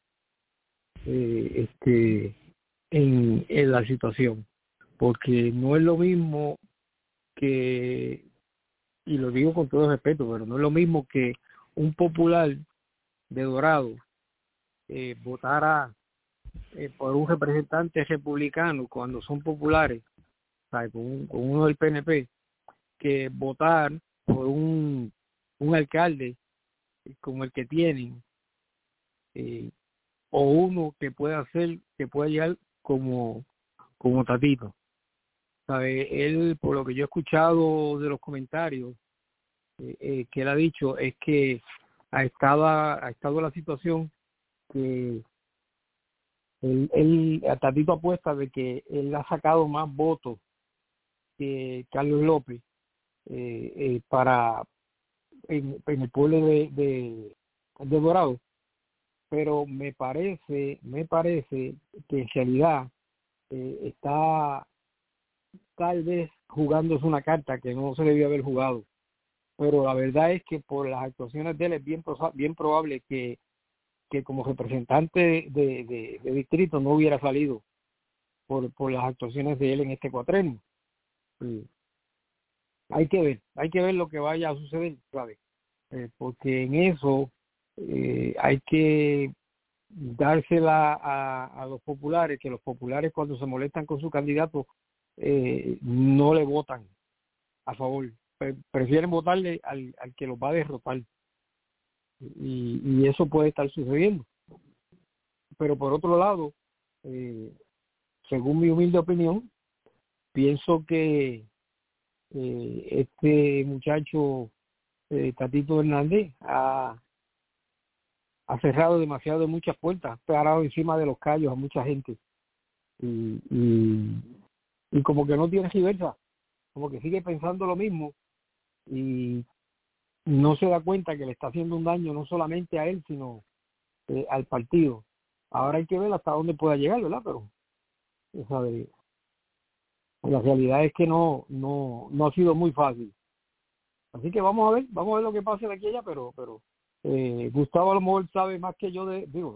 eh, este en, en la situación. Porque no es lo mismo que... y lo digo con todo respeto, pero no es lo mismo que un popular de Dorado eh, votara eh, por un representante republicano cuando son populares, ¿sabes? Con, un, con uno del P N P, que votar por un, un alcalde como el que tienen, eh, o uno que pueda ser, que pueda llegar como, como Tatito. ¿Sabe? Él, por lo que yo he escuchado de los comentarios eh, eh, que él ha dicho, es que ha estado, ha estado la situación que él, él a Tatito apuesta de que él ha sacado más votos que Carlos López eh, eh, para en, en el pueblo de, de, de Dorado, pero me parece, me parece que en realidad eh, está tal vez jugándose una carta que no se debió haber jugado, pero la verdad es que por las actuaciones de él es bien, bien probable que, que como representante de, de, de distrito no hubiera salido por, por las actuaciones de él en este cuatrenio. Sí. Hay que ver, hay que ver lo que vaya a suceder, ¿sabes? eh, porque en eso eh, hay que dársela a, a los populares, que los populares cuando se molestan con su candidato eh, no le votan a favor, Pre- prefieren votarle al, al que los va a derrotar, y, y eso puede estar sucediendo. Pero por otro lado, eh, según mi humilde opinión, pienso que eh, este muchacho eh, Tatito Hernández ha, ha cerrado demasiado de muchas puertas, ha parado encima de los callos a mucha gente y, y, y como que no tiene reversa, como que sigue pensando lo mismo y no se da cuenta que le está haciendo un daño no solamente a él, sino eh, al partido. Ahora hay que ver hasta dónde pueda llegar, ¿verdad? Pero ¿sabe? La realidad es que no no no ha sido muy fácil. Así que vamos a ver, vamos a ver lo que pase de aquí a allá, pero pero eh, Gustavo a lo mejor sabe más que yo de, digo,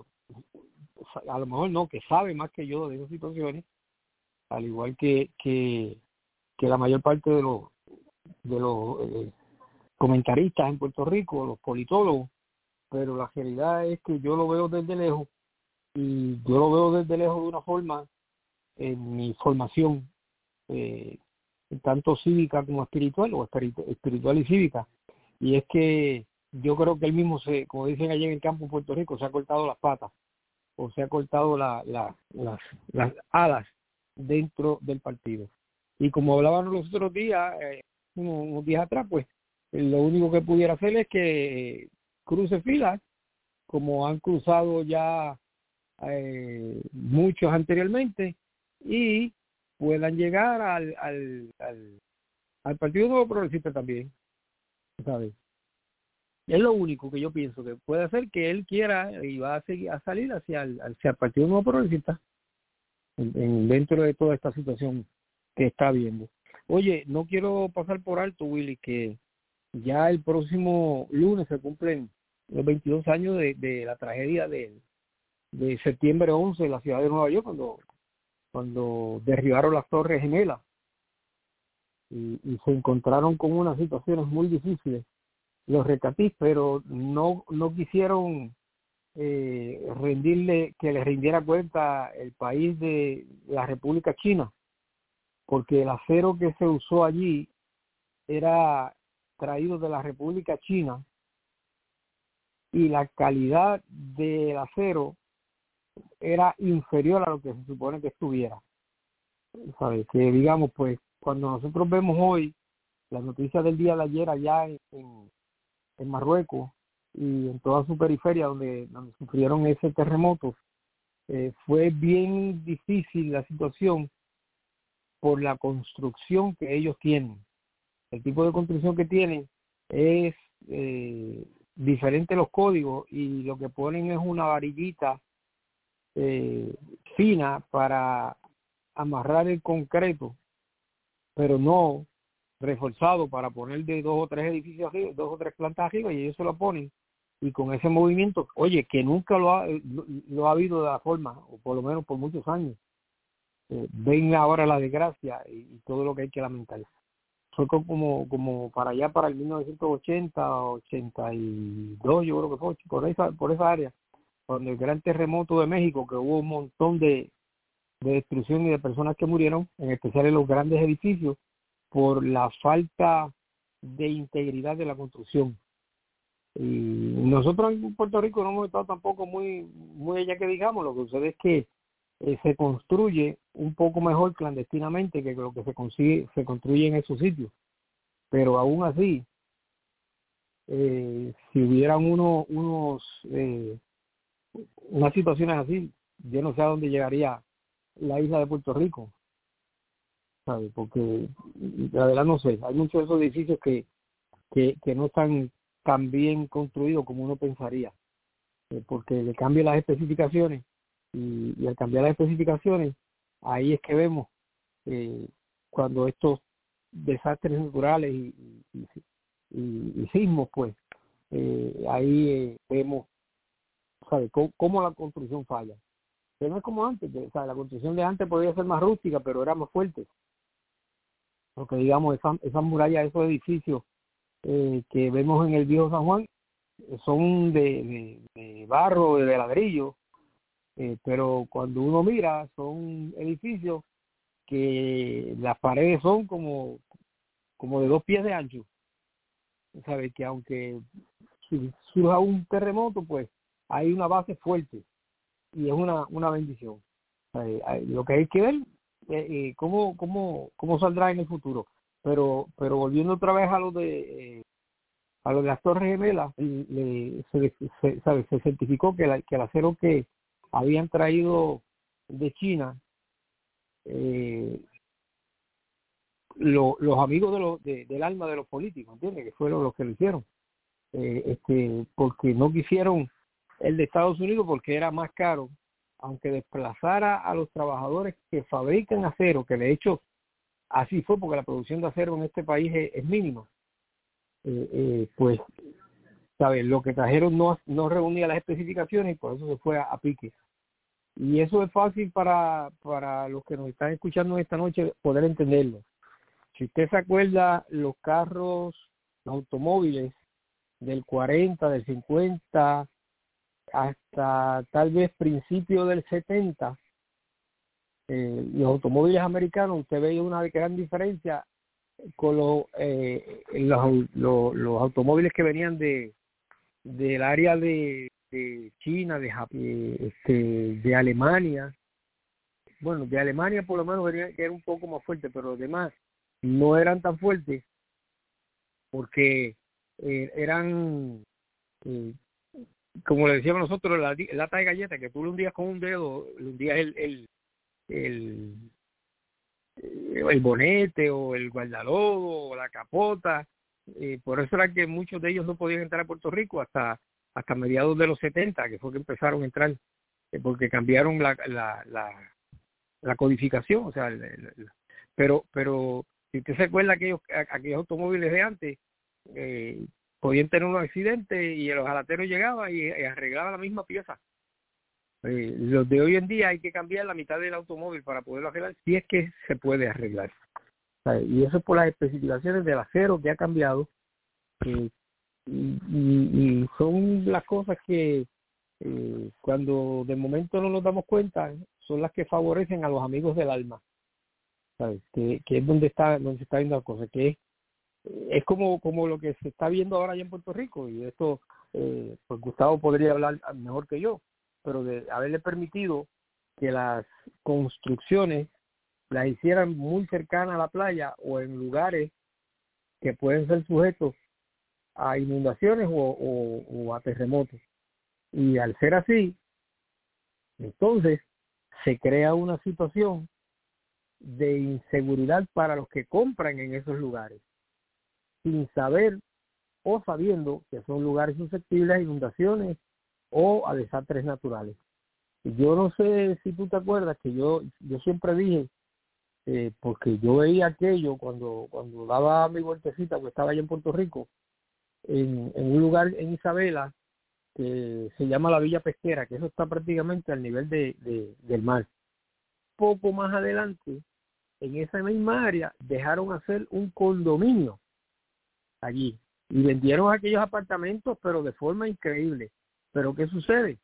a lo mejor no, que sabe más que yo de esas situaciones, al igual que que, que la mayor parte de los de los eh, comentaristas en Puerto Rico, los politólogos, pero la realidad es que yo lo veo desde lejos y yo lo veo desde lejos de una forma en mi formación, eh, tanto cívica como espiritual, o espiritu- espiritual y cívica, y es que yo creo que él mismo, se, como dicen allí en el campo de Puerto Rico, se ha cortado las patas, o se ha cortado la, la, las, las alas dentro del partido. Y como hablábamos los otros días, eh, unos, unos días atrás, pues eh, lo único que pudiera hacer es que cruce filas, como han cruzado ya eh, muchos anteriormente, y puedan llegar al, al, al, al Partido Nuevo Progresista también, ¿sabes? Es lo único que yo pienso que puede hacer que él quiera y va a seguir a salir hacia el, hacia el Partido Nuevo Progresista en, en, dentro de toda esta situación que está viendo. Oye, no quiero pasar por alto, Willy, que ya el próximo lunes se cumplen los veintidós años de, de la tragedia de, de septiembre once en la ciudad de Nueva York, cuando cuando derribaron las Torres Gemelas y, y se encontraron con unas situaciones muy difíciles los rescatistas, pero no no quisieron eh, rendirle que les rindiera cuenta el país de la República China, porque el acero que se usó allí era traído de la República China y la calidad del acero era inferior a lo que se supone que estuviera. ¿Sabes? Que digamos, pues, cuando nosotros vemos hoy las noticias del día de ayer allá en, en, en Marruecos y en toda su periferia donde, donde sufrieron ese terremoto, eh, fue bien difícil la situación por la construcción que ellos tienen. El tipo de construcción que tienen es eh, diferente a los códigos, y lo que ponen es una varillita eh, fina para amarrar el concreto, pero no reforzado para poner de dos o tres edificios arriba, dos o tres plantas arriba, y ellos se lo ponen, y con ese movimiento, oye, que nunca lo ha, lo, lo ha habido de la forma, o por lo menos por muchos años, eh, ven ahora la desgracia y, y todo lo que hay que lamentar. Fue como como para allá, para el mil novecientos ochenta, ochenta y dos, yo creo que fue, por esa, por esa área, cuando el gran terremoto de México, que hubo un montón de de destrucción y de personas que murieron, en especial en los grandes edificios, por la falta de integridad de la construcción. Y nosotros en Puerto Rico no hemos estado tampoco muy muy allá que digamos. Lo que sucede es que eh, se construye un poco mejor clandestinamente que lo que se consigue se construye en esos sitios, pero aún así, eh, si hubieran uno, unos eh, unas situaciones así, yo no sé a dónde llegaría la isla de Puerto Rico, ¿sabe? Porque la verdad no sé, hay muchos de esos edificios que, que, que no están tan bien construidos como uno pensaría, eh, porque le cambian las especificaciones, y, y al cambiar las especificaciones, ahí es que vemos eh, cuando estos desastres naturales y, y, y, y sismos, pues, eh, ahí eh, vemos, ¿sabe? Cómo, cómo la construcción falla. Que no es como antes, que, o sea, la construcción de antes podía ser más rústica, pero era más fuerte. Porque, digamos, esas esa murallas, esos edificios eh, que vemos en el viejo San Juan son de, de, de barro, de ladrillo, eh, pero cuando uno mira son edificios que las paredes son como, como de dos pies de ancho. Sabe que aunque surja un terremoto, pues hay una base fuerte y es una, una bendición. Eh, lo que hay que ver eh, eh, cómo, cómo, cómo saldrá en el futuro. Pero, pero volviendo otra vez a lo de eh, a lo de las Torres Gemelas, le, se, se, sabe, se certificó que, la, que el acero que habían traído de China, eh, lo, los amigos de lo, de, del alma de los políticos, ¿entiendes? Que fueron los que lo hicieron, eh, este, porque no quisieron el de Estados Unidos porque era más caro, aunque desplazara a los trabajadores que fabrican acero, que de hecho así fue porque la producción de acero en este país es, es mínima. Eh, eh, pues, ¿sabes? Lo que trajeron no, no reunía las especificaciones y por eso se fue a, a pique. Y eso es fácil para, para los que nos están escuchando esta noche poder entenderlo. Si usted se acuerda, los carros, los automóviles del cuarenta, del cincuenta, hasta tal vez principio del setenta, eh, los automóviles americanos, usted veía una gran diferencia con los, eh, los, los, los automóviles que venían de del área de, de China, de, de, este, de Alemania. Bueno, de Alemania por lo menos venía, que era un poco más fuerte, pero los demás no eran tan fuertes porque eh, eran, eh, como le decíamos nosotros, la lata de galleta, que tú le hundías con un dedo, le hundías el, el, el el bonete o el guardalodo o la capota, eh, por eso era que muchos de ellos no podían entrar a Puerto Rico hasta hasta mediados de los setenta, que fue que empezaron a entrar, eh, porque cambiaron la la, la, la codificación, o sea, el, el, pero pero si usted se acuerda aquellos aquellos automóviles de antes, eh, podían tener un accidente y el ojalatero llegaba y, y arreglaba la misma pieza. Eh, los de hoy en día hay que cambiar la mitad del automóvil para poderlo arreglar, si es que se puede arreglar. ¿Sabe? Y eso es por las especificaciones del acero que ha cambiado. Eh, y, y, y son las cosas que eh, cuando de momento no nos damos cuenta, son las que favorecen a los amigos del alma. ¿Sabe? Que, que es donde está donde se está viendo la cosa, que es, es como, como lo que se está viendo ahora allá en Puerto Rico. Y esto, eh, pues Gustavo podría hablar mejor que yo, pero de haberle permitido que las construcciones las hicieran muy cercanas a la playa o en lugares que pueden ser sujetos a inundaciones o, o, o a terremotos. Y al ser así, entonces se crea una situación de inseguridad para los que compran en esos lugares, sin saber o sabiendo que son lugares susceptibles a inundaciones o a desastres naturales. Yo no sé si tú te acuerdas que yo yo siempre dije, eh, porque yo veía aquello cuando cuando daba mi vueltecita, porque estaba allá en Puerto Rico, en, en un lugar en Isabela que se llama la Villa Pesquera, que eso está prácticamente al nivel de, de del mar. Poco más adelante, en esa misma área, dejaron hacer un condominio allí y vendieron aquellos apartamentos, pero de forma increíble. Pero ¿qué sucede?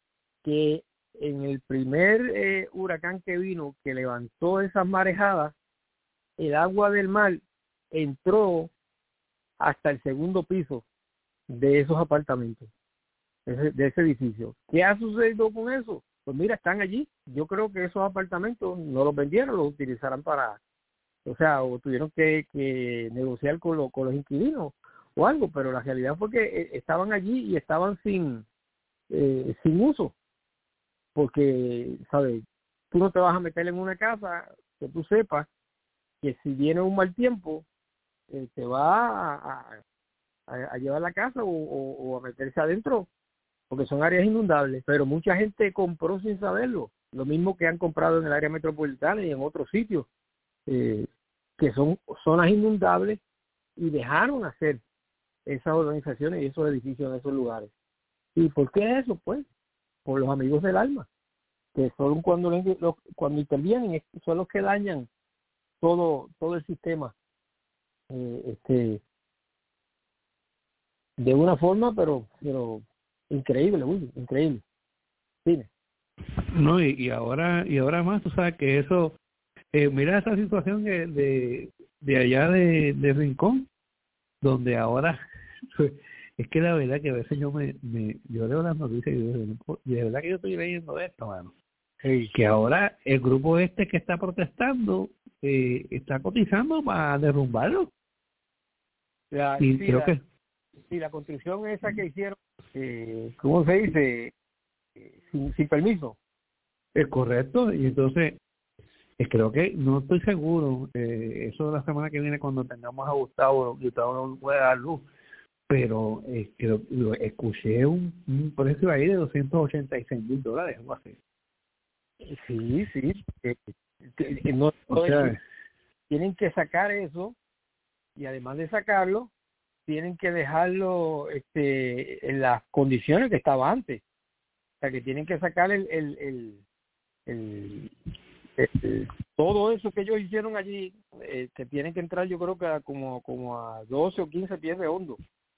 Que en el primer eh, huracán que vino, que levantó esas marejadas, el agua del mar entró hasta el segundo piso de esos apartamentos, de, de ese edificio. ¿Qué ha sucedido con eso? Pues mira, están allí. Yo creo que esos apartamentos no los vendieron, los utilizarán para, o sea, o tuvieron que, que negociar con, lo, con los inquilinos o algo, pero la realidad fue que eh, estaban allí y estaban sin eh, sin uso, porque, ¿sabes? Tú no te vas a meter en una casa que tú sepas que si viene un mal tiempo, eh, te va a, a, a llevar la casa o, o, o a meterse adentro, porque son áreas inundables. Pero mucha gente compró sin saberlo, lo mismo que han comprado en el área metropolitana y en otros sitios, eh, que son zonas inundables, y dejaron hacer esas organizaciones y esos edificios en esos lugares. ¿Y por qué eso? Pues por los amigos del alma, que solo cuando los, cuando intervienen son los que dañan todo todo el sistema, eh, este de una forma, pero pero increíble, Willy, increíble. Dime. No, y, y ahora y ahora más, tú sabes que eso, eh, mira esa situación de, de, de allá de, de Rincón, donde ahora, es que la verdad que a veces yo me, me yo leo las noticias y digo, de verdad que yo estoy leyendo esto, mano. Sí. Que ahora el grupo este que está protestando eh, está cotizando para derrumbarlo. La, y sí, creo la, que sí, la construcción esa que hicieron, eh, ¿cómo se dice? Eh, sin, sin permiso. es correcto, y entonces eh, creo que, no estoy seguro, eh, eso la semana que viene cuando tengamos a Gustavo, Gustavo no puede dar luz, pero eh, creo, lo, escuché un, un precio ahí de doscientos ochenta y seis mil dólares, algo así. Sí, sí. Eh, eh, no, o sea, es, tienen que sacar eso y además de sacarlo, tienen que dejarlo este, en las condiciones que estaba antes. O sea, que tienen que sacar el, el, el, el, el, el todo eso que ellos hicieron allí, eh, que tienen que entrar yo creo que a como, como a doce o quince pies de hondo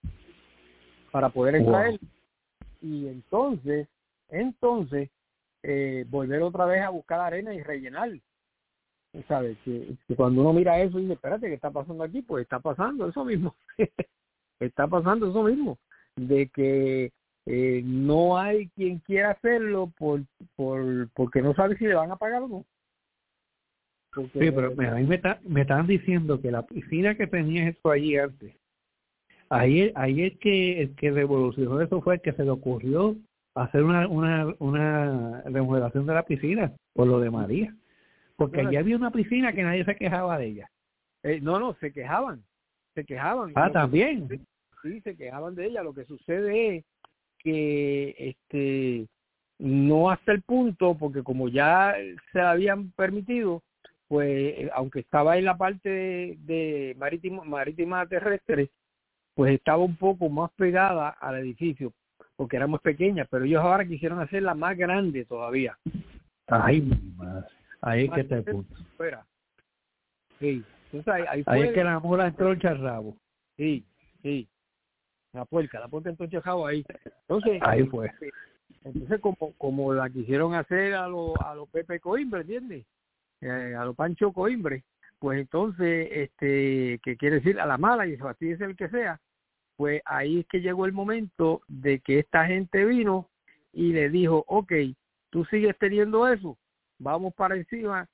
para poder entrar. Wow. Y entonces, entonces, eh, volver otra vez a buscar arena y rellenar. ¿Sabes? Que, que cuando uno mira eso y dice, espérate, ¿qué está pasando aquí? Pues está pasando eso mismo. Está pasando eso mismo. De que eh, no hay quien quiera hacerlo por, por porque no sabe si le van a pagar o no. Porque, sí, pero a mí me, está, me están diciendo que la piscina que tenía eso allí antes, ahí, ahí es que el que revolucionó eso fue el que se le ocurrió hacer una, una, una remodelación de la piscina por lo de María. Porque allí había una piscina que nadie se quejaba de ella. Eh, no, no, se quejaban. Se quejaban. Ah, también. Que, sí, se quejaban de ella. Lo que sucede es que este no hasta el punto, porque como ya se la habían permitido, pues aunque estaba en la parte de, de marítima, marítima terrestre, pues estaba un poco más pegada al edificio, porque era más pequeña, pero ellos ahora quisieron hacerla más grande todavía. Ay, mi madre. Ahí es que está el punto. Fuera. Sí. Entonces, ahí, ahí, ahí fue, es que la mula entró el charrabo. Sí, sí. La puerca, la puerca entró el charrabo ahí. Entonces, ahí fue. Entonces, como como la quisieron hacer a los a los Pepe Coimbre, ¿entiendes? Eh, a los Pancho Coimbre, pues entonces, este, que quiere decir a la mala, y así es el que sea, pues ahí es que llegó el momento de que esta gente vino y le dijo, ok, tú sigues teniendo eso, vamos para encima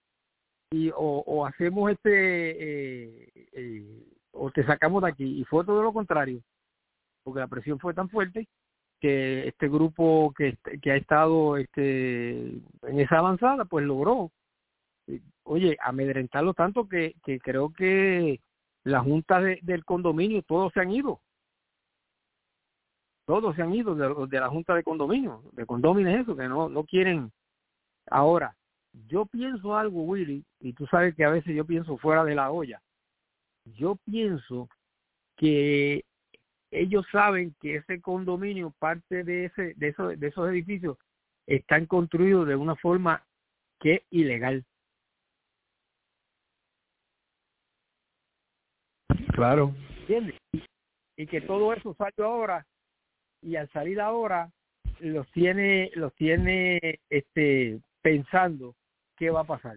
y o, o hacemos este eh, eh, o te sacamos de aquí. Y fue todo lo contrario, porque la presión fue tan fuerte que este grupo que, que ha estado este en esa avanzada pues logró, oye, amedrentarlo tanto que, que creo que la junta de, del condominio todos se han ido. Todos se han ido de, de la junta de condominio, de condominio es eso, que no, no quieren. Ahora, yo pienso algo, Willy, y tú sabes que a veces yo pienso fuera de la olla. Yo pienso que ellos saben que ese condominio, parte de ese, de esos, de esos edificios, están construidos de una forma que es ilegal. Claro. ¿Entiendes? Y, y que todo eso salió ahora, y al salir ahora los tiene los tiene este pensando qué va a pasar.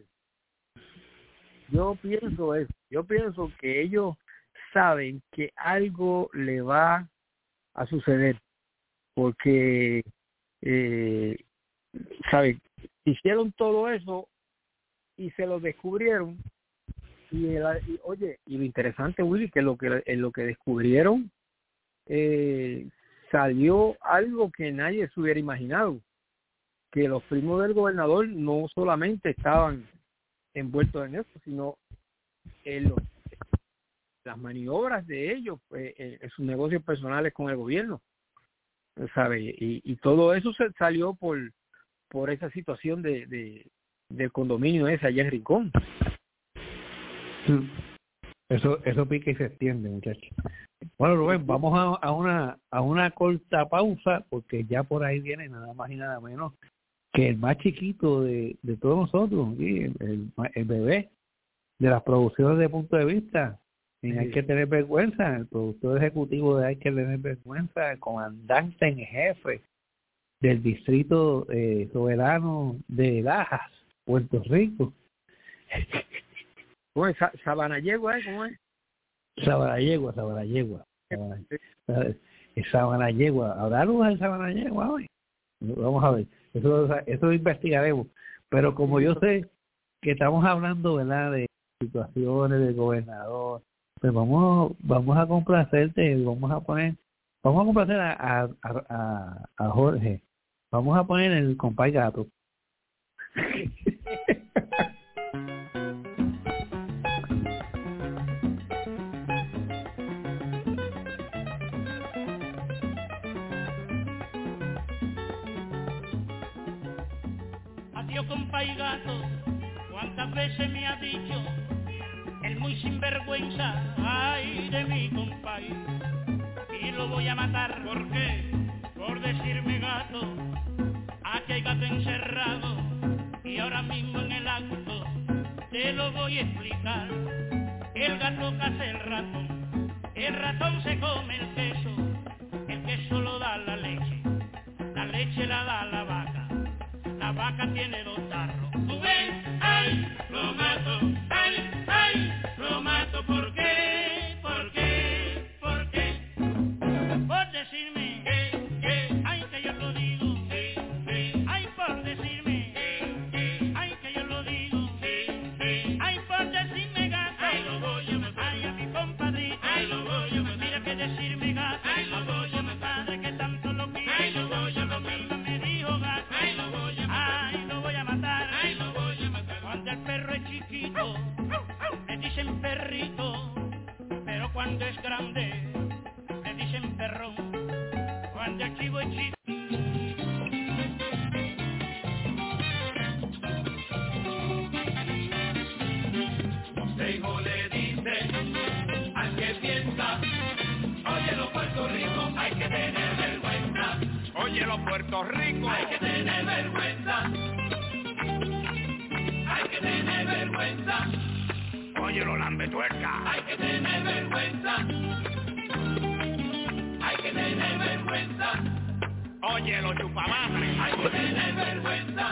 Yo pienso eso, yo pienso que ellos saben que algo le va a suceder, porque eh, saben, hicieron todo eso y se lo descubrieron y, el, y oye, y lo interesante, Willy, que lo que en lo que descubrieron eh, salió algo que nadie se hubiera imaginado, que los primos del gobernador no solamente estaban envueltos en eso, sino en los, las maniobras de ellos, pues, en sus negocios personales con el gobierno, ¿sabe? Y, y todo eso se salió por por esa situación de, de del condominio ese allá en Rincón. Eso eso pica y se extiende, muchachos. Bueno, Rubén, vamos a, a una a una corta pausa, porque ya por ahí viene nada más y nada menos que el más chiquito de, de todos nosotros, ¿sí? el, el, el bebé de las producciones de Punto de Vista, Y hay que tener vergüenza, el productor ejecutivo de hay que tener vergüenza, el comandante en jefe del distrito eh, soberano de Lajas, Puerto Rico. ¿Cómo es? Sabanayegua, ¿eh? ¿Cómo es? Sabanayegua, Sabanayegua. Sabanayegua. ¿Habrá luz en Sabanayegua hoy? Vamos a ver, eso, eso lo investigaremos. Pero como yo sé que estamos hablando, ¿verdad?, de situaciones del gobernador, pues vamos vamos a complacerte, vamos a poner, vamos a complacer a, a, a, a Jorge, vamos a poner el compay gato. Adiós compay gato, cuántas veces me ha dicho el muy sinvergüenza, ay de mi compay, y lo voy a matar. ¿Por qué? Por decirme gato, aquí hay gato encerrado, y ahora mismo en el acto te lo voy a explicar. El gato caza el ratón, el ratón se come el queso, el queso lo da la leche, la leche la da la vaca, la vaca tiene dos tarros. ¿Tú ves? ¡Ay, lo mato! ¡Ay, ay, lo mato! ¿Por qué? ¿Por qué? ¿Por qué? Por decirme que, que, ay, que yo lo digo, sí, sí. Ay, por decirme que, que, ay, que yo lo digo, sí, sí. Ay, por decirme gato, ay, lo voy a matar. Ay, a mi compadrito, ay, lo voy a matar. Mira que decirme gato, ay, lo voy a matar. De que tanto lo pido, ay, lo voy a matar. Me dijo gato, ay, lo voy a matar. Ay, lo voy a matar, ay, lo voy a matar. Cuando el perro es chiquito, le dicen perrito, pero cuando es grande, le dicen perrón. Cuando el chivo es chico. Los hijos le dicen al que piensa, oye los Puerto Rico, hay que tener vergüenza. Oye los Puerto Rico, hay que tener vergüenza. Hay que tener vergüenza. Oye los lambetuerca, hay que tener vergüenza. Hay que tener vergüenza. Oye los chupamadres, hay que tener vergüenza.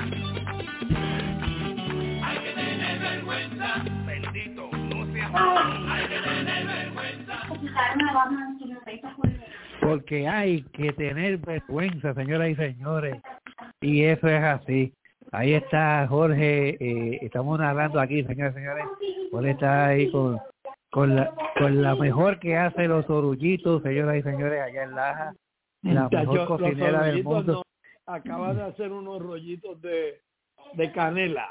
Hay que tener vergüenza. Bendito, no seas malo. Hay que tener vergüenza. Porque hay que tener vergüenza, señoras y señores, y eso es así. Ahí está Jorge, eh, estamos narrando aquí, señoras y señores. Jorge está ahí con con la, con la mejor que hace los orullitos, señoras y señores, allá en Laja, la mejor Yo, cocinera del mundo. No, acaba de hacer unos rollitos de, de canela.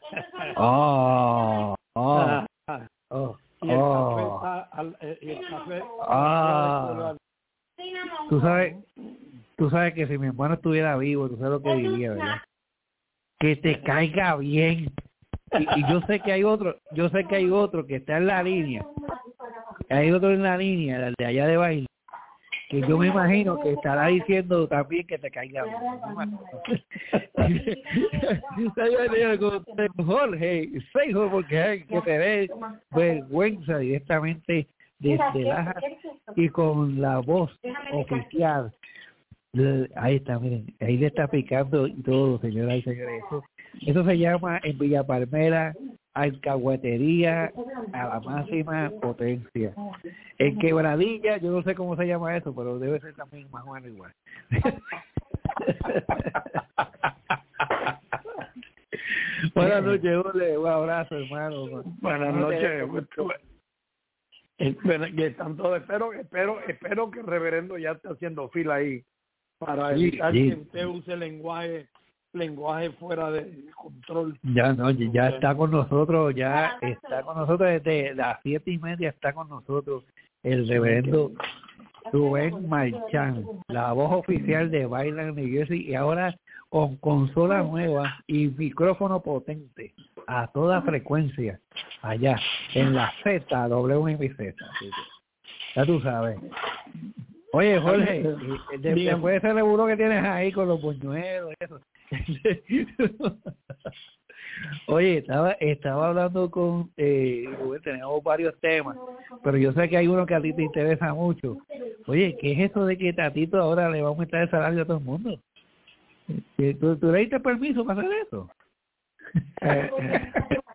Oh, oh, oh, y el oh. café está al, y el café ah. Tú sabes, tú sabes que si mi hermano estuviera vivo, tú sabes lo que diría, ¿verdad? Que te caiga bien. Y, y yo sé que hay otro, yo sé que hay otro que está en la línea. Hay otro en la línea, el de allá de baile, que yo me imagino que estará diciendo también que te caiga bien. Jorge, Seijo, porque hay que tener vergüenza directamente desde Laja y con la voz oficial. Ahí está, miren, ahí le está picando y todo, señoras y señores. Eso, eso se llama en Villa Palmera alcahuetería a la máxima potencia. En Quebradilla, yo no sé cómo se llama eso, pero debe ser también más o menos igual. Buenas noches, Ole, un abrazo, hermano. Buenas noches. Espero que tanto espero, espero, espero que el reverendo ya esté haciendo fila ahí para evitar sí, sí. que usted use lenguaje lenguaje fuera de control. Ya no, ya está con nosotros, ya está con nosotros desde las siete y media está con nosotros el reverendo Rubén Marchán, la voz oficial de Bailan New Jersey, y ahora con consola nueva y micrófono potente a toda frecuencia allá en la Z, W M Z. Ya tú sabes. Oye, Jorge, después de ese revuelo que tienes ahí con los buñuelos y eso, Oye, estaba estaba hablando con, eh, Rubén, tenemos varios temas, pero yo sé que hay uno que a ti te interesa mucho. Oye, ¿qué es eso de que Tatito ahora le va a aumentar el salario a todo el mundo? ¿Tú, tú le diste permiso para hacer eso? Eh, eh.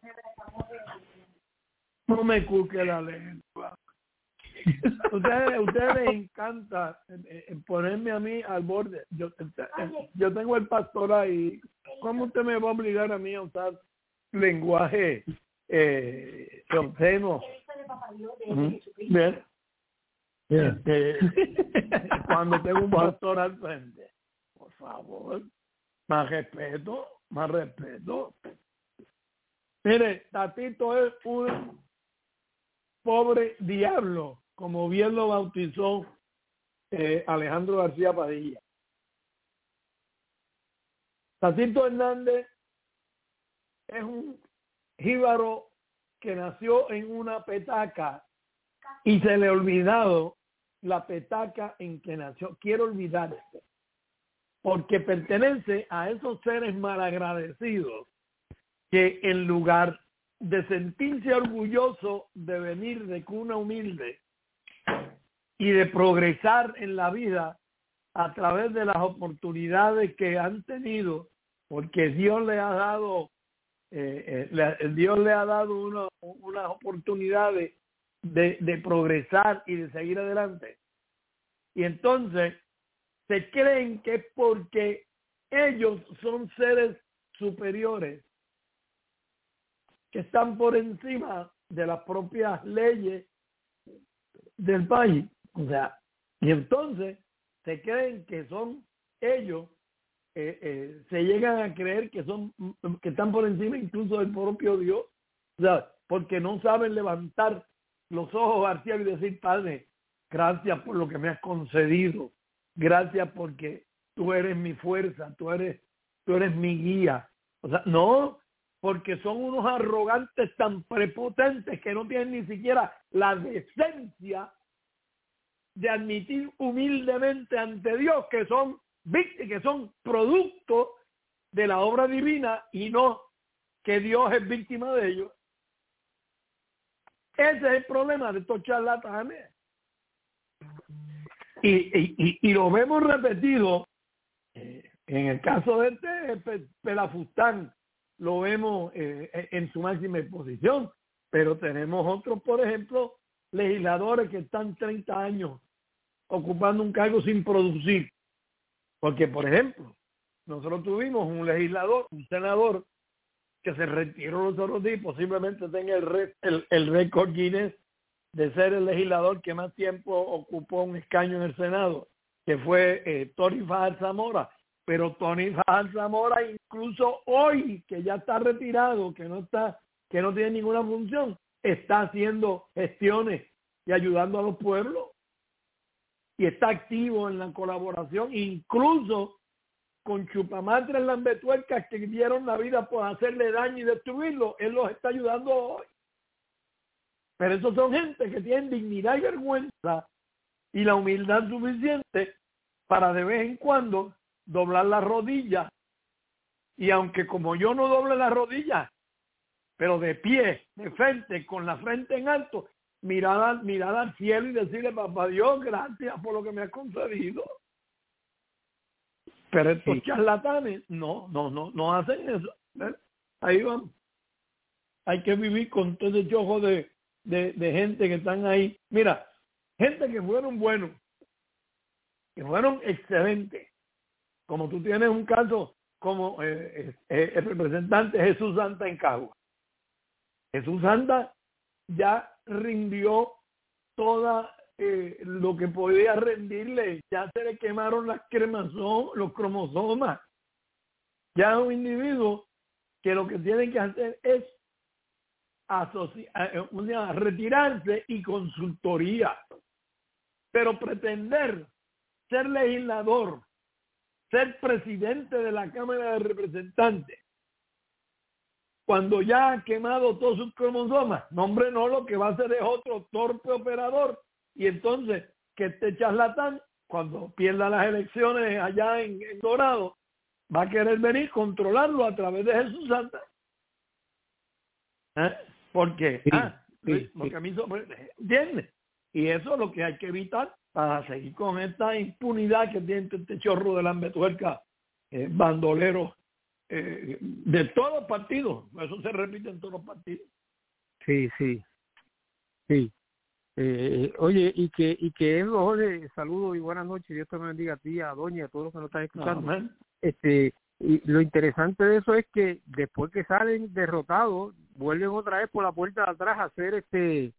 No me cuque la lengua. Ustedes, ustedes les encanta ponerme a mí al borde. Yo, yo tengo el pastor ahí. ¿Cómo usted me va a obligar a mí a usar lenguaje eh, obsceno? Bien. Este, cuando tengo un pastor al frente, por favor, más respeto, más respeto. Mire, Tatito es un pobre diablo, como bien lo bautizó eh, Alejandro García Padilla. Tatito Hernández es un jíbaro que nació en una petaca y se le ha olvidado la petaca en que nació. Quiero olvidarse, porque pertenece a esos seres malagradecidos que en lugar de sentirse orgulloso de venir de cuna humilde y de progresar en la vida a través de las oportunidades que han tenido, porque Dios le ha dado, eh, eh, le, Dios le ha dado una, unas oportunidades de, de progresar y de seguir adelante. Y entonces se creen que es porque ellos son seres superiores, que están por encima de las propias leyes del país. O sea, y entonces se creen que son ellos, eh, eh, se llegan a creer que son, que están por encima incluso del propio Dios. O sea, porque no saben levantar los ojos al cielo y decir: Padre, gracias por lo que me has concedido, gracias porque tú eres mi fuerza, tú eres, tú eres mi guía. O sea, no, porque son unos arrogantes tan prepotentes que no tienen ni siquiera la decencia de admitir humildemente ante Dios que son que son producto de la obra divina y no que Dios es víctima de ellos. Ese es el problema de estos charlatanes. Y, y, y, y lo vemos repetido eh, en el caso de este Pelafustán, lo vemos eh, en su máxima exposición, pero tenemos otros, por ejemplo, legisladores que están treinta años ocupando un cargo sin producir. Porque, por ejemplo, nosotros tuvimos un legislador, un senador, que se retiró los otros días, posiblemente tenga el, re, el, el récord Guinness de ser el legislador que más tiempo ocupó un escaño en el Senado, que fue eh, Tony Fajardo Zamora. Pero Tony Fajardo Zamora, incluso hoy, que ya está retirado, que no está, que no tiene ninguna función, está haciendo gestiones y ayudando a los pueblos. Y está activo en la colaboración, incluso con chupamatres lambetuercas que dieron la vida por hacerle daño y destruirlo. Él los está ayudando hoy. Pero esos son gente que tienen dignidad y vergüenza y la humildad suficiente para de vez en cuando doblar las rodillas. Y aunque como yo no doble las rodillas, pero de pie, de frente, con la frente en alto, mirar, mirar al cielo y decirle: papá Dios, gracias por lo que me has concedido. Pero estos sí. charlatanes no, no, no, no hacen eso. ¿Ven? Ahí vamos. Hay que vivir con todo ese chojo de, de, de gente que están ahí. Mira, gente que fueron buenos, que fueron excelentes. Como tú tienes un caso como eh, eh, el representante Jesús Santa en Cagua. Jesús Santa ya rindió toda eh, lo que podía rendirle, ya se le quemaron las cremasom, los cromosomas. Ya es un individuo que lo que tiene que hacer es asociar, retirarse y consultoría. Pero pretender ser legislador, ser presidente de la Cámara de Representantes, cuando ya ha quemado todos sus cromosomas, no, hombre, no, lo que va a hacer es otro torpe operador. Y entonces, que este charlatán, cuando pierda las elecciones allá en, en Dorado, va a querer venir, controlarlo a través de Jesús Santa. ¿Eh? ¿Por qué? Sí, ah, sí, porque sí. a mí ¿entiendes? Y eso es lo que hay que evitar para seguir con esta impunidad que tiene este chorro de lambetuerca, eh, bandolero, eh, de todos los partidos. Eso se repite en todos los partidos. Sí, sí, sí. Eh, oye, y que y que él, Jorge, saludos y buenas noches. Dios te bendiga a ti, a Doña, a todos los que nos están escuchando. Amén. Este, y lo interesante de eso es que después que salen derrotados, vuelven otra vez por la puerta de atrás a hacer este,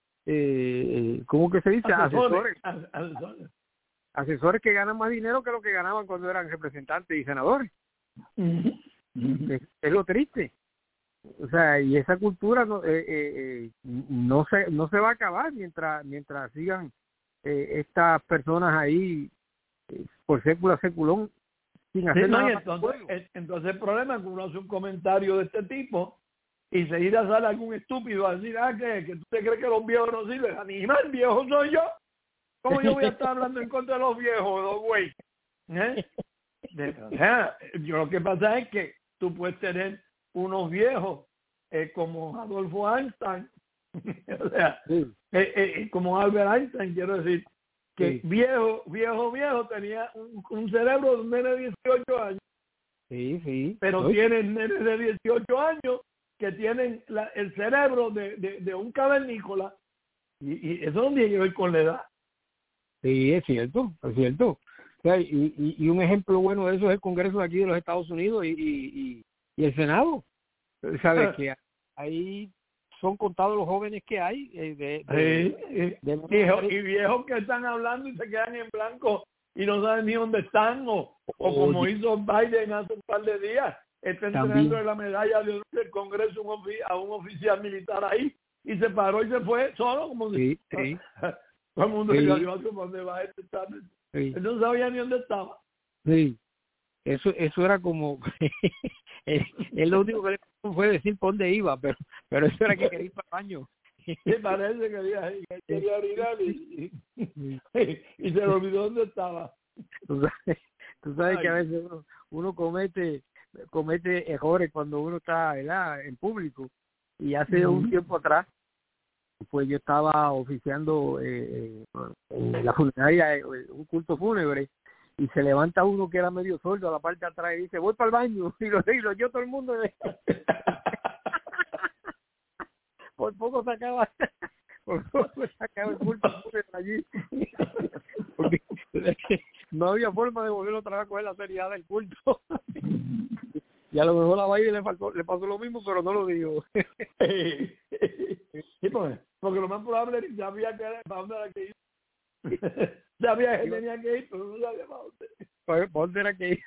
eh, ¿cómo que se dice? Asesores. Asesores. Asesores. Asesores que ganan más dinero que lo que ganaban cuando eran representantes y senadores. Uh-huh. Uh-huh. Es, es lo triste. O sea, y esa cultura no eh, eh, no se no se va a acabar mientras mientras sigan eh, estas personas ahí eh, por sécula seculón sin hacer Sí, no, nada. y entonces, es, entonces el problema es que uno hace un comentario de este tipo y seguida sale algún estúpido a decir, ah, que, que tú te crees que los viejos no sirven. Animal, viejo soy yo. ¿Cómo yo voy a estar hablando en contra de los viejos, dos güey? ¿Eh? O sea, yo lo que pasa es que tú puedes tener unos viejos eh, como Adolfo Einstein, o sea, Sí. eh, eh, como Albert Einstein, quiero decir, que Sí. viejo, viejo, viejo, tenía un, un cerebro de un nene de dieciocho años, Sí, sí. pero ¿No? tienen nenes de dieciocho años que tienen la, el cerebro de, de, de un cavernícola, y, y eso no tiene que ver con la edad. Sí, es cierto, es cierto. O sea, y, y, y un ejemplo bueno de eso es el Congreso de aquí de los Estados Unidos y, y, y, y el Senado. Sabes que ahí son contados los jóvenes que hay eh, de, de, Sí, y, de, viejos, de, y viejos que están hablando y se quedan en blanco y no saben ni dónde están, o, o como Oye. hizo Biden hace un par de días, está entregando la medalla de honor del Congreso un ofi- a un oficial militar ahí, y se paró y se fue solo, como Sí, si sí. todo el mundo Sí. dijo, Dios, ¿dónde va este? Sí. Él no sabía ni dónde estaba. Sí, eso eso era como él, él lo único que le fue decir por dónde iba, pero pero eso era que quería ir para el baño. Sí, parece que quería, que quería orinar y, y, y se le olvidó dónde estaba. Tú sabes, tú sabes Ay. que a veces uno, uno comete comete errores cuando uno está, ¿verdad?, en público. Y hace un Ujú. tiempo atrás, pues yo estaba oficiando eh, en la funeraria, eh, un culto fúnebre, y se levanta uno que era medio sordo a la parte de atrás y dice, voy para el baño, y lo, y lo yo todo el mundo. Por poco se acaba, por poco se acaba el culto fúnebre allí, porque no había forma de volver otra vez a coger la seriedad del culto. Y a lo mejor a Baile le, faltó, le pasó lo mismo, pero no lo digo. Sí, pues, porque lo más probable es que sabía que era, para dónde era que ir. Sabía que tenía que ir, pero no sabía para dónde. ¿Para dónde era que ir?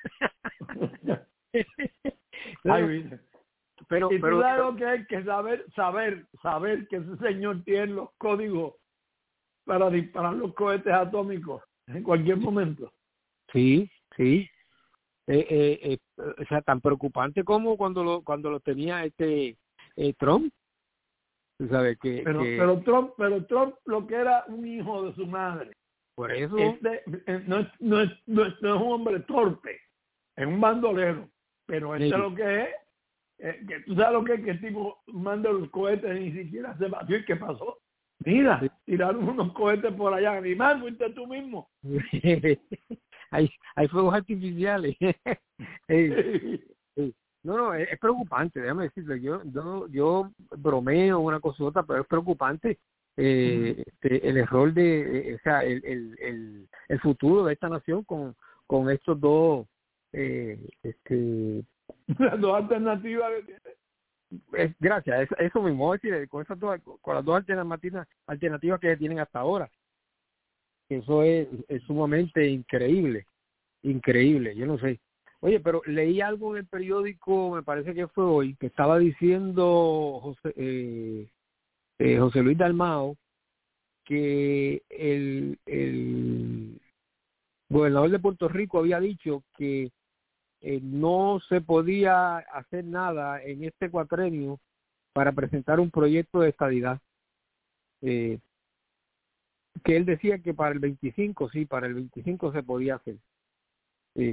Ay, mira. pero, y tú pero, sabes lo que hay que saber, saber, saber que ese señor tiene los códigos para disparar los cohetes atómicos en cualquier momento. Sí, sí. Eh, eh, eh, o sea, tan preocupante como cuando lo cuando lo tenía este eh, Trump. Tú sabes que, Pero, que pero Trump, pero Trump lo que era un hijo de su madre. por eso Este eh, no es, no es, no es, no es un hombre torpe, es un bandolero, pero este Sí. lo que es, eh, que tú sabes lo que es que el tipo manda los cohetes y ni siquiera se batió. ¿Y qué pasó? Mira, Sí. tiraron unos cohetes por allá. Animal, fuiste tú mismo. hay hay fuegos artificiales. Ey, ey. No, no, es, es preocupante, déjame decirle, yo yo yo bromeo una cosota, pero es preocupante eh, este, el error de, eh, o sea, el, el, el, el futuro de esta nación con, con estos dos, eh, este, Las dos alternativas que tiene. es, gracias, eso, eso mismo, es decir, con, esas dos, con las dos alternativas, alternativas que tienen hasta ahora, eso es, es sumamente increíble, increíble, yo no sé. Oye, pero leí algo en el periódico, me parece que fue hoy, que estaba diciendo José, eh, eh, José Luis Dalmao que el, el gobernador de Puerto Rico había dicho que eh, no se podía hacer nada en este cuatrenio para presentar un proyecto de estadidad. Eh, que él decía que para el veinticinco, sí, para el veinticinco se podía hacer. Eh,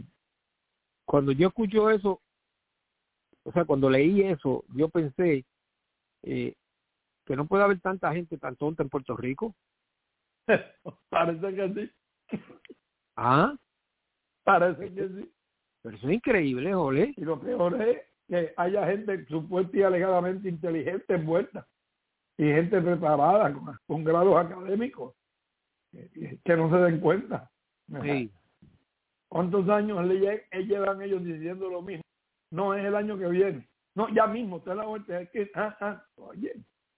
cuando yo escucho eso, o sea, cuando leí eso, yo pensé eh, que no puede haber tanta gente tan tonta en Puerto Rico. Parece que sí. Ah, Parece que sí. pero eso es increíble, Jole. Y lo peor es que haya gente supuesta y alegadamente inteligente envuelta y gente preparada con, con grados académicos que, que no se den cuenta. Sí. ¿Cuántos años le llevan ellos diciendo lo mismo? No, es el año que viene. No, ya mismo, usted la vuelta es que, ah, ah, oye.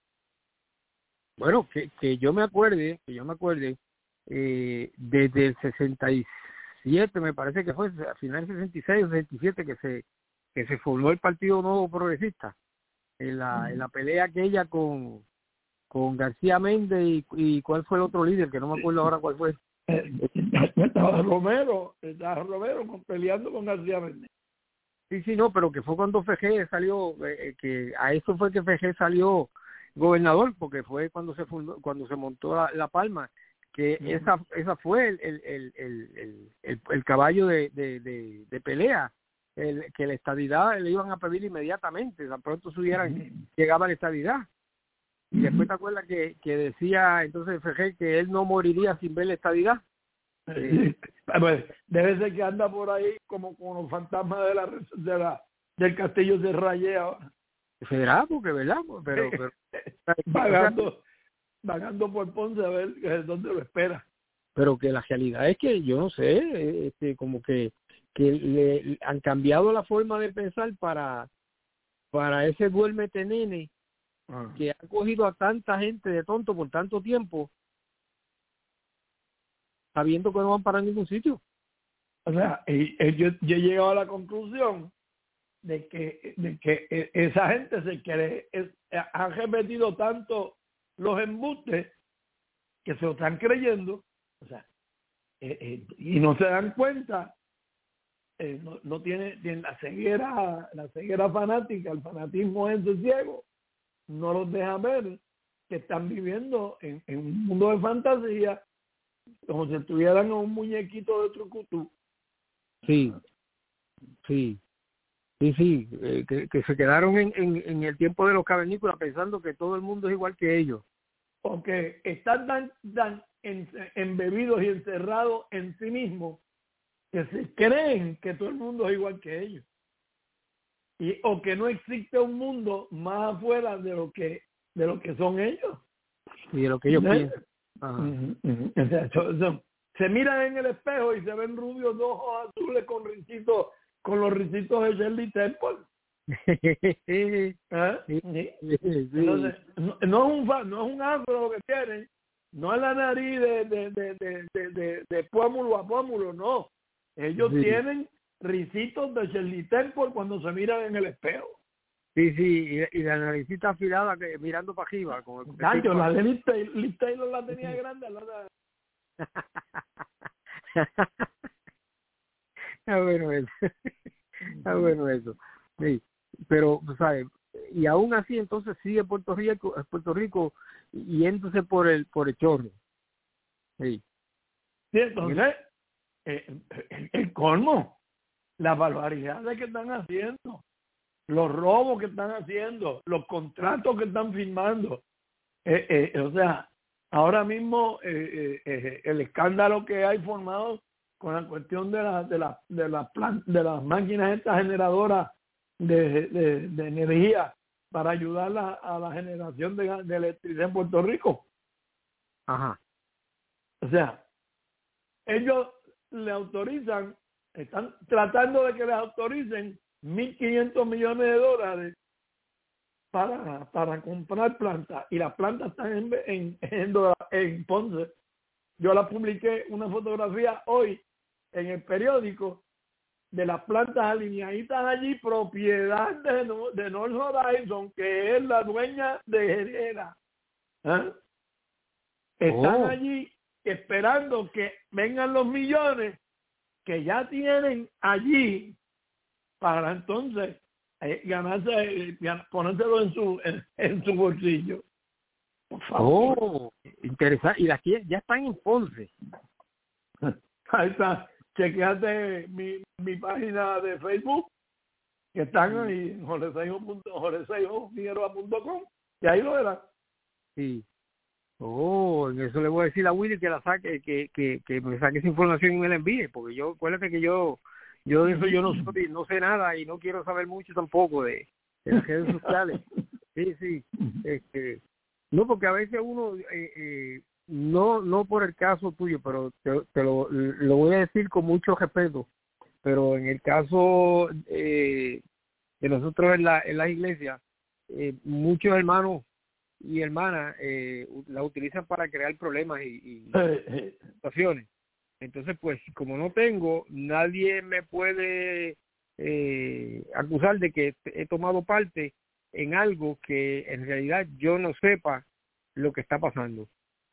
Bueno, que, que yo me acuerde, que yo me acuerde, eh, desde el sesenta y siete, me parece que fue, a finales del sesenta y seis o sesenta y siete, que se que se formó el Partido Nuevo Progresista, en la, en la pelea aquella con, con García Méndez y, y cuál fue el otro líder, que no me acuerdo ahora cuál fue. Estaba Romero, estaba Romero peleando con García Méndez. Sí, sí, no, pero que fue cuando F G salió, eh, que a eso fue que F G salió gobernador, porque fue cuando se fundó, cuando se montó la, la Palma, que uh-huh. esa esa fue el el el el, el, el caballo de, de, de, de pelea, el, que la estadidad le iban a pedir inmediatamente, tan pronto subieran, uh-huh. llegaba la estadidad. Y uh-huh. después te acuerdas que, que decía entonces F G que él no moriría sin ver la estadidad. Sí. Pues, debe ser que anda por ahí como con los fantasmas de la, de la del castillo de Rayé ahora. Será, porque verdad, pero, pero vagando, vagando por Ponce a ver dónde lo espera. Pero que la realidad es que yo no sé, este, como que que le han cambiado la forma de pensar para para ese duérmete nene ah. que ha cogido a tanta gente de tonto por tanto tiempo, sabiendo que no van para ningún sitio. O sea, y, y yo, yo he llegado a la conclusión de que de que esa gente se quiere es, han repetido tanto los embustes que se lo están creyendo, o sea, eh, eh, y no se dan cuenta, eh, no, no tiene, tiene la ceguera, la ceguera fanática, el fanatismo ese ciego, no los deja ver que están viviendo en, en un mundo de fantasía, como si estuvieran en un muñequito de trucutú. Sí, sí. Sí, sí, eh, que, que se quedaron en, en, en el tiempo de los cavernícolas pensando que todo el mundo es igual que ellos. Porque están tan, tan en, embebidos y encerrados en sí mismos que se creen que todo el mundo es igual que ellos. Y, o que no existe un mundo más afuera de lo que de lo que son ellos. Y de lo que ellos ¿sí? piensan. Ajá. Uh-huh, uh-huh. O sea, so, so, se miran en el espejo y se ven rubios de ojos azules con risitos, con los risitos de Shirley Temple. ¿Eh? Sí, sí, sí. Entonces, no, no es un no es un afro lo que tienen, no es la nariz de de de de de, de, de pómulo a pómulo, no. Ellos sí. tienen risitos de Shirley Temple cuando se miran en el espejo. Sí, sí, y, y la naricita afilada que mirando para arriba. Como el Nacho, la de Liz Taylor, Liz Taylor la tenía grande. La de... Está bueno eso. Está bueno eso. Sí, pero, ¿sabes? Y aún así, entonces sigue Puerto Rico, Puerto Rico yéndose por el por el chorro. Sí. Sí, entonces, el, el, el colmo, las barbaridades que están haciendo, los robos que están haciendo, los contratos que están firmando. Eh, eh, o sea, ahora mismo eh, eh, el escándalo que hay formado con la cuestión de la de la de las plan, de las máquinas estas generadoras de, de, de energía para ayudar a, a la generación de, de electricidad en Puerto Rico. Ajá. O sea, ellos le autorizan, están tratando de que les autoricen mil quinientos millones de dólares para para comprar plantas, y las plantas están en, en, en, en Ponce. Yo la publiqué una fotografía hoy en el periódico de las plantas alineaditas allí, propiedad de, de North Horizon, que es la dueña de Herrera. ¿Eh? Están oh. allí esperando que vengan los millones que ya tienen allí para entonces eh, ganarse, eh, ponérselo en su en, en su bolsillo. Por favor. Oh, interesante. Y las que ya están en Ponce. Ahí está. Chequeate mi, mi página de Facebook, que están ahí en jorge seijo punto com Y ahí lo verás. Sí. Oh, en eso le voy a decir a Willy que la saque, que, que, que me saque esa información y me la envíe, porque yo, acuérdate que yo, yo de eso yo no soy, no sé nada y no quiero saber mucho tampoco de, de las redes sociales. Sí, sí. Este, no, porque a veces uno, eh, eh, no, no por el caso tuyo, pero te, te lo, lo voy a decir con mucho respeto, pero en el caso eh, de nosotros en la, en las iglesias, eh, muchos hermanos y hermanas eh, la utilizan para crear problemas y, y situaciones. Entonces, pues, como no tengo, nadie me puede eh, acusar de que he tomado parte en algo que en realidad yo no sepa lo que está pasando.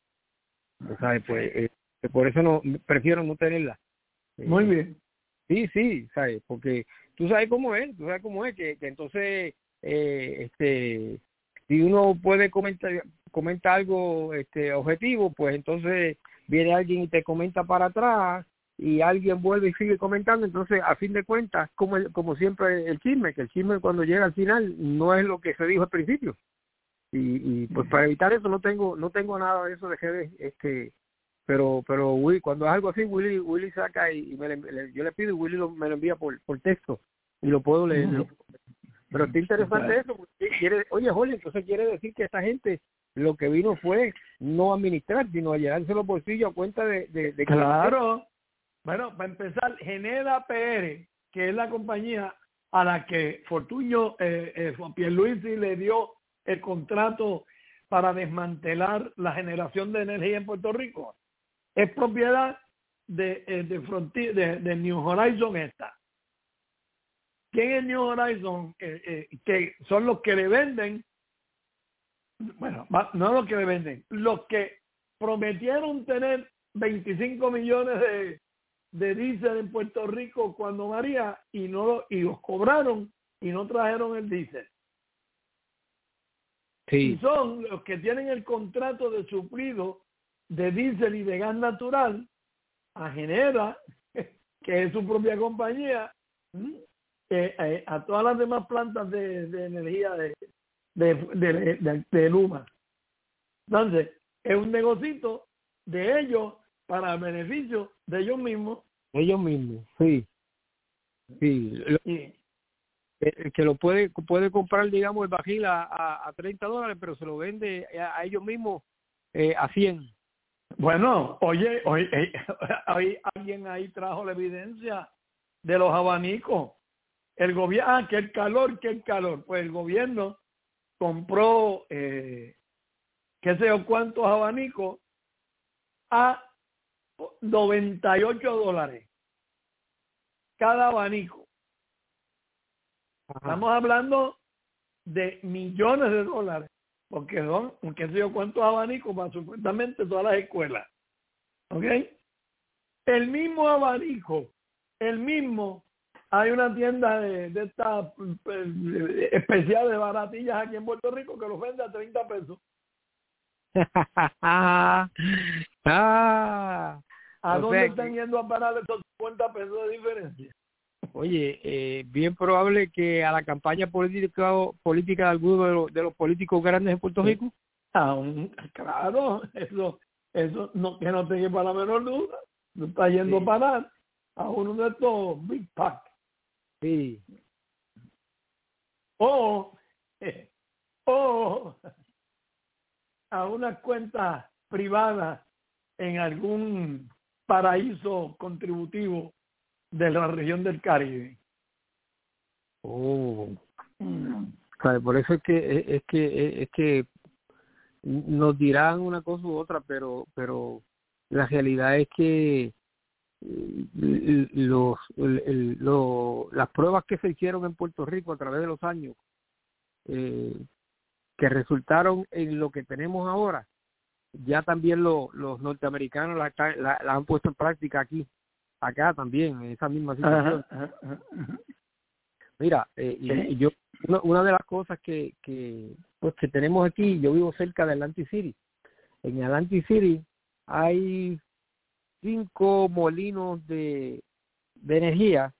O sea, pues, eh, por eso no prefiero no tenerla. Eh, Muy bien. Sí, sí, ¿sabes? Porque tú sabes cómo es, tú sabes cómo es, que, que entonces, eh, este, si uno puede comentar, comenta algo este, objetivo, pues entonces viene alguien y te comenta para atrás y alguien vuelve y sigue comentando. Entonces, a fin de cuentas, como el, como siempre el chisme, que el chisme cuando llega al final no es lo que se dijo al principio. Y, y pues para evitar eso no tengo no tengo nada de eso de redes, este, pero pero Willy, cuando es algo así, Willy Willy saca y, y me le, yo le pido y Willy lo, me lo envía por, por texto y lo puedo leer. Uh-huh. Pero está interesante eso, porque quiere, oye, Jorge, entonces quiere decir que esta gente lo que vino fue no administrar, sino a llenarse los bolsillos a cuenta de... de, de claro. Que... Bueno, para empezar, Genera P R, que es la compañía a la que Fortuño, eh, eh, Pierluisi le dio el contrato para desmantelar la generación de energía en Puerto Rico, es propiedad de, de, Frontier, de, de New Horizon esta. ¿Quién es New Horizon? Eh, eh, que son los que le venden, bueno, no los que le venden, los que prometieron tener veinticinco millones de, de diésel en Puerto Rico cuando María y no lo, y los cobraron y no trajeron el diésel. Sí. Y son los que tienen el contrato de suplido de diésel y de gas natural a Genera, que es su propia compañía, eh, eh, a todas las demás plantas de, de energía de, de, de, de, de Luma. Entonces, es un negocito de ellos para el beneficio de ellos mismos. Ellos mismos, sí. Sí. Y, eh, que lo puede puede comprar, digamos, el bajil a, a, a treinta dólares, pero se lo vende a, a ellos mismos eh, a cien. Bueno, oye, oye, eh, hoy alguien ahí trajo la evidencia de los abanicos. El gobierno, ah, que el calor, que el calor. Pues el gobierno compró, eh, qué sé yo, cuántos abanicos a noventa y ocho dólares cada abanico. Ajá. Estamos hablando de millones de dólares, porque son, qué sé yo, cuántos abanicos para supuestamente todas las escuelas. ¿Ok? El mismo abanico, el mismo, hay una tienda de, de estas especiales de baratillas aquí en Puerto Rico que los vende a treinta pesos. ah, ¿A dónde están que... yendo a parar esos cincuenta pesos de diferencia? Oye, eh, bien probable que a la campaña política política de alguno de los, de los políticos grandes de Puerto Rico. Aún, claro, eso, eso no, que no te quepa la menor duda. No está yendo sí. a parar a uno de estos Big Pack. Sí. O, eh, o a unas cuentas privadas en algún paraíso contributivo de la región del Caribe. Oh. Mm. Claro, por eso es que es que es que nos dirán una cosa u otra, pero pero la realidad es que los el, el, lo, las pruebas que se hicieron en Puerto Rico a través de los años eh, que resultaron en lo que tenemos ahora, ya también lo, los norteamericanos la, la, la han puesto en práctica aquí, acá también, en esa misma situación. Ajá, ajá, ajá. Mira, eh, y, y yo una, una de las cosas que, que pues que tenemos aquí, yo vivo cerca de Atlantic City. En Atlantic City hay cinco molinos de, de energía,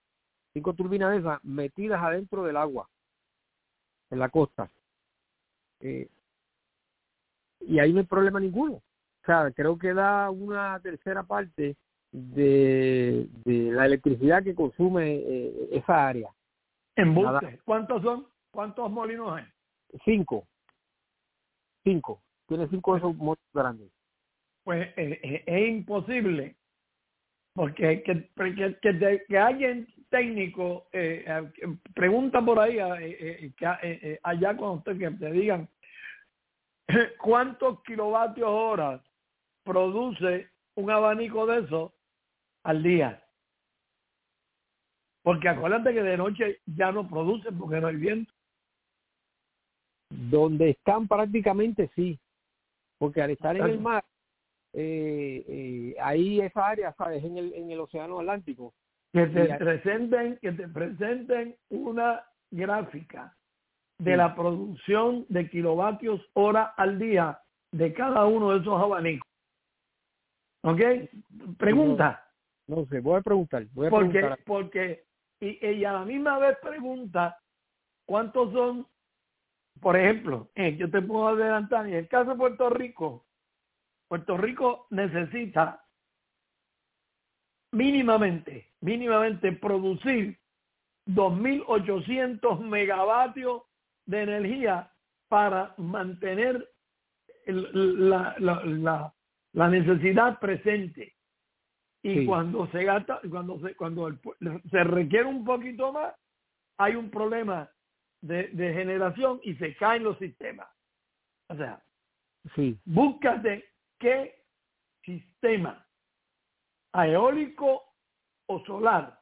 cinco turbinas de esas metidas adentro del agua, en la costa. Eh, y ahí no hay problema ninguno. O sea, creo que da una tercera parte de, de la electricidad que consume eh, esa área. Embuste. ¿Cuántos son? ¿Cuántos molinos hay? Cinco. Cinco. Tiene cinco de esos molinos grandes. Pues eh, eh, es imposible, porque que, que, que, de, que alguien técnico eh, eh, pregunta por ahí eh, eh, que, eh, eh, allá cuando usted que te digan cuántos kilovatios hora produce un abanico de eso al día. Porque acuérdate que de noche ya no produce porque no hay viento. Donde están prácticamente sí, porque al estar en el mar, eh, eh, ahí esa área, ¿sabes? En el, en el océano Atlántico. Que te ahí, presenten, que te presenten una gráfica de sí. la producción de kilovatios hora al día de cada uno de esos abanicos. ¿Ok? Pregunta. No, no sé, voy a preguntar. Voy a porque, preguntar. porque y, y a la misma vez pregunta cuántos son, por ejemplo, eh, yo te puedo adelantar, en el caso de Puerto Rico, Puerto Rico necesita mínimamente, mínimamente producir dos mil ochocientos megavatios de energía para mantener el, la, la, la, la necesidad presente. Y sí. cuando se gasta, cuando se, cuando el, se requiere un poquito más, hay un problema de, de generación y se caen los sistemas. O sea, sí. búscate qué sistema eólico o solar,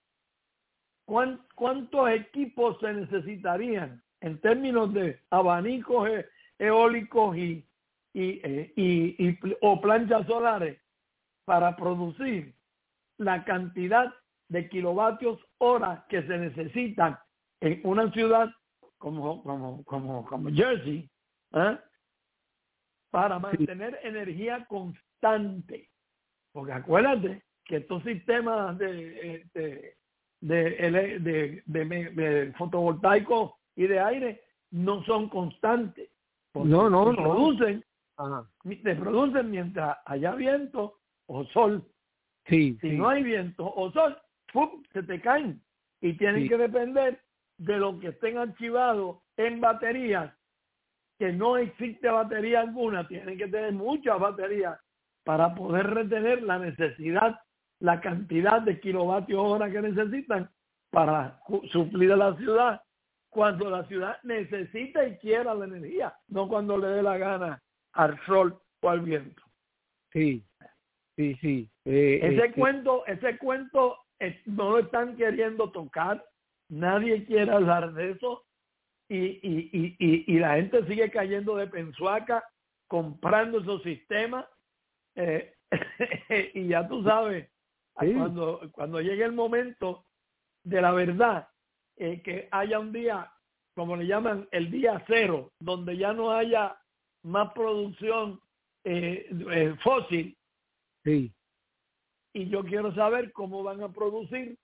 cuántos equipos se necesitarían en términos de abanicos e, eólicos y, y, eh, y, y o planchas solares para producir la cantidad de kilovatios hora que se necesitan en una ciudad como como como como Jersey, ¿eh? Para mantener sí. energía constante, porque acuérdate que estos sistemas de de de, de, de, de, de fotovoltaicos y de aire no son constantes, no no se no producen Ajá. se producen mientras haya viento o sol. Sí, si sí. no hay viento o sol, ¡pum!, se te caen y tienen sí. que depender de lo que estén archivados en baterías, que no existe batería alguna, tienen que tener muchas baterías para poder retener la necesidad, la cantidad de kilovatios hora que necesitan para suplir a la ciudad cuando la ciudad necesita y quiera la energía, no cuando le dé la gana al sol o al viento. Sí, sí, sí. Eh, ese eh, cuento, ese cuento eh, no lo están queriendo tocar, nadie quiere hablar de eso y, y, y, y, y la gente sigue cayendo de pensuaca comprando esos sistemas eh, y ya tú sabes, sí. cuando, cuando llegue el momento de la verdad, eh, que haya un día, como le llaman, el día cero, donde ya no haya más producción eh, eh, fósil. Sí. Y yo quiero saber cómo van a producir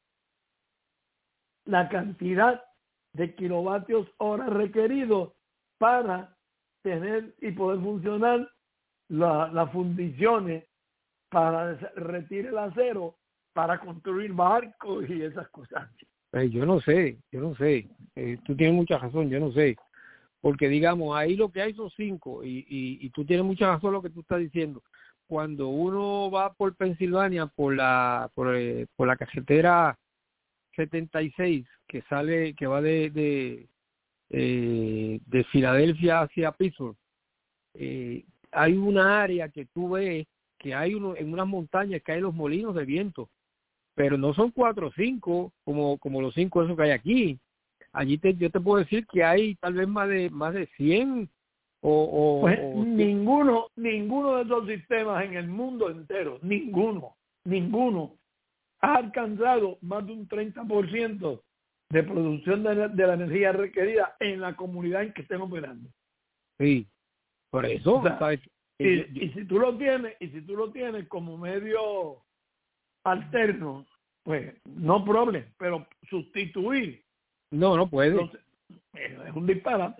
la cantidad de kilovatios hora requeridos para tener y poder funcionar las la fundiciones para retirar el acero, para construir barcos y esas cosas. Eh, yo no sé, yo no sé. Eh, tú tienes mucha razón, yo no sé. Porque, digamos, ahí lo que hay son cinco y, y, y tú tienes mucha razón lo que tú estás diciendo. Cuando uno va por Pensilvania, por la por, eh, por la carretera setenta y seis, que sale, que va de de, eh, de Filadelfia hacia Pittsburgh, eh, hay una área que tú ves que hay uno, en unas montañas que hay los molinos de viento, pero no son cuatro o cinco como como los cinco esos que hay aquí. Allí te, yo te puedo decir que hay tal vez más de más de cien o, o, pues o ninguno ninguno de esos sistemas en el mundo entero, ninguno, ninguno ha alcanzado más de un treinta por ciento de producción de, de la energía requerida en la comunidad en que estén operando. Sí, por eso. O sea, ¿sabes? Y, yo, yo, y si tú lo tienes, y si tú lo tienes como medio alterno, pues no problema, pero sustituir no, no puede. los, es un disparate.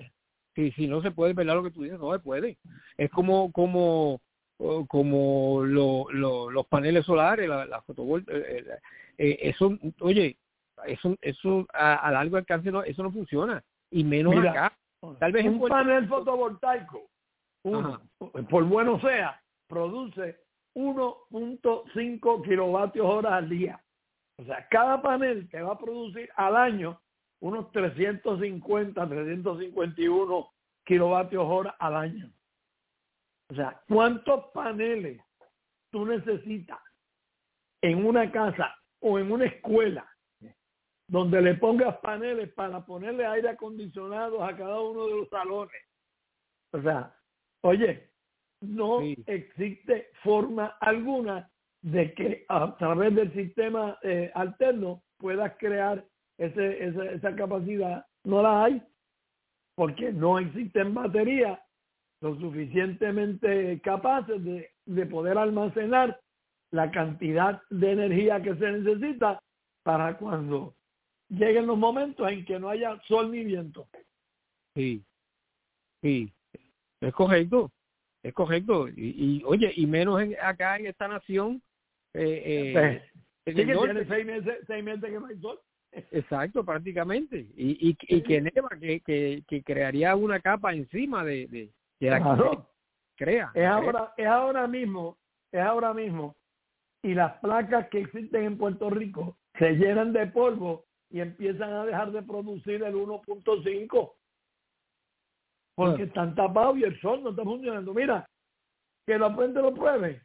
Sí, sí, no se puede, ¿verdad? Lo que tú dices, no se puede. Es como como como lo, lo, los paneles solares, la, la fotovoltaica, eh, eh, eso, oye, eso eso a, a largo alcance no, eso no funciona, y menos Mira, acá. Tal vez un en Puerto panel Rico, fotovoltaico, uno, por bueno sea, produce uno punto cinco kilovatios hora al día. O sea, cada panel te va a producir al año unos trescientos cincuenta, trescientos cincuenta y uno kilovatios hora al año. O sea, ¿cuántos paneles tú necesitas en una casa o en una escuela donde le pongas paneles para ponerle aire acondicionado a cada uno de los salones? O sea, oye, no sí. existe forma alguna de que a través del sistema eh, alterno puedas crear ese, ese, esa capacidad. No la hay, porque no existen baterías lo suficientemente capaces de, de poder almacenar la cantidad de energía que se necesita para cuando lleguen los momentos en que no haya sol ni viento. Sí, sí, es correcto, es correcto. Y, y oye, y menos en, acá en esta nación. Eh, eh, Pues, en sí el que norte. tiene seis meses, seis meses que no hay sol. Exacto, prácticamente. Y, y, y que neva, que, que, que crearía una capa encima de, de, de la Claro. que crea. Es crea. ahora, es ahora mismo, es ahora mismo. Y las placas que existen en Puerto Rico se llenan de polvo y empiezan a dejar de producir el uno punto cinco. Porque están tapados y el sol no está funcionando. Mira, que la gente lo pruebe.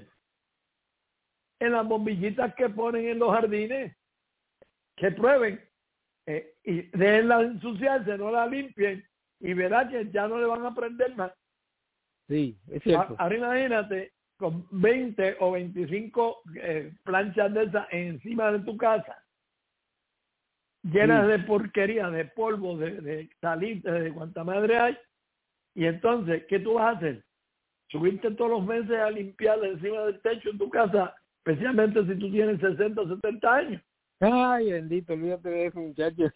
En las bombillitas que ponen en los jardines, que prueben eh, y déjenla ensuciarse, no la limpien y verá que ya no le van a prender más. Sí, es cierto. Ahora imagínate con veinte o veinticinco eh, planchas de esas encima de tu casa, llenas Sí. de porquería, de polvo, de, de salita, de cuanta madre hay. Y entonces, ¿qué tú vas a hacer? Subirte todos los meses a limpiar encima del techo en tu casa, especialmente si tú tienes sesenta o setenta años. Ay, bendito, olvídate de eso, muchachos.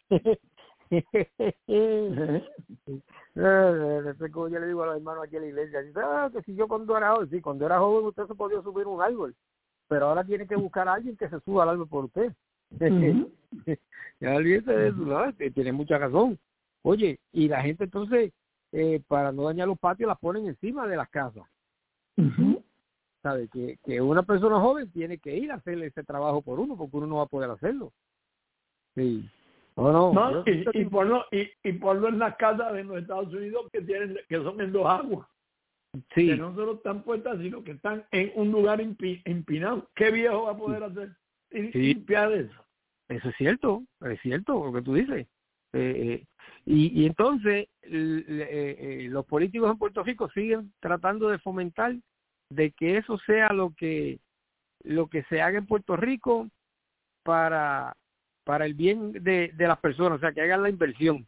Como yo le digo a los hermanos aquí en la iglesia, ah, que si yo cuando era joven, sí, cuando era joven usted se podía subir un árbol, pero ahora tiene que buscar a alguien que se suba al árbol por usted. Uh-huh. Ya olvídate de eso, ¿no? Tiene mucha razón. Oye, y la gente entonces, eh, para no dañar los patios, las ponen encima de las casas. Uh-huh. ¿Sabe? Que, que una persona joven tiene que ir a hacerle ese trabajo por uno, porque uno no va a poder hacerlo. Sí. No, no. no yo, y, y, ponlo, y, y ponlo en las casas de los Estados Unidos que tienen que son en dos aguas. Sí. Que no solo están puestas, sino que están en un lugar impi, empinado. ¿Qué viejo va a poder hacer? Y, sí. Limpiar eso. Eso es cierto, es cierto lo que tú dices. Eh, eh, y, y entonces eh, eh, los políticos en Puerto Rico siguen tratando de fomentar de que eso sea lo que lo que se haga en Puerto Rico para para el bien de, de las personas, o sea, que hagan la inversión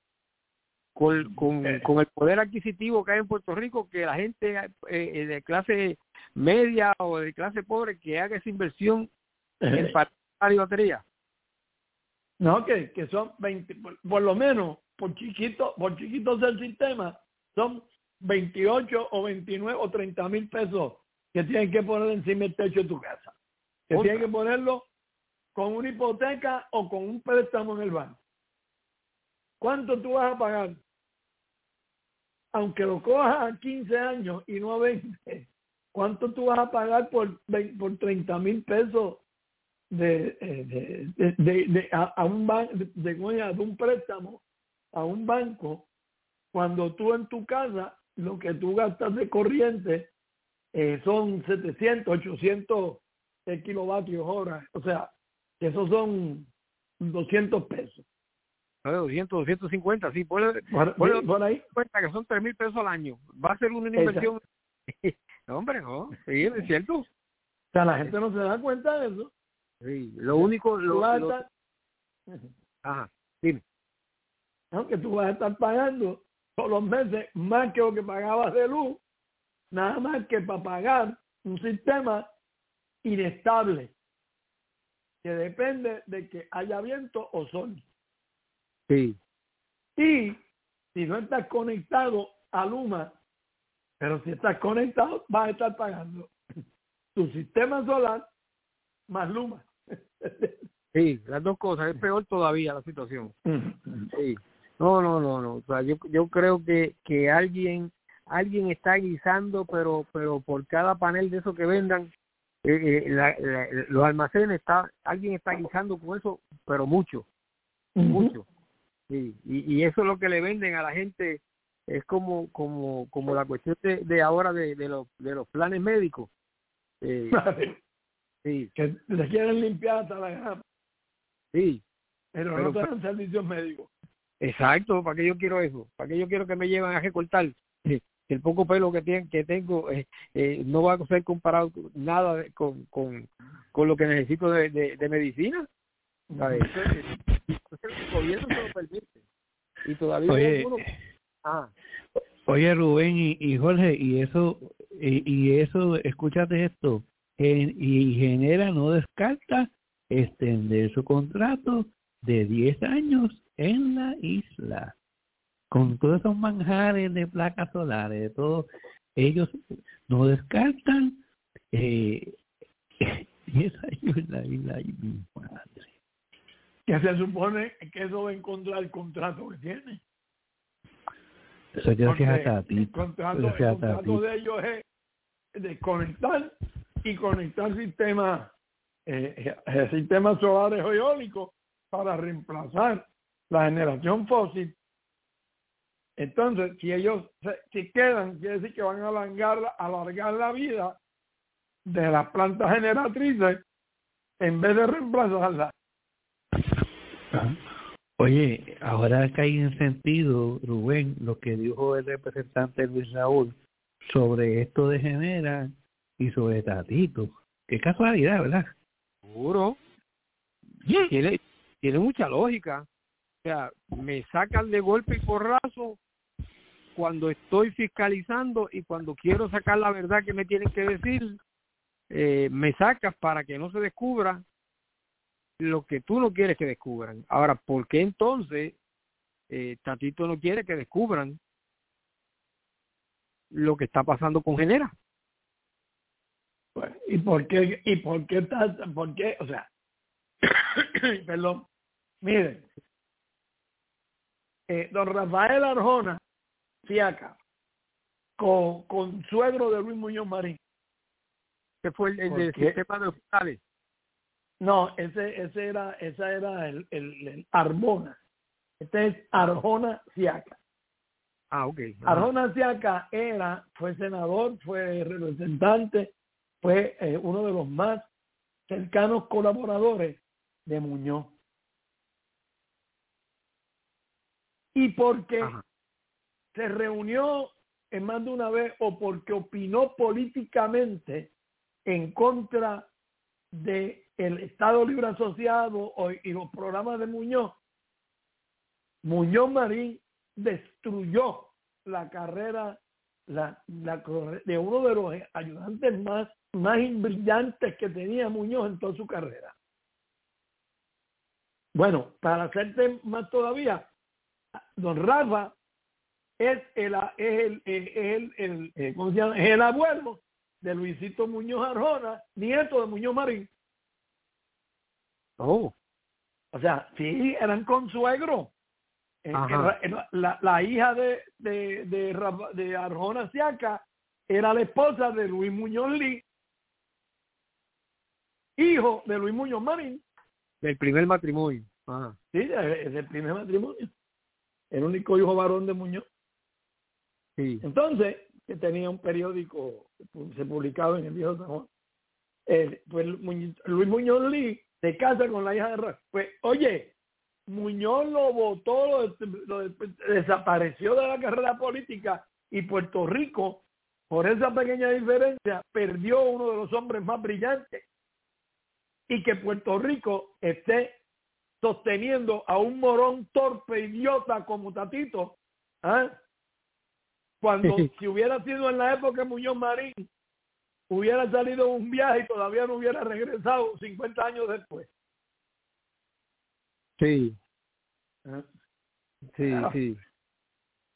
con, con, con el poder adquisitivo que hay en Puerto Rico, que la gente eh, de clase media o de clase pobre que haga esa inversión en para y batería. No, que, que son veinte, por, por lo menos, por chiquito, por chiquitos del sistema, son veintiocho o veintinueve o treinta mil pesos que tienen que poner encima del techo de tu casa. Que Otra. tienen que ponerlo con una hipoteca o con un préstamo en el banco. ¿Cuánto tú vas a pagar? Aunque lo cojas a quince años y no a veinte, ¿cuánto tú vas a pagar por, por treinta mil pesos de, de, de, de, de a, a un ban, de, de, de un préstamo a un banco, cuando tú en tu casa lo que tú gastas de corriente eh, son setecientos, ochocientos eh, kilovatios hora, o sea, esos son doscientos pesos. doscientos, doscientos cincuenta, sí, por, por, por, por ahí. Cuenta que son tres mil pesos al año. Va a ser una inversión. No, hombre, no, sí, es cierto. O sea, la gente no se da cuenta de eso. Sí, lo único... Lo, vas lo... A estar... Ajá, dime. No, que tú vas a estar pagando todos los meses más que lo que pagabas de luz, nada más que para pagar un sistema inestable que depende de que haya viento o sol. Sí. Y si no estás conectado a Luma, pero si estás conectado, vas a estar pagando tu sistema solar más Luma. Sí, las dos cosas. Es peor todavía la situación. Sí. No, no, no, no. O sea, yo, yo creo que, que alguien alguien está guisando, pero pero por cada panel de esos que vendan, eh, eh, la, la, los almacenes, está alguien está guisando con eso, pero mucho, uh-huh. mucho. Sí. Y, y eso es lo que le venden a la gente. Es como como como la cuestión de, de ahora de, de, los, de los planes médicos. Eh, sí. Que le quieren limpiar hasta la gama. Sí. Pero, pero no te dan servicios médicos. Exacto, ¿para qué yo quiero eso? ¿Para qué yo quiero que me lleven a recortar? El poco pelo que, tienen, que tengo eh, eh, no va a ser comparado con nada de, con, con, con lo que necesito de, de, de medicina. ¿Sabes? Entonces, el gobierno se lo permite. Y todavía oye, uno... ah. oye Rubén y, y Jorge, y eso, y, y eso, escúchate esto, en, y Genera no descarta extender su contrato de diez años en la isla, con todos esos manjares de placas solares, de todo, ellos no descartan eh, diez años en la isla. Ay, mi madre. Que se supone que eso va en contra del contrato que tiene. Eso es gracias a Tati. El contrato, el contrato de ellos es desconectar y conectar sistemas eh, eh, sistemas solares o eólicos para reemplazar la generación fósil. Entonces, si ellos se, si quedan, quiere decir que van a alargar, alargar la vida de las plantas generatrices en vez de reemplazarlas. Oye, ahora cae en sentido, Rubén, lo que dijo el representante Luis Raúl sobre esto de Genera y sobre Tatito. Qué casualidad, ¿verdad? Seguro. Tiene, tiene mucha lógica. O sea, me sacan de golpe y porrazo cuando estoy fiscalizando y cuando quiero sacar la verdad que me tienen que decir, eh, me sacas para que no se descubra lo que tú no quieres que descubran. Ahora, ¿por qué entonces eh, Tatito no quiere que descubran lo que está pasando con Genera? Bueno, ¿y por qué? ¿Y por qué? ¿Por qué? O sea, perdón, miren, eh, don Rafael Arjona Fiaca, con, con suegro de Luis Muñoz Marín. ¿Qué fue el, el del sistema de hospitales? No, ese ese era esa era el, el, el Arbona. Este es Arjona Fiaca. Ah, ok. Ajá. Arjona Fiaca era, fue senador, fue representante, fue eh, uno de los más cercanos colaboradores de Muñoz. Y porque Ajá. se reunió en más de una vez o porque opinó políticamente en contra de el Estado Libre Asociado y los programas de Muñoz, Muñoz Marín destruyó la carrera la, la, de uno de los ayudantes más, más brillantes que tenía Muñoz en toda su carrera. Bueno, para hacerte más todavía, don Rafa es el, es el, es el, el, el, ¿cómo se llama? Es el abuelo de Luisito Muñoz Arjona, nieto de Muñoz Marín. Oh. O sea, sí, eran consuegros. Eh, la, la, la hija de, de, de, de Arjona Fiaca era la esposa de Luis Muñoz Lee, hijo de Luis Muñoz Marín. Del primer matrimonio. Ajá. Sí, es del primer matrimonio. El único hijo varón de Muñoz. Sí. Entonces, que tenía un periódico, se publicaba en el Viejo San Juan. Eh, pues Luis Muñoz Lee se casa con la hija de Rafa. Pues, oye, Muñoz lo votó, lo, lo desapareció de la carrera política y Puerto Rico, por esa pequeña diferencia, perdió uno de los hombres más brillantes. Y que Puerto Rico esté sosteniendo a un morón torpe, idiota como Tatito, ¿eh? Cuando si hubiera sido en la época de Muñoz Marín, hubiera salido un viaje y todavía no hubiera regresado cincuenta años después. Sí. ¿Eh? Sí, claro. sí.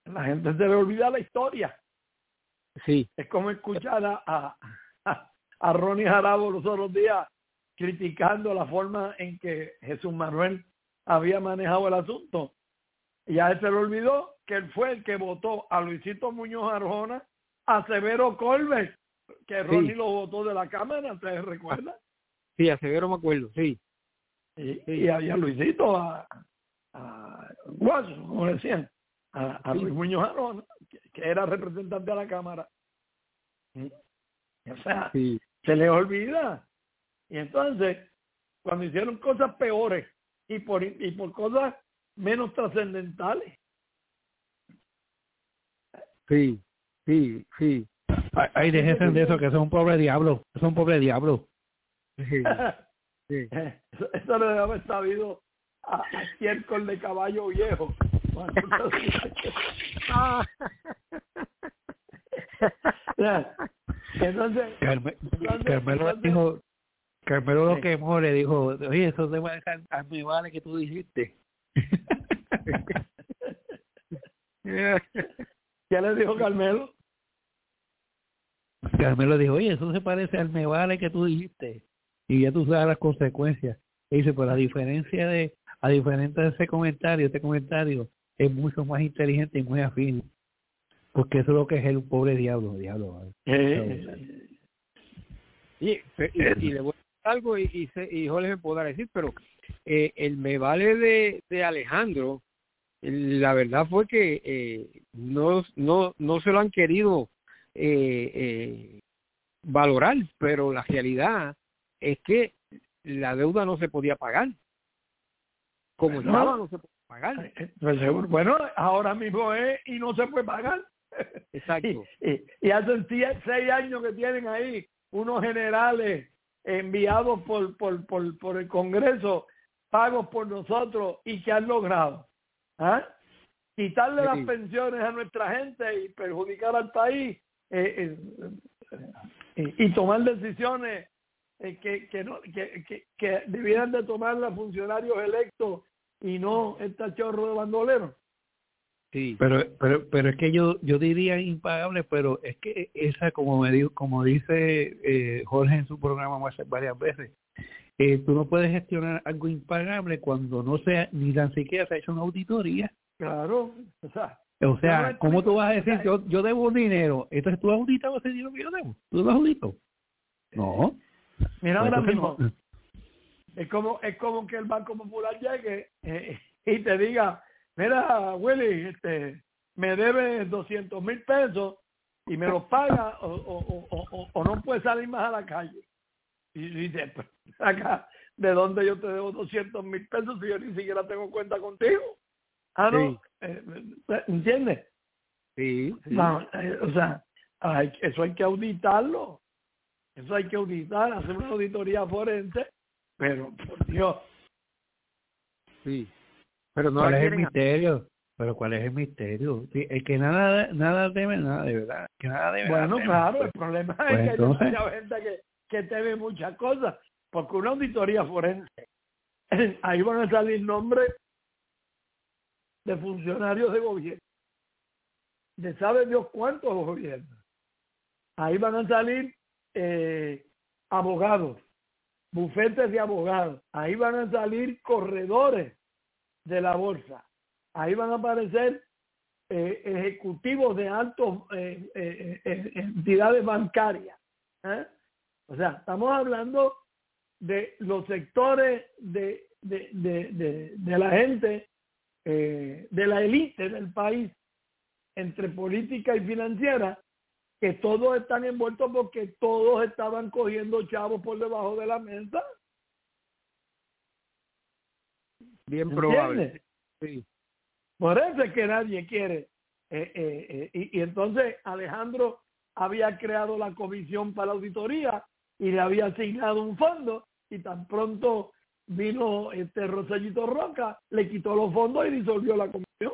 la gente se le olvida la historia. Sí. Es como escuchar a, a, a, a Ronnie Jarabo los otros días criticando la forma en que Jesús Manuel había manejado el asunto. Y a él se le olvidó que él fue el que votó a Luisito Muñoz Arjona, a Severo Colbert, que Ronnie sí. lo votó de la Cámara, ¿ustedes recuerdan? Sí, a Severo me acuerdo, sí. Y, sí. y había Luisito a, a Guaso, como decían, a, a sí. Luis Muñoz Arjona, que, que era representante de la Cámara. ¿Sí? O sea, sí. se les olvida. Y entonces, cuando hicieron cosas peores y por, y por cosas menos trascendentales. Sí, sí, sí. Ay, ay déjense de eso, que son un pobre diablo, son un pobre diablo. Sí. Sí. Eso, eso le debe haber sabido a, a estiércol de caballo viejo. Ah. Entonces, Carme, entonces, Carmelo entonces, dijo, Carmelo lo sí. quemó, le dijo, oye, eso te va a dejar a mi vale que tú dijiste. ¿Qué le dijo Carmelo? Carmelo dijo, oye, eso se parece al me vale que tú dijiste. Y ya tú sabes las consecuencias. Y dice, pues la diferencia de, a diferencia de ese comentario, este comentario es mucho más inteligente y muy afín. Porque eso es lo que es el pobre diablo, diablo. ¿Vale? Eh, y, y, y le voy a decir algo y, y, se, y Jorge me podrá decir, pero eh, el me vale de, de Alejandro, la verdad fue que eh, no, no, no se lo han querido eh, eh, valorar, pero la realidad es que la deuda no se podía pagar. Como bueno, estaba, no se podía pagar. Pues seguro, bueno, ahora mismo es y no se puede pagar. Exacto. Y, y, y hace seis años que tienen ahí unos generales enviados por, por, por, por el Congreso, pagos por nosotros, y que han logrado ¿ah? quitarle sí. las pensiones a nuestra gente y perjudicar al país eh, eh, eh, y tomar decisiones eh, que, que, no, que, que, que debieran de tomar los funcionarios electos y no este chorro de bandoleros. Sí. Pero, pero, pero es que yo, yo diría impagable, pero es que esa, como me dijo, como dice eh, Jorge en su programa varias veces, eh, tú no puedes gestionar algo impagable cuando no sea ni tan siquiera se ha hecho una auditoría. Claro, o sea, o sea, no ¿cómo tú vas a decir yo yo debo dinero? Entonces tú has auditado ese dinero que yo debo, tú lo has auditado. No. Mira, pues ahora mismo no. es como es como que el Banco Popular llegue eh, y te diga, mira, Willy, este, me debe doscientos mil pesos y me los paga o, o, o, o, o no puedes salir más a la calle. Y dice, pues, acá, ¿de dónde yo te debo doscientos mil pesos si yo ni siquiera tengo cuenta contigo? Ah, no, sí. eh, ¿entiendes? Sí. sí. No, eh, o sea, hay, eso hay que auditarlo. Eso hay que auditar, hacer una auditoría forense, pero, por Dios. Sí. Pero no ¿Cuál es el misterio? A... Pero ¿cuál es el misterio? Sí, es que nada nada debe nada, de verdad. Que nada debe bueno, nada, claro, pues, el problema pues es que entonces... hay mucha gente que, que teme muchas cosas, porque una auditoría forense, ahí van a salir nombres de funcionarios de gobierno, de sabe Dios cuántos gobiernos. Ahí van a salir eh, abogados, bufetes de abogados, ahí van a salir corredores de la bolsa, ahí van a aparecer eh, ejecutivos de altos eh, eh, eh, entidades bancarias. ¿eh? O sea, estamos hablando de los sectores de, de, de, de, de la gente, eh, de la élite del país, entre política y financiera, que todos están envueltos porque todos estaban cogiendo chavos por debajo de la mesa. Bien probable. Sí. Por eso es que nadie quiere. Eh, eh, eh, y, y entonces Alejandro había creado la comisión para la auditoría y le había asignado un fondo, y tan pronto vino este Rosellito Roca, le quitó los fondos y disolvió la comisión.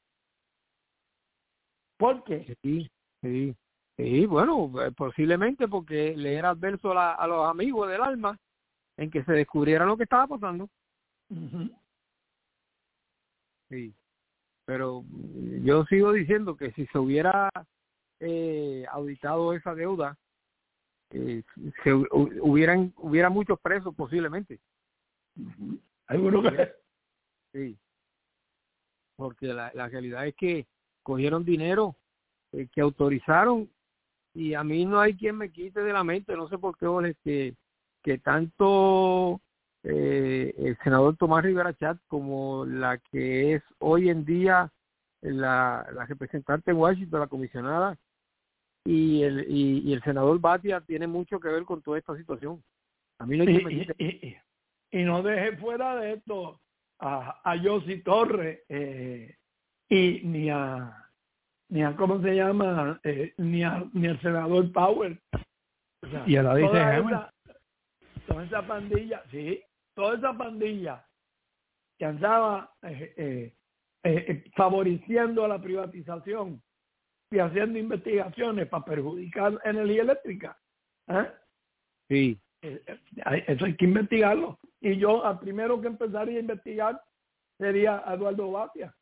¿Por qué? Sí, sí. Sí, bueno, posiblemente porque le era adverso a, la, a los amigos del alma en que se descubriera lo que estaba pasando. Uh-huh. Sí. pero yo sigo diciendo que si se hubiera eh, auditado esa deuda, eh, se hubieran hubiera muchos presos posiblemente. Seguro que sí, porque la, la realidad es que cogieron dinero eh, que autorizaron, y a mí no hay quien me quite de la mente, no sé por qué, Jorge, que, que tanto eh, el senador Tomás Rivera Chatz como la que es hoy en día la, la representante en Washington, la comisionada, y el y, y el senador Batia tiene mucho que ver con toda esta situación. A mí no hay quien me quite. Y, y, y, y no deje fuera de esto a, a Yossi Torres eh, y ni a ni a cómo se llama eh, ni a ni al senador Powell, o sea, y a la dice toda esa, toda esa pandilla, sí, toda esa pandilla que andaba eh, eh, eh, favoreciendo a la privatización y haciendo investigaciones para perjudicar energía eléctrica, ¿eh? Sí, eh, eso hay que investigarlo, y yo al primero que empezaría a investigar sería Eduardo Batia.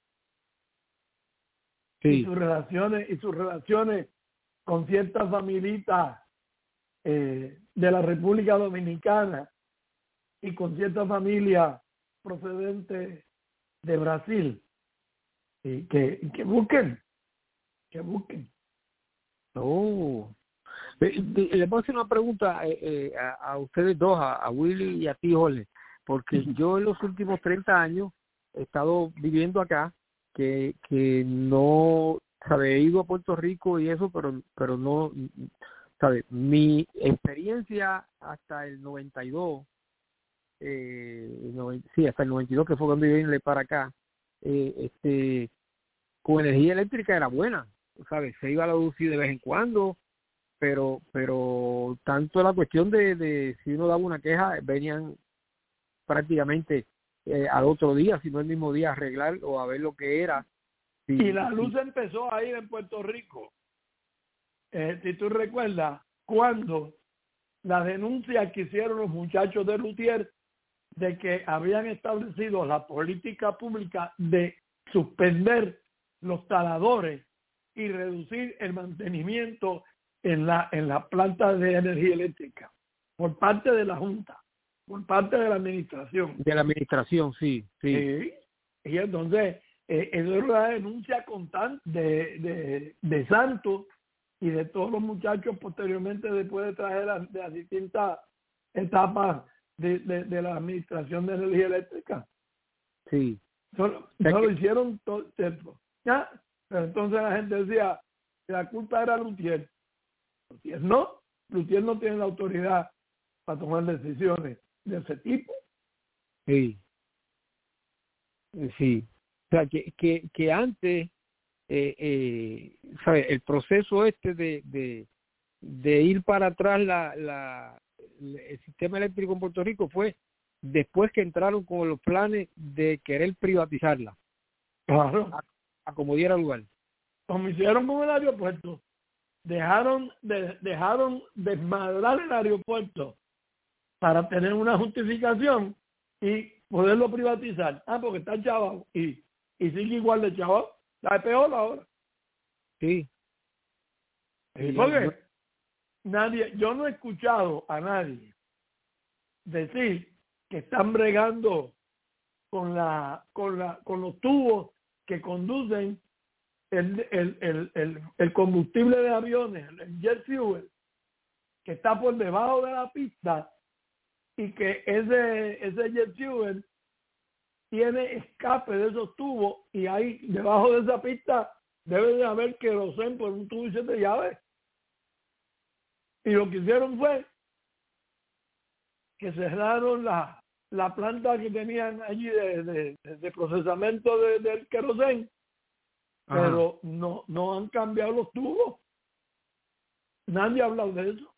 Sí. Y sus relaciones y sus relaciones con ciertas familitas eh, de la República Dominicana y con ciertas familias procedentes de Brasil, y que, y que busquen que busquen oh. Le puedo hacer una pregunta eh, eh, a, a ustedes dos, a, a Willy y a ti, Jorge, porque yo en los últimos treinta años he estado viviendo acá, que que no, sabe, he ido a Puerto Rico y eso, pero pero no, sabe, mi experiencia hasta el noventa y dos, eh, noventa, sí, hasta el noventa y dos, que fue cuando yo vine para acá, eh, este, con energía eléctrica era buena, ¿sabes? Se iba a la luz de vez en cuando, pero pero tanto la cuestión de, de si uno daba una queja, venían prácticamente eh, al otro día, si no el mismo día, a arreglar o a ver lo que era. Sí, y la luz sí. empezó a ir en Puerto Rico, eh, si tú recuerdas, cuando la denuncia que hicieron los muchachos de Lutier de que habían establecido la política pública de suspender los taladores y reducir el mantenimiento en la en la planta de energía eléctrica por parte de la Junta, por parte de la administración. De la administración, sí, sí. Sí. Y entonces, eh, eso es una denuncia constante de, de, de Santos y de todos los muchachos posteriormente, después de traer a, de las distintas etapas de, de, de la administración de energía eléctrica. Sí. Solo, no lo hicieron todo el tiempo. ¿Ya? Pero entonces la gente decía que la culpa era Lutier. Lutier no. Lutier no tiene la autoridad para tomar decisiones de ese tipo. Sí. Sí. O sea, que, que, que antes, eh, eh, ¿sabe? El proceso este de, de, de ir para atrás la, la, el sistema eléctrico en Puerto Rico fue después que entraron con los planes de querer privatizarla. Claro. A, a como diera lugar. Como hicieron con el aeropuerto. Dejaron de, dejaron desmadrar el aeropuerto para tener una justificación y poderlo privatizar. Ah, porque está chavado y, y sigue igual de chavado. La peor ahora. Sí. ¿Y por qué? Nadie, yo no he escuchado a nadie decir que están bregando con la, con la, con los tubos que conducen el, el, el, el, el combustible de aviones, el jet fuel, que está por debajo de la pista, y que ese, ese jet fuel tiene escape de esos tubos, y ahí debajo de esa pista debe de haber querosén por un tubo y siete llaves. Y lo que hicieron fue que cerraron la, la planta que tenían allí de, de, de procesamiento de, del querosén, pero no, no han cambiado los tubos. Nadie ha hablado de eso.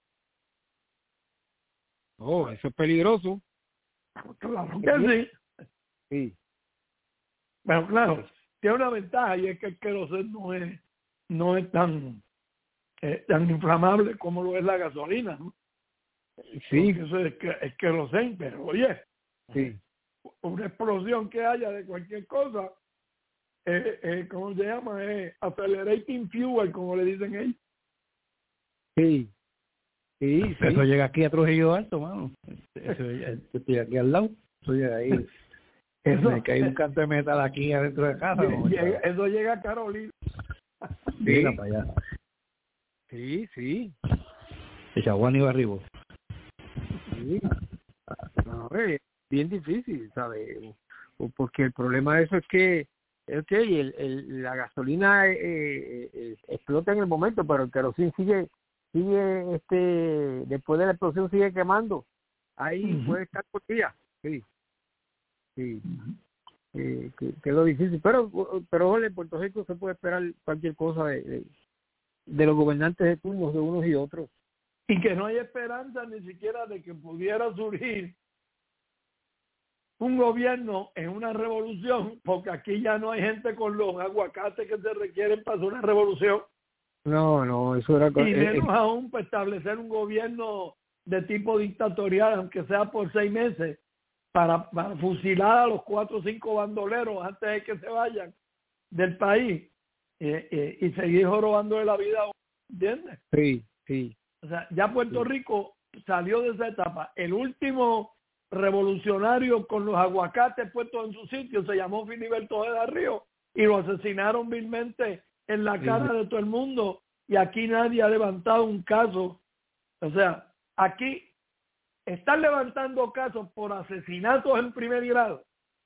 Oh, eso es peligroso. Claro que sí. Sí. Pero claro, tiene una ventaja, y es que el querosén no es, no es tan, eh, tan inflamable como lo es la gasolina, ¿no? Sí. Porque eso es, es querosén, pero oye, sí. una explosión que haya de cualquier cosa, eh, eh, ¿cómo se llama? Eh, accelerating fuel, como le dicen ellos. Sí, sí, sí. Eso llega aquí a Trujillo Alto, mano. Eso, estoy aquí al lado. Eso llega ahí. Eso, me cae un canto de metal aquí adentro de casa. Llega, eso llega a Carolina. Mira para allá. Sí, sí. De Chaguán y Barribo. Sí. No, es bien difícil, ¿sabes? Porque el problema de eso es que okay, el, el, la gasolina eh, eh, explota en el momento, pero el kerosene sigue, sigue este, después de la explosión sigue quemando. Ahí uh-huh. puede estar por día. Sí, sí. Uh-huh. Eh, que, que es lo difícil. Pero, pero ole, en Puerto Rico se puede esperar cualquier cosa de, de, de los gobernantes de turnos de unos y otros. Y que no hay esperanza ni siquiera de que pudiera surgir un gobierno en una revolución, porque aquí ya no hay gente con los aguacates que se requieren para hacer una revolución. No, no, eso era... Y menos eh, aún para establecer un gobierno de tipo dictatorial, aunque sea por seis meses, para, para fusilar a los cuatro o cinco bandoleros antes de que se vayan del país eh, eh, y seguir jorobándole la vida, ¿entiendes? Sí, sí. O sea, ya Puerto Rico salió de esa etapa. El último revolucionario con los aguacates puestos en su sitio se llamó Filiberto Ojeda Ríos y lo asesinaron vilmente en la cara sí. de todo el mundo, y aquí nadie ha levantado un caso. O sea, aquí están levantando casos por asesinatos en primer grado,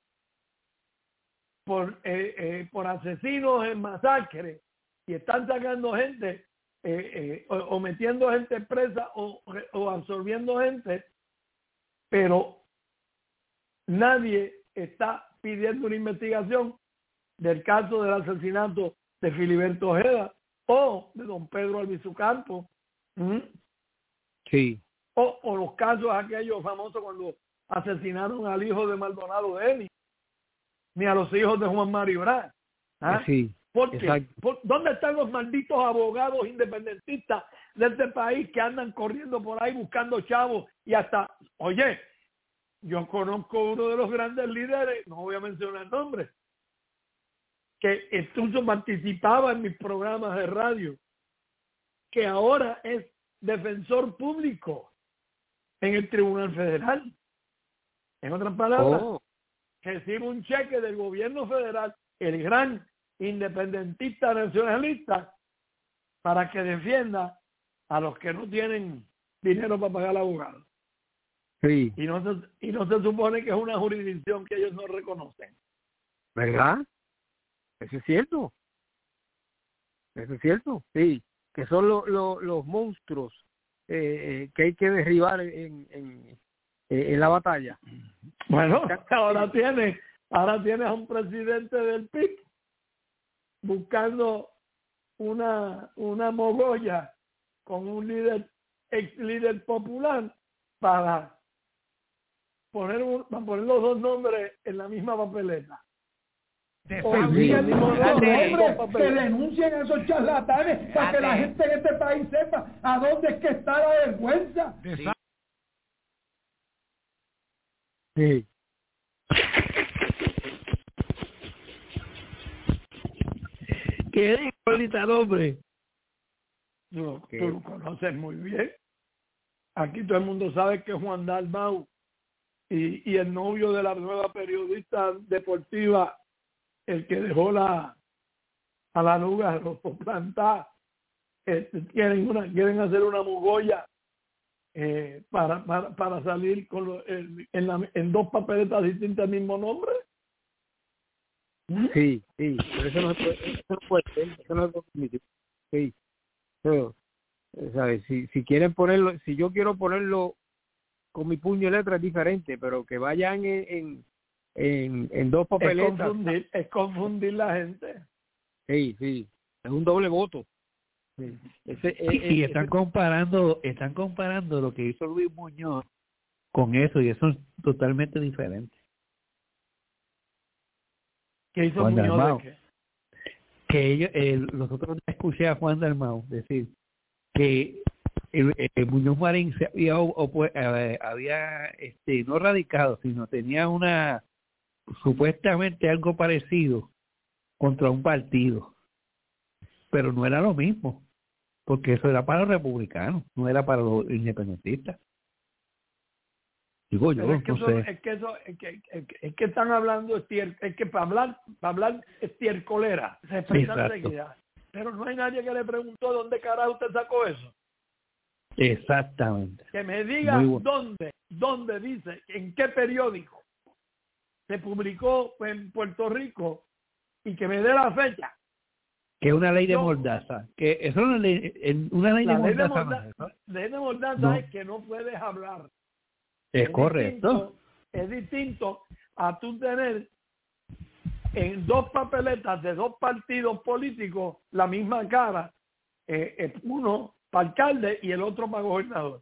por eh, eh, por asesinos en masacre, y están sacando gente eh, eh, o, o metiendo gente presa o, o absorbiendo gente, pero nadie está pidiendo una investigación del caso del asesinato de Filiberto Ojeda o de don Pedro Albizu Campos. ¿Mm? Sí. O, o los casos aquellos famosos cuando asesinaron al hijo de Maldonado Eni, ni a los hijos de Juan Mario Brás. ¿Ah? Sí. ¿Por qué? ¿Por, ¿Dónde están los malditos abogados independentistas de este país que andan corriendo por ahí buscando chavos y hasta, oye, yo conozco uno de los grandes líderes, no voy a mencionar nombres, que incluso participaba en mis programas de radio, que ahora es defensor público en el Tribunal Federal. En otras palabras, oh. recibe un cheque del gobierno federal, el gran independentista nacionalista, para que defienda a los que no tienen dinero para pagar al abogado. Sí. Y no se, y no se supone que es una jurisdicción que ellos no reconocen. ¿Verdad? Eso es cierto. Eso es cierto, sí. Que son lo, lo, los monstruos eh, que hay que derribar en, en, en la batalla. Bueno, ahora tiene, ahora tienes a un presidente del P I B buscando una, una mogolla con un líder, ex líder popular para poner, un, para poner los dos nombres en la misma papeleta. Oigan, los nombres que denuncien a esos charlatanes para que la gente en este país sepa a dónde es que está la vergüenza. Sí. ¿Qué es ahorita el hombre? No, tú lo conoces muy bien. Aquí todo el mundo sabe que Juan Dalmau y, y el novio de la nueva periodista deportiva, el que dejó la a la nuga plantada, eh, quieren una quieren hacer una mogolla eh, para, para para salir con lo, en, en, la, en dos papeletas distintas el mismo nombre. Sí, sí, pero eso no se puede, eso no puede ser, eso no se puede permitir. Sí, pero, ¿sabes? Si, si quieren ponerlo, si yo quiero ponerlo con mi puño y letra es diferente, pero que vayan en, en, en, en dos papeletas. Es confundir, es confundir la gente. Sí, sí, es un doble voto. Sí. Ese, y, ese, y están ese... comparando, están comparando lo que hizo Luis Muñoz con eso, y eso es totalmente diferente. ¿Qué hizo Juan Muñoz Dalmau, de qué? Que ellos, eh, los otros días escuché a Juan Dalmau decir que el, el Muñoz Marín se había, o, eh, había este, no radicado, sino tenía una supuestamente algo parecido contra un partido. Pero no era lo mismo, porque eso era para los republicanos, no era para los independentistas. Digo yo, Pero es que no eso, sé. es que eso, es que, es que, es que están hablando estier, es que para hablar, para hablar estiercolera, se expresan Exacto. enseguida. Pero no hay nadie que le preguntó dónde carajo usted sacó eso. Exactamente. Que me diga Muy bueno. dónde, dónde dice, en qué periódico se publicó en Puerto Rico y que me dé la fecha. Que es una ley de Yo- mordaza. Que eso es una ley, en- una ley La de ley de mordaza. mordaza, no es, ¿no? ley de mordaza No. es que no puedes hablar. Es correcto. Distinto, es distinto a tú tener en dos papeletas de dos partidos políticos la misma cara, eh, eh, uno para alcalde y el otro para gobernador.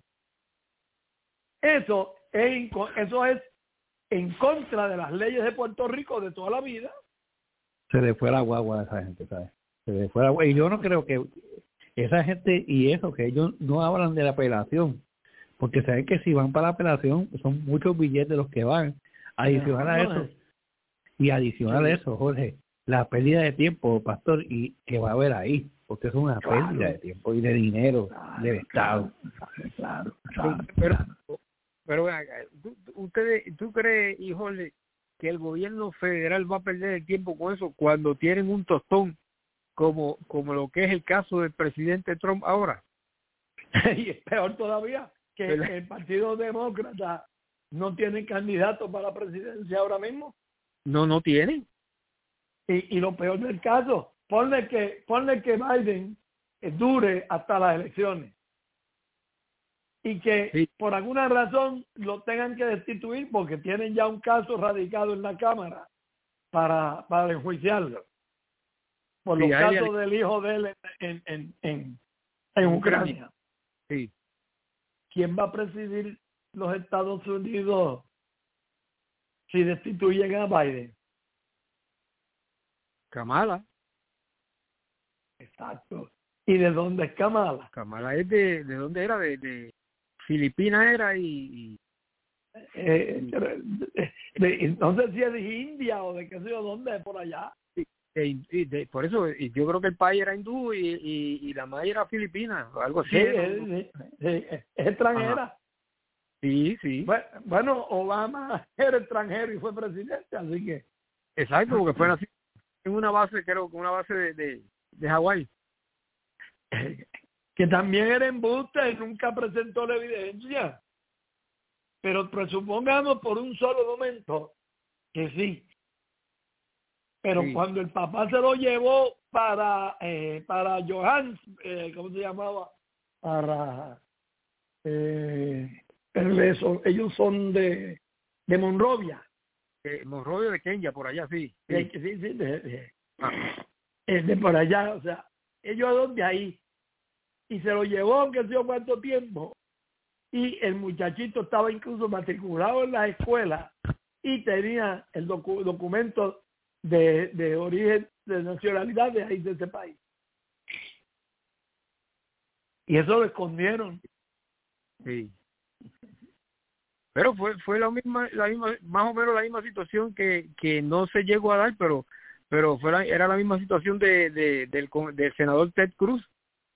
Eso es, inco- eso es en contra de las leyes de Puerto Rico de toda la vida. Se le fue la guagua a esa gente, ¿sabes? Se le fue la guagua. Y yo no creo que esa gente y eso, que ellos no hablan de la apelación, porque saben que si van para la apelación son muchos billetes los que van. Adicional a No, eso, y adicional a Sí. eso, Jorge, la pérdida de tiempo, pastor, y que va a haber ahí, porque es una Claro. pérdida de tiempo y de dinero Claro, del Estado. Claro, Pero, pero ven acá, ¿tú, tú- ustedes, ¿tú crees, híjole, que el gobierno federal va a perder el tiempo con eso cuando tienen un tostón como, como lo que es el caso del presidente Trump ahora? Y es peor todavía que ¿Verdad? el Partido Demócrata no tiene candidato para la presidencia ahora mismo. No, no tienen. Y, y lo peor del caso, ponle que, ponle que Biden eh, dure hasta las elecciones y que Sí. por alguna razón lo tengan que destituir porque tienen ya un caso radicado en la Cámara para, para enjuiciarlo por Sí, los hay- casos del hijo de él en, en, en, en Ucrania. Sí. ¿Quién va a presidir los Estados Unidos si destituyen a Biden? Kamala. Exacto. ¿Y de dónde es Kamala? Kamala es de, ¿de dónde era? De, de Filipinas era y, y Eh, de- de- no sé si es de India o de qué sé yo dónde, por allá. de- y de- por eso y yo creo que el país era hindú y, y, y la madre era filipina o algo así. Sí, ¿no? es, es- es- es extranjera. Sí, sí. Bue- Bueno, Obama era extranjero y fue presidente, así que Exacto, porque fue así en una base, creo que una base de, de, de Hawái. que también era embuste y nunca presentó la evidencia. Pero presupongamos por un solo momento que sí. Pero Sí. cuando el papá se lo llevó para eh, para Johannes, eh, ¿cómo se llamaba? Para eh, el- eso, ellos son de de Monrovia. Eh, Monrovia de Kenia, por allá, sí. Sí, Sí. sí, sí, de, de- Ah, es de por allá, o sea, ellos son de ahí. Y se lo llevó, que sé yo cuánto tiempo. Y el muchachito estaba incluso matriculado en la escuela y tenía el docu- documento de, de origen, de nacionalidad de ahí, de ese país. Y eso lo escondieron. sí. Pero fue fue la misma la misma más o menos la misma situación que, que no se llegó a dar, pero pero fue la- era la misma situación de, de del con- del senador Ted Cruz.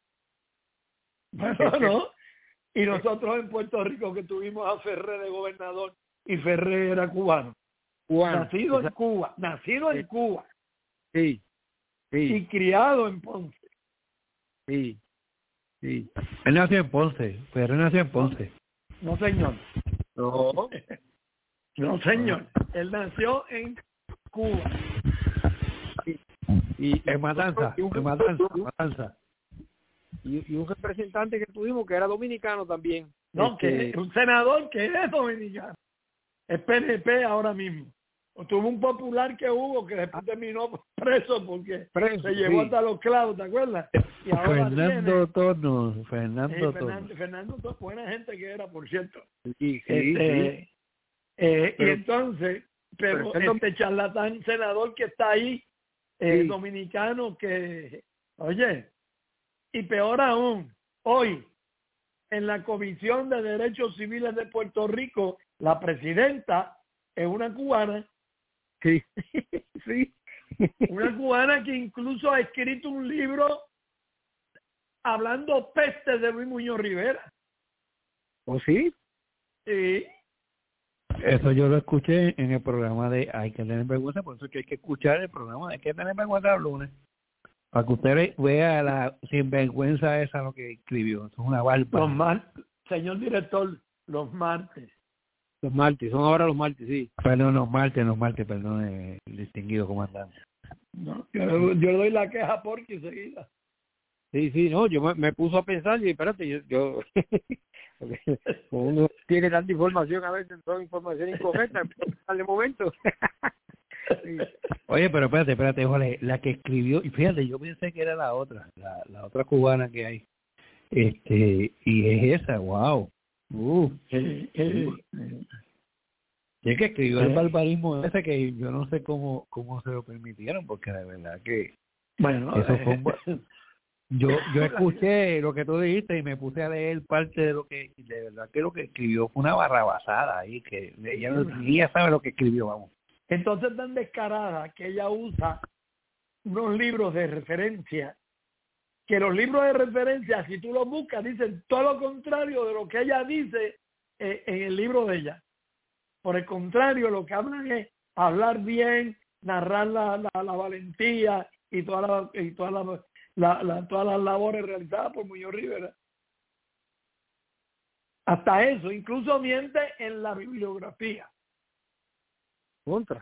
Bueno, ¿no? Y nosotros en Puerto Rico que tuvimos a Ferré de gobernador y Ferré era cubano. Cubano. Nacido en Esa- Cuba, nacido en Sí. Cuba Sí. y Sí. criado en Ponce. Sí. Sí. Él nació en Ponce, pero él nació en Ponce. No, señor. No. No, señor. Él nació en Cuba. Y En Matanza, y un, en Matanza, en Matanza. y, y un representante que tuvimos que era dominicano también. No, Este, que un senador que es dominicano. Es P N P ahora mismo. O tuvo un popular que hubo que después terminó preso porque preso, se llevó sí. hasta los clavos, ¿te acuerdas? Y ahora Fernando tiene- Tono, Sí, Fernando Fernando, Tono. Fernando, to- buena gente que era, por cierto. Sí, sí, Este, sí. eh, y Pero- entonces, pero, pero este charlatán senador que está ahí, eh, Sí. dominicano, que, oye, y peor aún, hoy, en la Comisión de Derechos Civiles de Puerto Rico, la presidenta es una cubana. Sí, sí. Una cubana que incluso ha escrito un libro hablando peste de Luis Muñoz Rivera. ¿O sí? Sí. Eso yo lo escuché en el programa de Hay que tener vergüenza, por eso es que hay que escuchar el programa de Hay que tener vergüenza los lunes. Para que usted vea la sinvergüenza esa lo que escribió. Eso es una barba. Los martes, señor director, los martes. Los martes, son ahora los martes, sí. Perdón, los martes, los martes, perdón, eh, el distinguido comandante. No, yo, yo le doy la queja porque enseguida. Sí, sí, no, yo me, me puso a pensar y espérate, yo, yo uno tiene tanta información, a veces toda información incorrecta, al momento. Sí. Oye, pero espérate, espérate, Jorge, la que escribió, y fíjate, yo pensé que era la otra, la, la otra cubana que hay, este, y es esa, wow. Uh, eh, eh, y es que escribió el barbarismo ese que yo no sé cómo cómo se lo permitieron, porque de verdad que bueno, eso fue un, eh, yo yo escuché lo que tú dijiste y me puse a leer parte de lo que, de verdad que lo que escribió fue una barrabasada ahí, que ella no, ni ella sabe lo que escribió, vamos. Entonces tan descarada que ella usa unos libros de referencia, que los libros de referencia, si tú los buscas, dicen todo lo contrario de lo que ella dice eh, en el libro de ella. Por el contrario, lo que hablan es hablar bien, narrar la, la, la valentía y todas la, y toda la, la, la, todas las labores realizadas por Muñoz Rivera. Hasta eso, incluso miente en la bibliografía. Contra.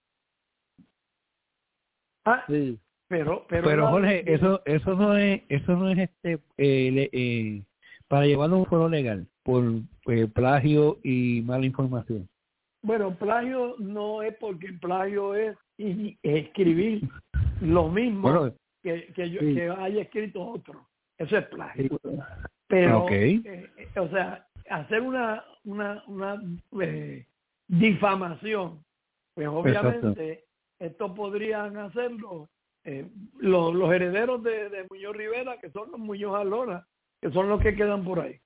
Ah, sí. Pero, pero, pero la, Jorge, eso eso no es eso no es este eh, le, eh, para llevarlo a un foro legal por eh, plagio y mala información. Bueno, plagio no es porque plagio es y, escribir lo mismo bueno, que, que yo sí. que haya escrito otro. Eso es plagio. Sí. Pero, okay. eh, eh, o sea, hacer una una una eh, difamación, pues obviamente exacto. Esto podrían hacerlo eh, los, los herederos de, de Muñoz Rivera, que son los Muñoz Alora, que son los que quedan por ahí.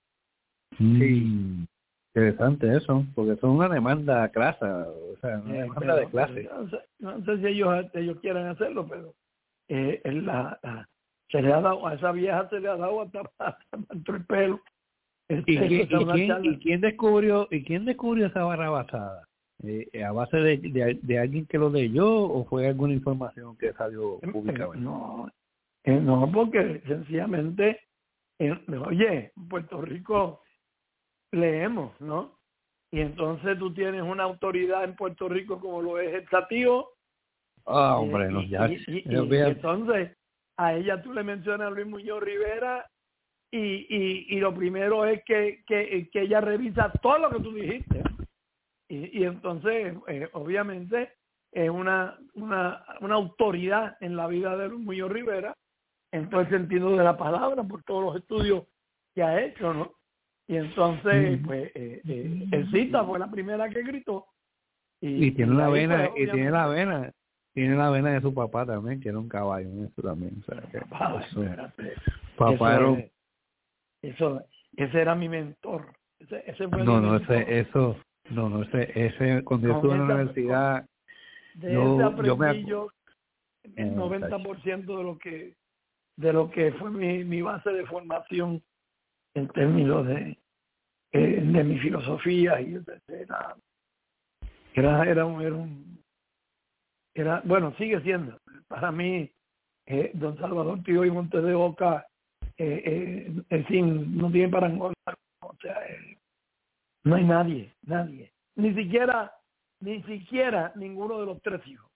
Sí. Interesante eso, porque son una demanda clasa, o sea, una eh, demanda pero, de clase. No sé, no sé si ellos ellos quieran hacerlo, pero eh, la, la, se le ha dado, a esa vieja se le ha dado hasta, hasta el pelo. Este, ¿Y, quién, y, quién, ¿Y quién descubrió y quién descubrió esa barra basada? Eh, ¿A base de, de, de alguien que lo leyó o fue alguna información que salió públicamente? No, eh, no, porque sencillamente, eh, oye, en Puerto Rico leemos, ¿no? Y entonces tú tienes una autoridad en Puerto Rico como lo es el Tatío. Ah, hombre, eh, no, y, ya. Y, y, y, y entonces a ella tú le mencionas a Luis Muñoz Rivera y, y, y lo primero es que, que, que ella revisa todo lo que tú dijiste. Y, y entonces, eh, obviamente, es una, una, una autoridad en la vida de Luis Muñoz Rivera, en todo el sentido de la palabra, por todos los estudios que ha hecho, ¿no? Y entonces, pues, eh, eh, el Cita fue la primera que gritó. Y, y tiene y la vena, pues, y tiene la vena, tiene la vena de su papá también, que era un caballo, eso también. O sea, que, papá, eso, espérate. papá eso, era... eso, ese era mi mentor. Ese, ese fue no, mi no, mentor. ese, eso, no, no, ese, ese cuando yo estuve en la universidad, de yo, ese aprendí yo me yo el noventa por ciento de lo que de lo que fue mi, mi base de formación en términos de eh, de mi filosofía y era era era un, era un era bueno sigue siendo para mí eh, don Salvador Tío y Montes de Oca eh, eh, en fin no tiene parangón, o sea eh, no hay nadie nadie ni siquiera ni siquiera ninguno de los tres hijos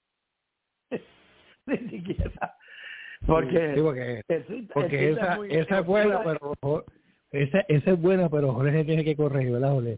ni siquiera porque sí, porque, el, porque el esa muy, esa es buena pero esa esa es buena pero Jorge tiene que corregir, ¿verdad, Jorge?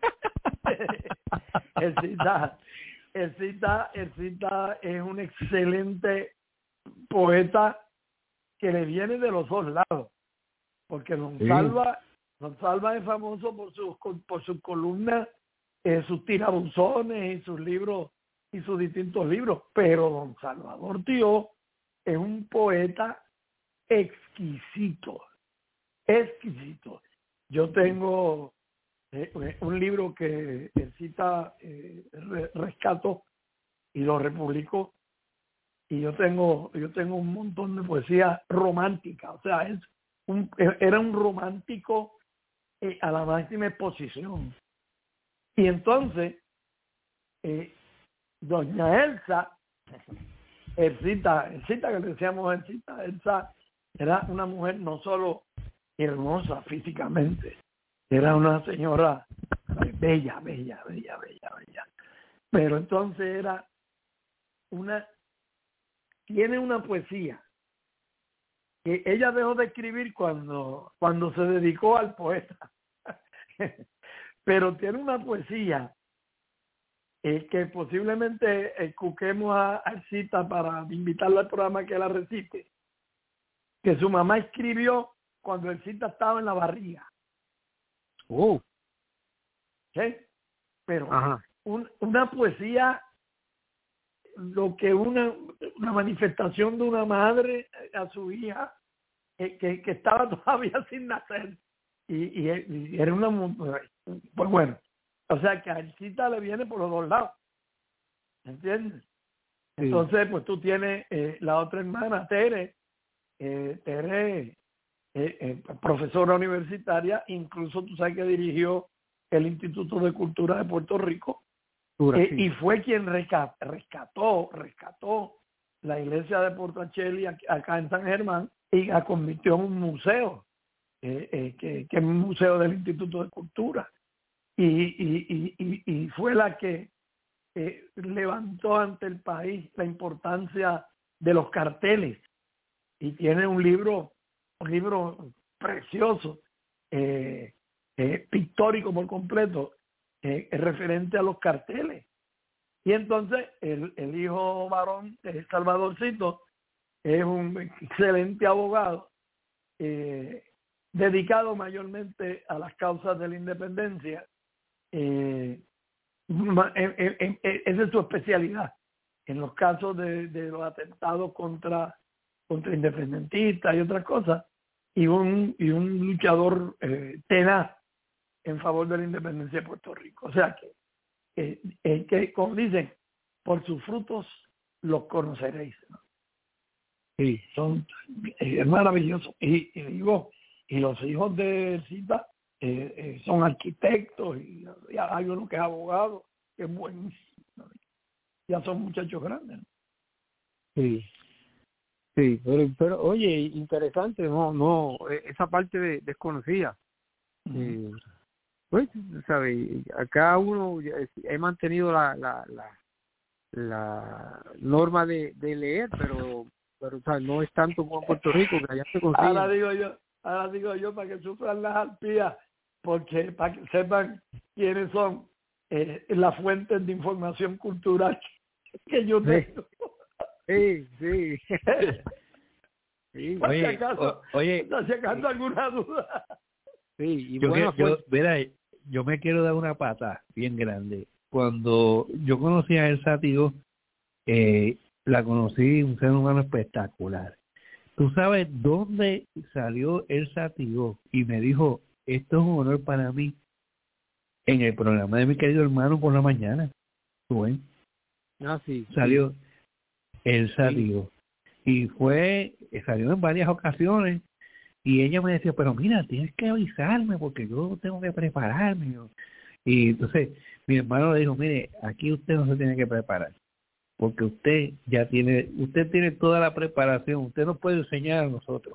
el cita el cita el cita es un excelente poeta que le viene de los dos lados, porque Don sí. Salva Don Salva es famoso por sus por sus columnas, eh, sus tirabuzones y sus libros y sus distintos libros, pero Don Salvador Tío es un poeta exquisito, exquisito. Yo tengo eh, un libro que el Cita eh, rescató y lo republicó, y yo tengo yo tengo un montón de poesía romántica, o sea, es un, era un romántico eh, a la máxima exposición. Y entonces eh, doña Elsa, Elcita, Elcita que le decíamos Elcita, Elsa era una mujer no solo hermosa físicamente, era una señora bella, bella, bella, bella, bella. Pero entonces era una, tiene una poesía que ella dejó de escribir cuando, cuando se dedicó al poeta. Pero tiene una poesía eh, que posiblemente escuquemos a, a Cita para invitarla al programa que la recite, que su mamá escribió cuando el Cita estaba en la barriga. Oh. ¿Sí? Pero Ajá. Un, una poesía, lo que una, una manifestación de una madre a su hija eh, que, que estaba todavía sin nacer y, y, y era una, pues bueno, o sea que a Elcita le viene por los dos lados, ¿entiendes? Sí. Entonces pues tú tienes eh, la otra hermana Tere, eh, Tere eh, eh, profesora universitaria, incluso tú sabes que dirigió el Instituto de Cultura de Puerto Rico. Eh, sí. Y fue quien rescat, rescató, rescató la iglesia de Portacelli acá en San Germán y la convirtió en un museo, eh, eh, que, que es un museo del Instituto de Cultura. Y, y, y, y fue la que eh, levantó ante el país la importancia de los carteles. Y tiene un libro, un libro precioso, eh, eh, pictórico por completo, Eh, referente a los carteles. Y entonces el, el hijo varón, eh, Salvadorcito, es un excelente abogado, eh, dedicado mayormente a las causas de la independencia. Eh, en, en, en, esa es su especialidad, en los casos de, de los atentados contra, contra independentistas y otras cosas, y un, y un luchador eh, tenaz en favor de la independencia de Puerto Rico. O sea que, eh, eh, que como dicen, por sus frutos los conoceréis, ¿no? Sí, son eh, es maravilloso. Y, y digo, y los hijos de Cita eh, eh, son arquitectos, y, y hay uno que es abogado, que es buenísimo, ¿no? Ya son muchachos grandes, ¿no? Sí, sí, pero, pero oye, interesante, no, no, esa parte de, desconocida. Uh-huh. eh, Pues, ¿sabes? Acá uno he mantenido la la, la, la norma de, de leer, pero pero o sea, no es tanto como en Puerto Rico, que allá se consigue. Ahora digo yo, ahora digo yo para que sufran las arpías, porque para que sepan quiénes son eh, las fuentes de información cultural que yo tengo. Sí, sí. sí. Oye, si acaso, o, oye, si acaso alguna duda. Sí, y yo, bueno, que, yo, pues, mira, yo me quiero dar una pata bien grande. Cuando yo conocí a Elsa Tío, eh, la conocí un ser humano espectacular. ¿Tú sabes dónde salió Elsa Tío? Y me dijo, esto es un honor para mí, en el programa de mi querido hermano por la mañana. ¿Tú ves? Ah, sí. Salió sí. Elsa sí. Tío. Y fue, salió en varias ocasiones. Y ella me decía, pero mira, tienes que avisarme porque yo tengo que prepararme. Y entonces mi hermano le dijo, mire, aquí usted no se tiene que preparar, porque usted ya tiene, usted tiene toda la preparación, usted nos puede enseñar a nosotros.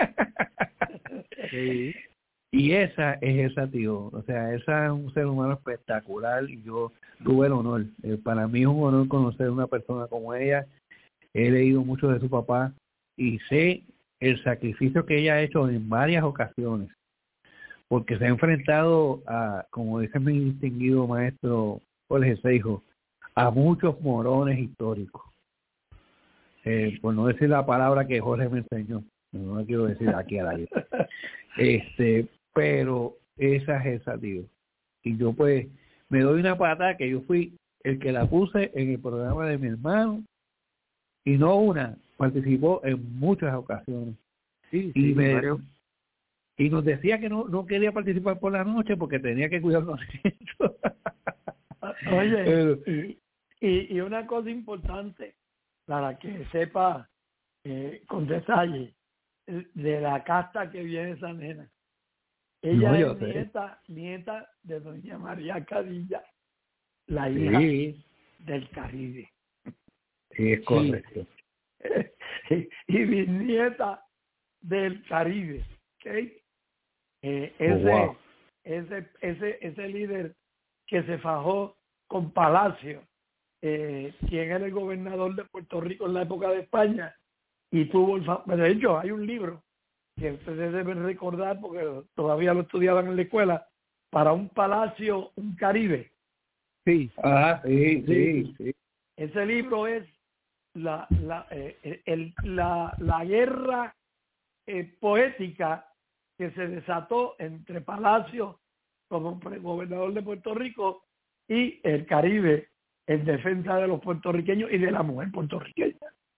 Sí. Y esa es esa, tío. O sea, esa es un ser humano espectacular y yo tuve el honor. Eh, para mí es un honor conocer a una persona como ella. He leído mucho de su papá y sé el sacrificio que ella ha hecho en varias ocasiones, porque se ha enfrentado a, como dice mi distinguido maestro Jorge Seijo, a muchos morones históricos. Eh, por no decir la palabra que Jorge me enseñó, no la quiero decir aquí al aire. Este, pero esa es esa, tío. Y yo pues me doy una pata que yo fui el que la puse en el programa de mi hermano, y no una, participó en muchas ocasiones. Sí, y sí, me Mario. y nos decía que no no quería participar por la noche porque tenía que cuidar los niños. Oye, y, y, y una cosa importante, para que sepa eh, con detalle de la casta que viene esa nena. Ella No, es nieta, nieta de doña María Cadilla, la sí. hija del Caribe. Sí, es correcto. Sí. Y bisnieta del Caribe. ¿Okay? Eh, ese, oh, wow. ese, ese, ese líder que se fajó con Palacio, eh, quien era el gobernador de Puerto Rico en la época de España, y tuvo el fa- de hecho hay un libro que ustedes deben recordar porque todavía lo estudiaban en la escuela, Para un Palacio, un Caribe. Sí, ah, sí, sí, sí. Ese libro es la la eh, el, la, la guerra eh, poética que se desató entre Palacio como gobernador de Puerto Rico y el Caribe en defensa de los puertorriqueños y de la mujer puertorriqueña.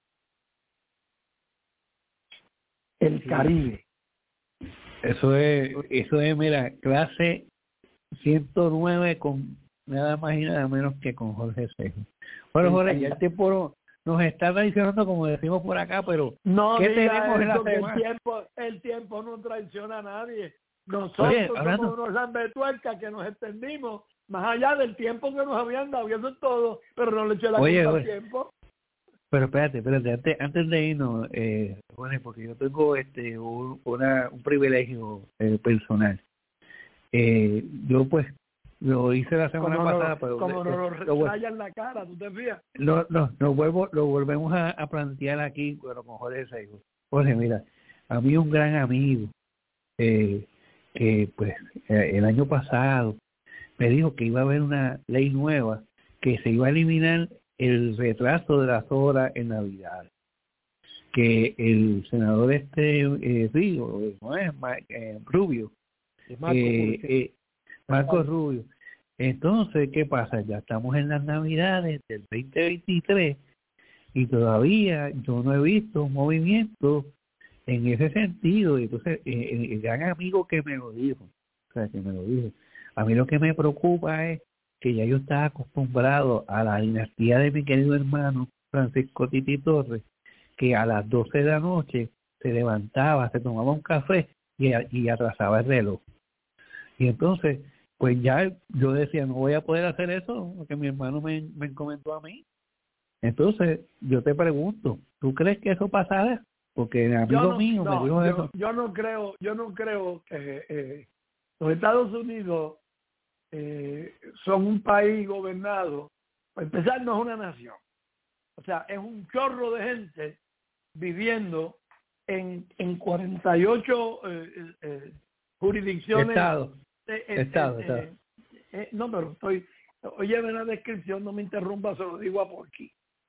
El Sí. Caribe. Eso es, eso es, mira, clase ciento nueve con nada más y nada menos que con Jorge Cejo. Bueno, Jorge, ya el tiempo no, nos está traicionando, como decimos por acá, pero no ¿qué diga tenemos en la eso, que semana? el tiempo, el tiempo no traiciona a nadie. Nosotros Oye, hablando... somos unos lambetuercas que nos extendimos más allá del tiempo que nos habían dado, y eso es todo, pero no le eché la Oye, culpa oye. al tiempo. Pero espérate, espérate, antes, antes de irnos, eh, Jorge, porque yo tengo este un, una, un privilegio eh, personal. Eh, yo pues lo hice la semana como pasada, no, pero como lo, nos lo, rayan la cara, ¿tú te fías? lo, lo, lo vuelvo, lo volvemos a, a plantear aquí, pero con Jorge Seijo. Jorge, mira, a mí un gran amigo eh, que pues eh, el año pasado me dijo que iba a haber una ley nueva que se iba a eliminar el retraso de las horas en Navidad, que el senador este eh, Río, ¿no es? Eh, Rubio, Marco, eh, eh, Marco Rubio. Entonces, ¿qué pasa? Ya estamos en las Navidades del veinte veintitrés y todavía yo no he visto un movimiento en ese sentido. Y entonces, eh, el gran amigo que me lo dijo, o sea, que me lo dijo, a mí lo que me preocupa es que ya yo estaba acostumbrado a la dinastía de mi querido hermano Francisco Titi Torres, que a las doce de la noche se levantaba, se tomaba un café y, y atrasaba el reloj. Y entonces, pues ya yo decía, no voy a poder hacer eso, porque mi hermano me, me encomendó a mí. Entonces, yo te pregunto, ¿tú crees que eso pasará? Porque el amigo yo no, mío no, me dijo yo, eso. yo no creo, yo no creo que eh, los Estados Unidos eh, son un país gobernado, para empezar no es una nación, o sea, es un chorro de gente viviendo en, en cuarenta y ocho eh, eh, jurisdicciones. Estado, eh, eh, estado, eh, estado. eh, eh, no, pero estoy, oye, en la descripción, no me interrumpa, se lo digo a Porky.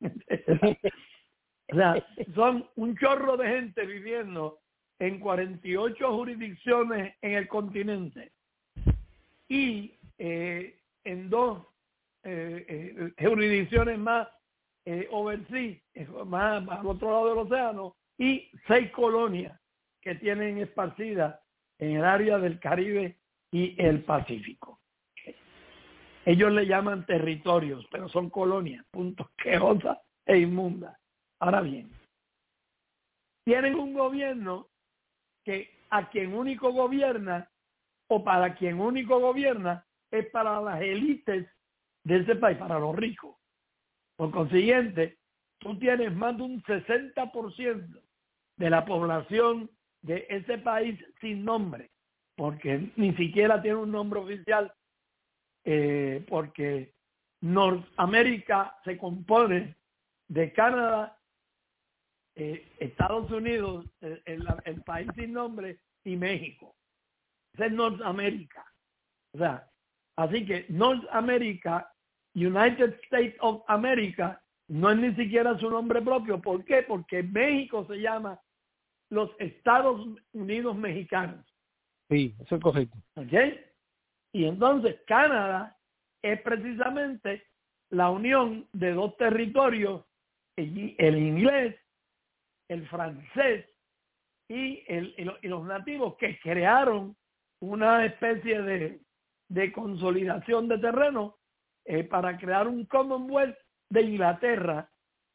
O sea, son un chorro de gente viviendo en cuarenta y ocho jurisdicciones en el continente y eh, en dos eh, eh, jurisdicciones más eh, overseas, más, más al otro lado del océano, y seis colonias que tienen esparcidas en el área del Caribe y el Pacífico. Ellos le llaman territorios, pero son colonias, punto, quejosas e inmundas. Ahora bien, tienen un gobierno que a quien único gobierna o para quien único gobierna es para las élites de ese país, para los ricos. Por consiguiente, tú tienes más de un sesenta por ciento de la población de ese país sin nombre, porque ni siquiera tiene un nombre oficial, eh, porque Norteamérica se compone de Canadá, eh, Estados Unidos, el, el, el país sin nombre, y México. Esa es Norteamérica. O sea, así que Norteamérica, United States of America, no es ni siquiera su nombre propio. ¿Por qué? Porque México se llama los Estados Unidos Mexicanos. Sí, eso es correcto. ¿Ok? Y entonces Canadá es precisamente la unión de dos territorios, el, el inglés, el francés y, el, y, lo, y los nativos, que crearon una especie de, de consolidación de terreno eh, para crear un Commonwealth de Inglaterra,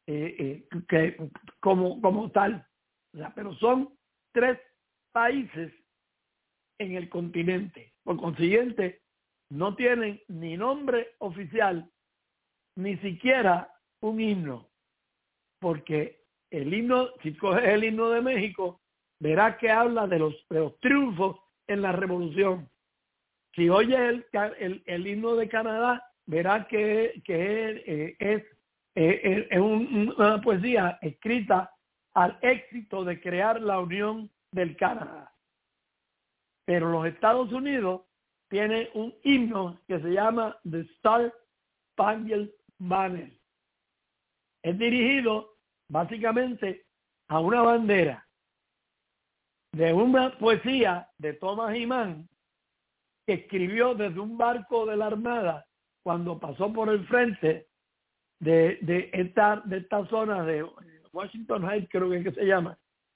eh, eh, que como, como tal. O sea, pero son tres países en el continente. Por consiguiente, no tienen ni nombre oficial, ni siquiera un himno. Porque el himno, si coges el himno de México, verás que habla de los, de los triunfos en la revolución. Si oyes el, el, el himno de Canadá, verás que, que eh, es, eh, es un, una poesía escrita al éxito de crear la Unión del Canadá. Pero los Estados Unidos tienen un himno que se llama The Star Spangled Banner. Es dirigido básicamente a una bandera de una poesía de Thomas Mann que escribió desde un barco de la Armada cuando pasó por el frente de, de, esta, de esta zona de Washington Heights, creo que, es que se llama,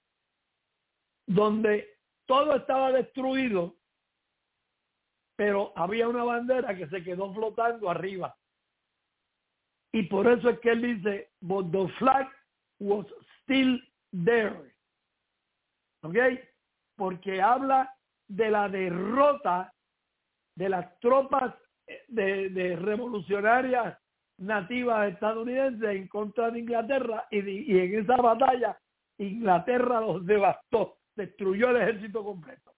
donde todo estaba destruido, pero había una bandera que se quedó flotando arriba. Y por eso es que él dice, but the flag was still there. ¿Ok? Porque habla de la derrota de las tropas de, de revolucionarias nativas estadounidenses en contra de Inglaterra, y, y en esa batalla Inglaterra los devastó, destruyó el ejército completo.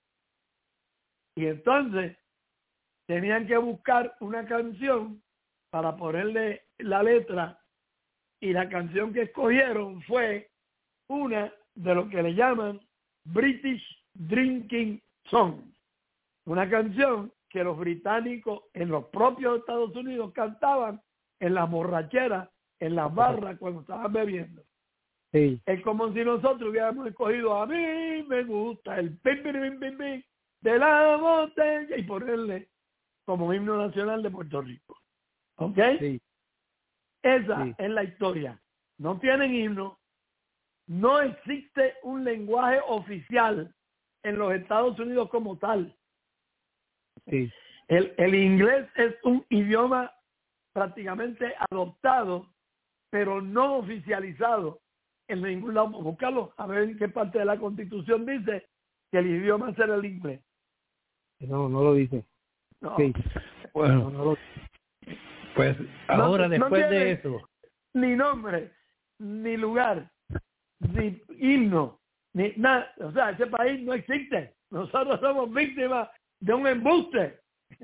Y entonces tenían que buscar una canción para ponerle la letra, y la canción que escogieron fue una de lo que le llaman British Drinking Song, una canción que los británicos en los propios Estados Unidos cantaban en las borracheras, en las barras cuando estaban bebiendo. Sí. Es como si nosotros hubiéramos escogido, a mí me gusta el pim, pim, pim, pim, pim de la botella, y ponerle como himno nacional de Puerto Rico. ¿Ok? Sí. Esa Sí. es la historia. No tienen himno, no existe un lenguaje oficial en los Estados Unidos como tal. Sí. El, el inglés es un idioma prácticamente adoptado, pero no oficializado en ningún lado. Búscalo, a ver en qué parte de la Constitución dice que el idioma será el inglés. No, no lo dice. No. Sí. Bueno, No, no lo... pues ahora No- no después tiene de eso, ni nombre, ni lugar, ni himno, ni nada. O sea, ese país no existe. Nosotros somos víctimas de un embuste.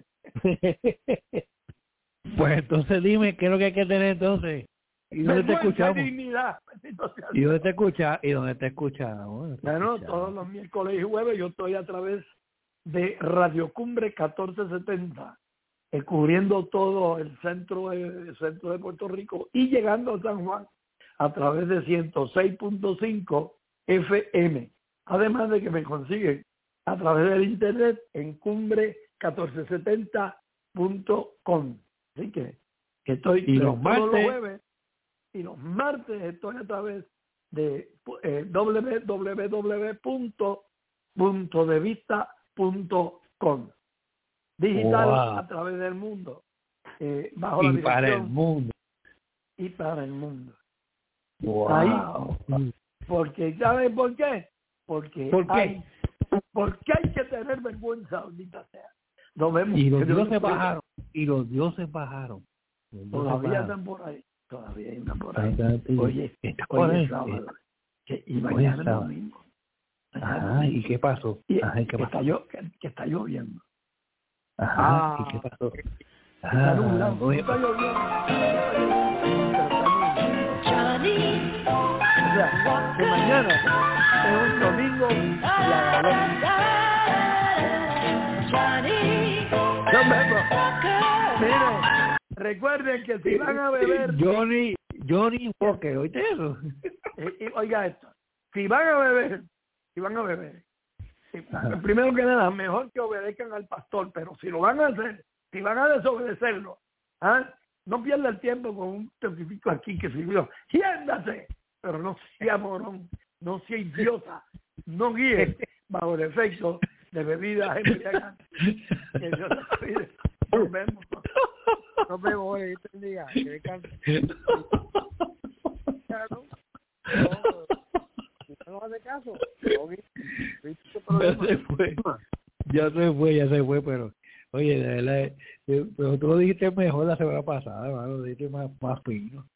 pues entonces dime qué es lo que hay que tener entonces. ¿Y dónde te Vergüenza y escuchamos? dignidad. ¿Y dónde te escucha? ¿Y dónde te escuchamos? Bueno, te Bueno, escuchamos. todos los miércoles y jueves yo estoy a través de Radio Cumbre catorce setenta, eh, cubriendo todo el centro, el centro de Puerto Rico y llegando a San Juan a través de ciento seis punto cinco F M. Además de que me consiguen a través del internet en cumbre catorce setenta punto com. Así que, que estoy Y los todos martes. los jueves y los martes estoy a través de eh, doble u doble u doble u punto punto de vista punto com, digital. Wow. A través del mundo, eh, bajo Y la dirección para el mundo. y para el mundo. Wow. Ahí, porque ¿sabes por qué? Porque ¿Por qué? hay, porque hay que tener vergüenza, ahorita sea. Nos vemos. Y los dioses bajaron. Y los dioses bajaron. Los dioses Todavía bajaron. andan por ahí. Todavía andan por ahí. Ahí. Oye, Está hoy por ahí. es sábado. Que, y Hoy mañana es es sábado. domingo. Ajá, ¿y qué pasó? Y Ajá, ¿y qué que, pasó? está llo- que, que está lloviendo. Ajá, Ah. ¿y qué pasó? Está Ah, nublado. No oye, está lloviendo. Pero está nublado. O sea, que mañana es un domingo de agalón. Nos vemos. Miren, recuerden que si van a beber, Johnny, Johnny Walker, ¿oíste eso? eh, eh, oiga esto, si van a beber, si van a beber, eh, Ajá. primero que nada, mejor que obedezcan al pastor, pero si lo van a hacer, si van a desobedecerlo, ¿ah? No pierda el tiempo con un testifico aquí que sirvió. Siéndase, pero no sea morón, no sea idiota, no guíe bajo el efecto de bebidas embriagantes. Que Dios te cuide. Nos vemos. Nos vemos, oye, Dios te bendiga. Que descanse. No nos hace caso. Ya se fue. Ya se fue, ya se fue, pero oye, de verdad, eh, pero tú lo dijiste mejor la semana pasada, hermano, lo dijiste más, más fino.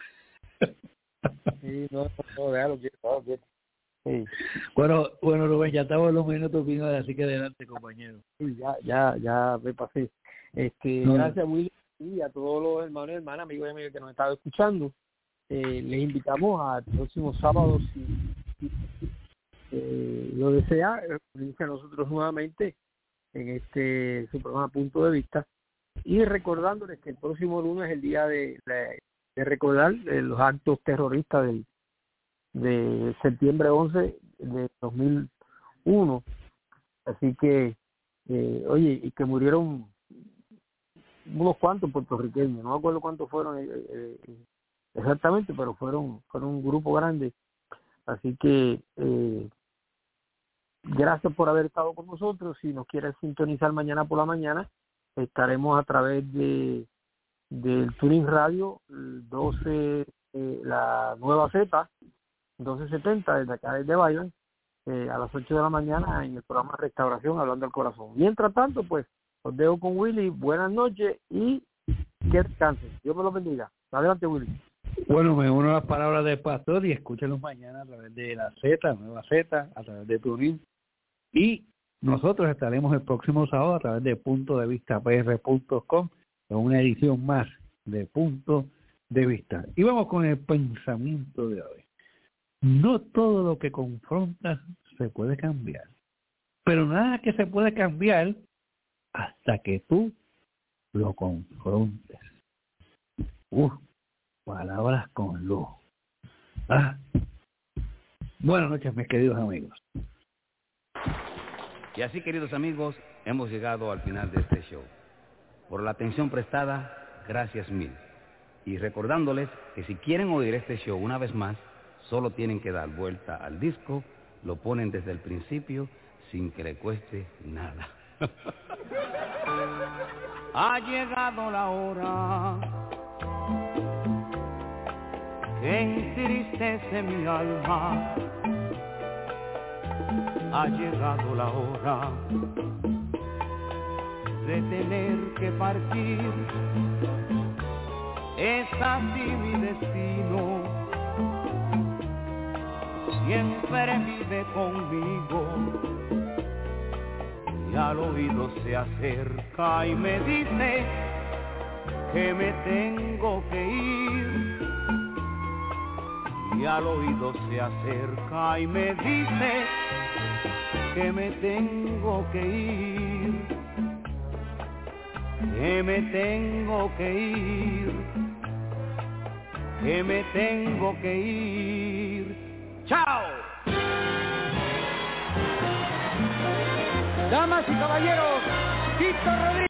Sí, no, no, déjalo quieto, déjalo quieto. Sí. Bueno, bueno, Rubén, ya estamos en los minutos finales, así que adelante, compañero. Sí, ya, ya, ya me pasé. Este, no. Gracias, Willy, y a todos los hermanos y hermanas, amigos y amigas que nos están escuchando. Eh, les invitamos al próximo sábado, si, si eh, lo desea, unirse a nosotros nuevamente en este su programa Punto de Vista, y recordándoles que el próximo lunes es el día de, de, de recordar eh, los actos terroristas del de septiembre once de dos mil uno, así que eh, oye, y que murieron unos cuantos puertorriqueños, no me acuerdo cuántos fueron eh, eh, exactamente, pero fueron fueron un grupo grande, así que eh, gracias por haber estado con nosotros. Si nos quieres sintonizar mañana por la mañana, estaremos a través de del Tuning Radio doce, eh, la nueva Z doce setenta desde acá desde Bayern, eh, a las ocho de la mañana en el programa Restauración Hablando al Corazón. Mientras tanto, pues, os dejo con Willy. Buenas noches y que descansen. Dios me los bendiga. Adelante, Willy. Bueno, me uno a las palabras del pastor y escúchenos mañana a través de la Z, nueva Z, a través de Turing. Y nosotros estaremos el próximo sábado a través de punto de vista p r punto com en una edición más de Punto de Vista. Y vamos con el pensamiento de hoy. No todo lo que confrontas se puede cambiar, pero nada que se puede cambiar hasta que tú lo confrontes. Uf, palabras con luz. Ah. Buenas noches, mis queridos amigos. Y así, queridos amigos, hemos llegado al final de este show. Por la atención prestada, gracias mil. Y recordándoles que si quieren oír este show una vez más, solo tienen que dar vuelta al disco, lo ponen desde el principio sin que le cueste nada. Ha llegado la hora que entristece mi alma. Ha llegado la hora de tener que partir. Es así mi destino. Siempre vive conmigo y al oído se acerca y me dice que me tengo que ir. Y al oído se acerca y me dice que me tengo que ir, que me tengo que ir, que me tengo que ir. ¡Chao! Damas y caballeros, Víctor Rodríguez.